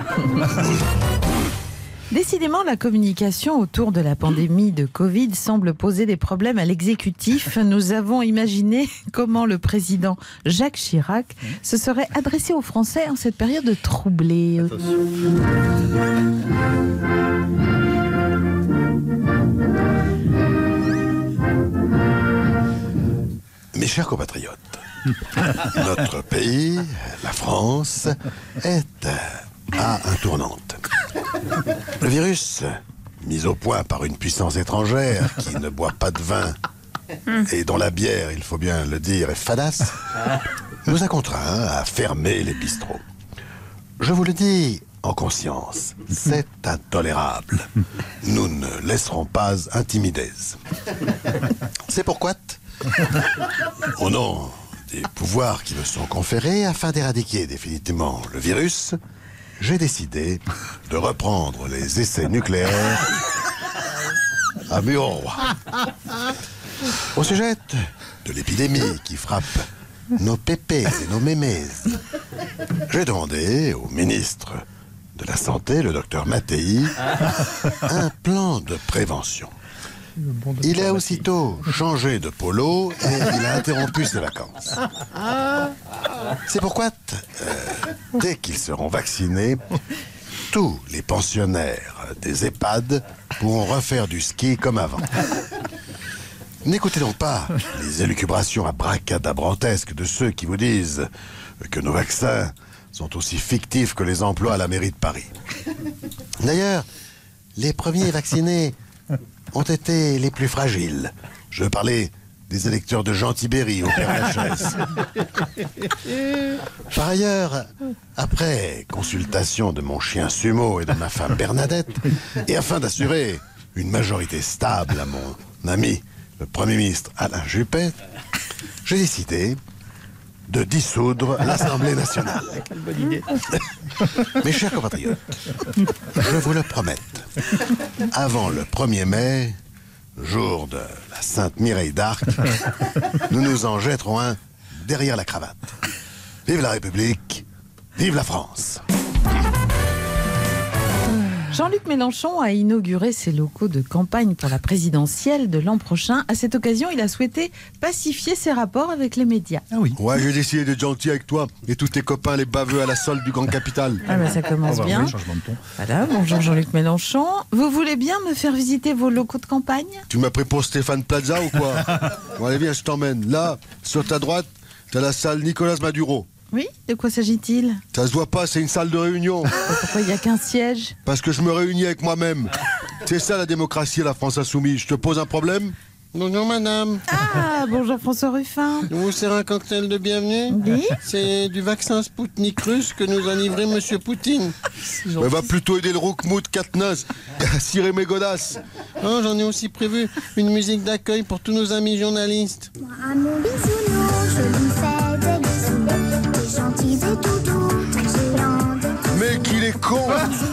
Décidément, la communication autour de la pandémie de Covid semble poser des problèmes à l'exécutif. Nous avons imaginé comment le président Jacques Chirac se serait adressé aux Français en cette période troublée. Mes chers compatriotes, notre pays, la France, est à un tournant. Le virus, mis au point par une puissance étrangère qui ne boit pas de vin et dont la bière, il faut bien le dire, est fadasse, nous a contraints à fermer les bistrots. Je vous le dis en conscience, c'est intolérable. Nous ne laisserons pas intimider. C'est pourquoi, au nom des pouvoirs qui me sont conférés, afin d'éradiquer définitivement le virus, j'ai décidé de reprendre les essais nucléaires à Muron-Roi. Au sujet de l'épidémie qui frappe nos pépés et nos mémés, j'ai demandé au ministre de la Santé, le docteur Mattei, un plan de prévention. Il a aussitôt changé de polo et il a interrompu ses vacances. C'est pourquoi, euh, dès qu'ils seront vaccinés, tous les pensionnaires des EHPAD pourront refaire du ski comme avant. N'écoutez donc pas les élucubrations abracadabrantesques de ceux qui vous disent que nos vaccins sont aussi fictifs que les emplois à la mairie de Paris. D'ailleurs, les premiers vaccinés ont été les plus fragiles. Je veux parler des électeurs de Jean Tibéri au Père Lachaise. Par ailleurs, après consultation de mon chien Sumo et de ma femme Bernadette, et afin d'assurer une majorité stable à mon ami, le Premier ministre Alain Juppé, j'ai décidé de dissoudre l'Assemblée nationale. Quelle bonne idée. Mes chers compatriotes, je vous le promets, avant le premier mai, jour de la Sainte Mireille d'Arc, nous nous en jetterons un derrière la cravate. Vive la République, vive la France. Jean-Luc Mélenchon a inauguré ses locaux de campagne pour la présidentielle de l'an prochain. À cette occasion, il a souhaité pacifier ses rapports avec les médias. Ah oui. Ouais, j'ai décidé d'être gentil avec toi et tous tes copains, les baveux à la solde du Grand Capital. Ah bah ça commence oh bah bien. Oui, changement de ton. Voilà, bonjour Jean-Luc Mélenchon. Vous voulez bien me faire visiter vos locaux de campagne? Tu m'as pris pour Stéphane Plaza ou quoi? Bon, allez, viens, je t'emmène. Là, sur ta droite, t'as la salle Nicolas Maduro. Oui, de quoi s'agit-il? Ça se voit pas, c'est une salle de réunion. Pourquoi il n'y a qu'un siège? Parce que je me réunis avec moi-même. C'est ça la démocratie, la France insoumise. Je te pose un problème? Bonjour madame. Ah, bonjour François Ruffin. Je vous sers un cocktail de bienvenue. Oui. C'est du vaccin Spoutnik russe que nous a livré monsieur Poutine. Mais va plutôt aider le Roukmout Katnaz à cirer mes godasses. Oh, j'en ai aussi prévu une musique d'accueil pour tous nos amis journalistes. À mon bisounours, je lui fais des bisous, des gentils et toutous, géants de... Mais qu'il est con.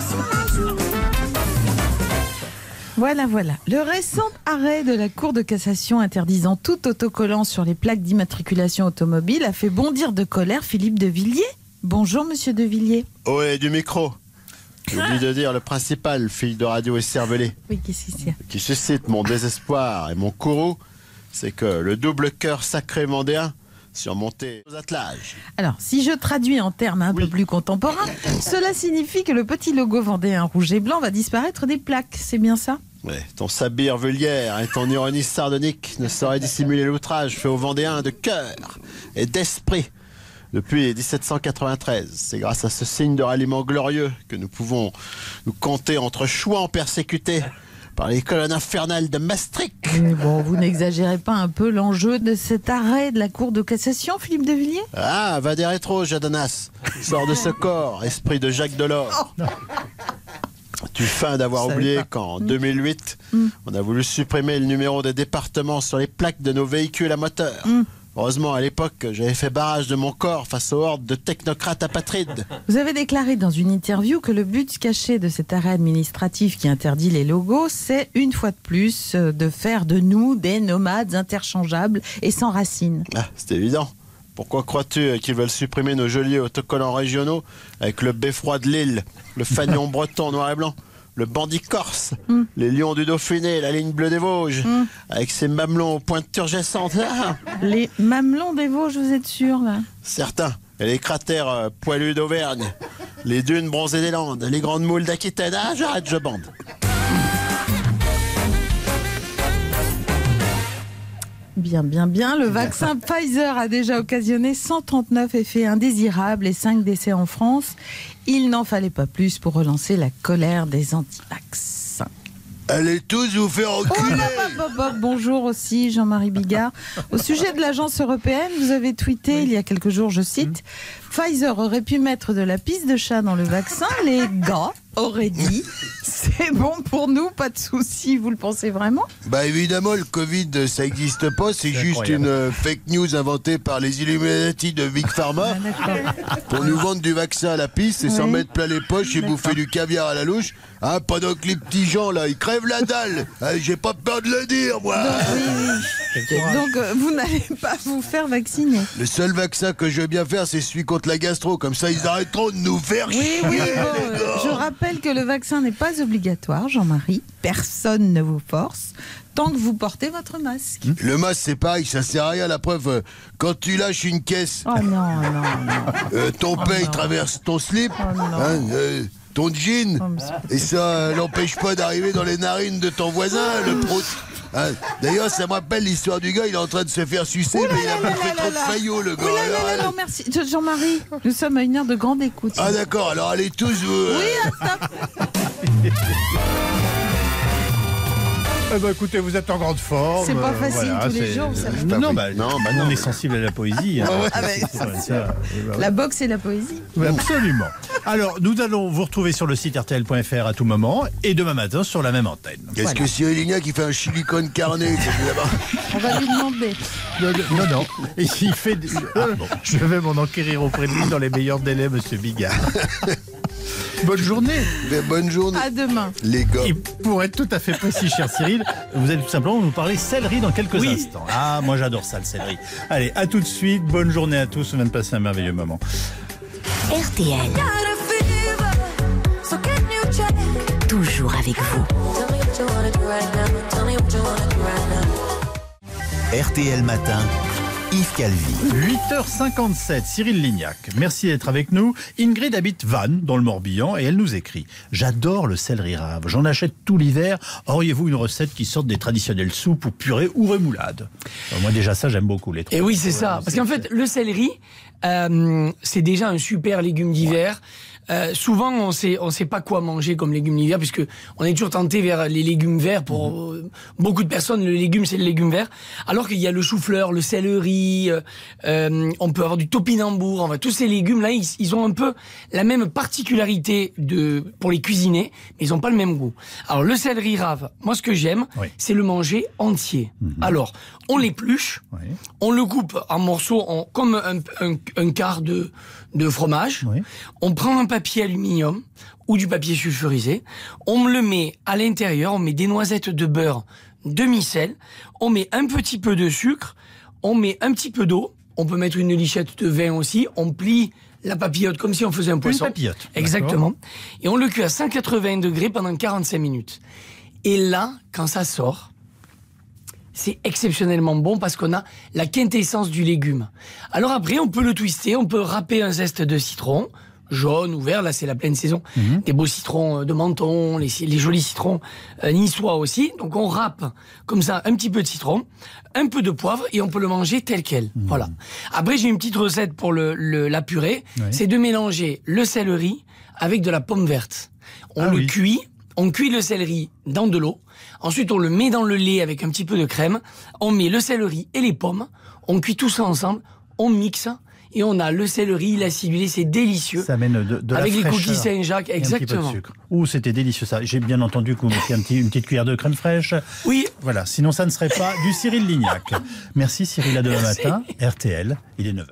Voilà, voilà. Le récent arrêt de la Cour de cassation interdisant tout autocollant sur les plaques d'immatriculation automobile a fait bondir de colère Philippe de Villiers. Bonjour, monsieur de Villiers. Ouais, du micro. J'oublie de dire le principal, fille de radio et cervelé, Oui, qu'est-ce que c'est? qui suscite mon désespoir et mon courroux, c'est que le double cœur sacré vendéen surmonté aux attelages. Alors, si je traduis en termes un peu plus contemporains, cela signifie que le petit logo vendéen rouge et blanc va disparaître des plaques, c'est bien ça? Ouais, ton sabir vulgaire et ton ironie sardonique ne sauraient dissimuler l'outrage fait aux Vendéens de cœur et d'esprit depuis dix-sept cent quatre-vingt-treize. C'est grâce à ce signe de ralliement glorieux que nous pouvons nous compter entre chouans persécutés par les colonnes infernales de Maastricht. Mais bon, vous n'exagérez pas un peu l'enjeu de cet arrêt de la Cour de cassation, Philippe de Villiers? Ah, va des rétros, Jadonas. Sors de ce corps, esprit de Jacques Delors. Tu feins d'avoir Je savais oublié pas. qu'en Mm. deux mille huit, Mm. on a voulu supprimer le numéro des départements sur les plaques de nos véhicules à moteur. Mm. Heureusement, à l'époque, j'avais fait barrage de mon corps face aux hordes de technocrates apatrides. Vous avez déclaré dans une interview que le but caché de cet arrêt administratif qui interdit les logos, c'est une fois de plus euh, de faire de nous des nomades interchangeables et sans racines. Ah, c'est évident. Pourquoi crois-tu qu'ils veulent supprimer nos jolis autocollants régionaux avec le beffroi de Lille, le fanion breton noir et blanc, le bandit corse, Mm. les lions du Dauphiné, la ligne bleue des Vosges, Mm. avec ses mamelons aux pointes turgescentes? Ah, Les mamelons des Vosges, vous êtes sûr là? certains. Et les cratères euh, poilus d'Auvergne, les dunes bronzées des Landes, les grandes moules d'Aquitaine. Ah, j'arrête, je bande. Bien, bien, bien. Le vaccin Pfizer a déjà occasionné cent trente-neuf effets indésirables et cinq décès en France. Il n'en fallait pas plus pour relancer la colère des anti-vax. Allez tous vous faire Oh, enculer. hop, hop, hop, bonjour aussi Jean-Marie Bigard. Au sujet de l'agence européenne, vous avez tweeté il y a quelques jours, je cite, Pfizer aurait pu mettre de la pisse de chat dans le vaccin. Les gars auraient dit, c'est bon pour nous, pas de souci. Vous le pensez vraiment? Bah évidemment, le Covid, ça n'existe pas, c'est juste incroyable. une euh, fake news inventée par les Illuminati de Big Pharma pour nous vendre du vaccin à la piste et s'en Oui. mettre plein les poches et bouffer du caviar à la louche, hein, pendant que les petits gens là, ils crèvent la dalle. Hein, j'ai pas peur de le dire, moi. Donc, oui, oui. Donc euh, vous n'allez pas vous faire vacciner. Le seul vaccin que je veux bien faire, c'est celui contre la gastro, comme ça ils arrêteront de nous faire Oui, chier. oui, bon, euh, je rappelle que le vaccin n'est pas obligatoire, Jean-Marie. Personne ne vous force tant que vous portez votre masque. Le masque, c'est pareil, ça sert à rien. La preuve, euh, quand tu lâches une caisse, Oh non, non, non. euh, ton Oh pain il non. traverse ton slip, Oh non. hein, euh, ton jean, Oh, mais c'est- et ça euh, n'empêche pas d'arriver dans les narines de ton voisin, le prout. Hein, d'ailleurs, ça me rappelle l'histoire du gars, il est en train de se faire sucer, mais il a bouffé trop de faillots, le gars. Oui, là, là, Alors, là, non, merci. Je- Jean-Marie, nous sommes à une heure de grande écoute. Ah d'accord, alors allez tous vous... euh, Oui, stop. Eh ben, écoutez, vous êtes en grande forme. C'est pas euh, facile tous les c'est- jours, ça. Non, non, oui. bah, Non, bah, on non. est sensible à la poésie. hein. Ouais, ouais. Ah ben, C'est ça, vrai, c'est- ça, et bah, ouais. La boxe et la poésie. Oui, absolument. Alors, nous allons vous retrouver sur le site R T L point F R à tout moment et demain matin sur la même antenne. Est-ce que Cyril Lignac qui fait un chili con carné c'est là-bas? On va lui demander. Non, non, non. Et il fait. des- Ah, bon. Je vais m'en enquérir auprès de lui dans les meilleurs délais, monsieur Bigard. Bonne journée. Mais bonne journée, À demain. les gars. Et pour être tout à fait précis, cher Cyril, vous allez tout simplement nous parler céleri dans quelques Oui. instants. Ah, moi j'adore ça, le céleri. Allez, à tout de suite. Bonne journée à tous. On vient de passer un merveilleux moment. R T L. Toujours avec vous. R T L Matin, Yves Calvi. huit heures cinquante-sept, Cyril Lignac. Merci d'être avec nous. Ingrid habite Vannes, dans le Morbihan, et elle nous écrit « J'adore le céleri rave. J'en achète tout l'hiver. Auriez-vous une recette qui sorte des traditionnelles soupes ou purées ou rémoulades ?» Moi, déjà, ça, j'aime beaucoup les trois. Et oui, c'est ça. Parce qu'en fait, le céleri, euh, c'est déjà un super légume d'hiver. Euh, souvent, on sait, on sait pas quoi manger comme légume d'hiver, puisque on est toujours tenté vers les légumes verts. Pour euh, beaucoup de personnes, le légume, c'est le légume vert. Alors qu'il y a le chou-fleur, le céleri, euh, euh, on peut avoir du topinambour. Enfin, tous ces légumes-là, ils, ils ont un peu la même particularité de, pour les cuisiner, mais ils ont pas le même goût. Alors, le céleri rave, moi, ce que j'aime, Oui. c'est le manger entier. Alors, on l'épluche, Oui. on le coupe en morceaux, en, comme un, un, un quart de, de fromage. Oui. On prend un papier aluminium ou du papier sulfurisé. On le met à l'intérieur, on met des noisettes de beurre demi-sel, on met un petit peu de sucre, on met un petit peu d'eau, on peut mettre une lichette de vin aussi, on plie la papillote, comme si on faisait un poisson. Une papillote. Exactement. Et on le cuit à cent quatre-vingts degrés pendant quarante-cinq minutes. Et là, quand ça sort, c'est exceptionnellement bon parce qu'on a la quintessence du légume. Alors après, on peut le twister, on peut râper un zeste de citron, jaune ou vert, là c'est la pleine saison, mmh. des beaux citrons de Menton, les, les jolis citrons euh, niçois aussi. Donc on râpe comme ça un petit peu de citron, un peu de poivre et on peut le manger tel quel. Mmh. Voilà. Après j'ai une petite recette pour le, le, la purée, oui. c'est de mélanger le céleri avec de la pomme verte. On ah, le oui. cuit, on cuit le céleri dans de l'eau, ensuite on le met dans le lait avec un petit peu de crème, on met le céleri et les pommes, on cuit tout ça ensemble, on mixe. Et on a le céleri, l'acidulé, c'est délicieux. Ça amène de, de avec la les coquilles Saint-Jacques, exactement. Un petit peu de sucre. Ouh, c'était délicieux ça. J'ai bien entendu que vous mettiez un petit, une petite cuillère de crème fraîche. Oui. Voilà, sinon ça ne serait pas du Cyril Lignac. Merci Cyril, à demain matin. R T L, il est neuf heures.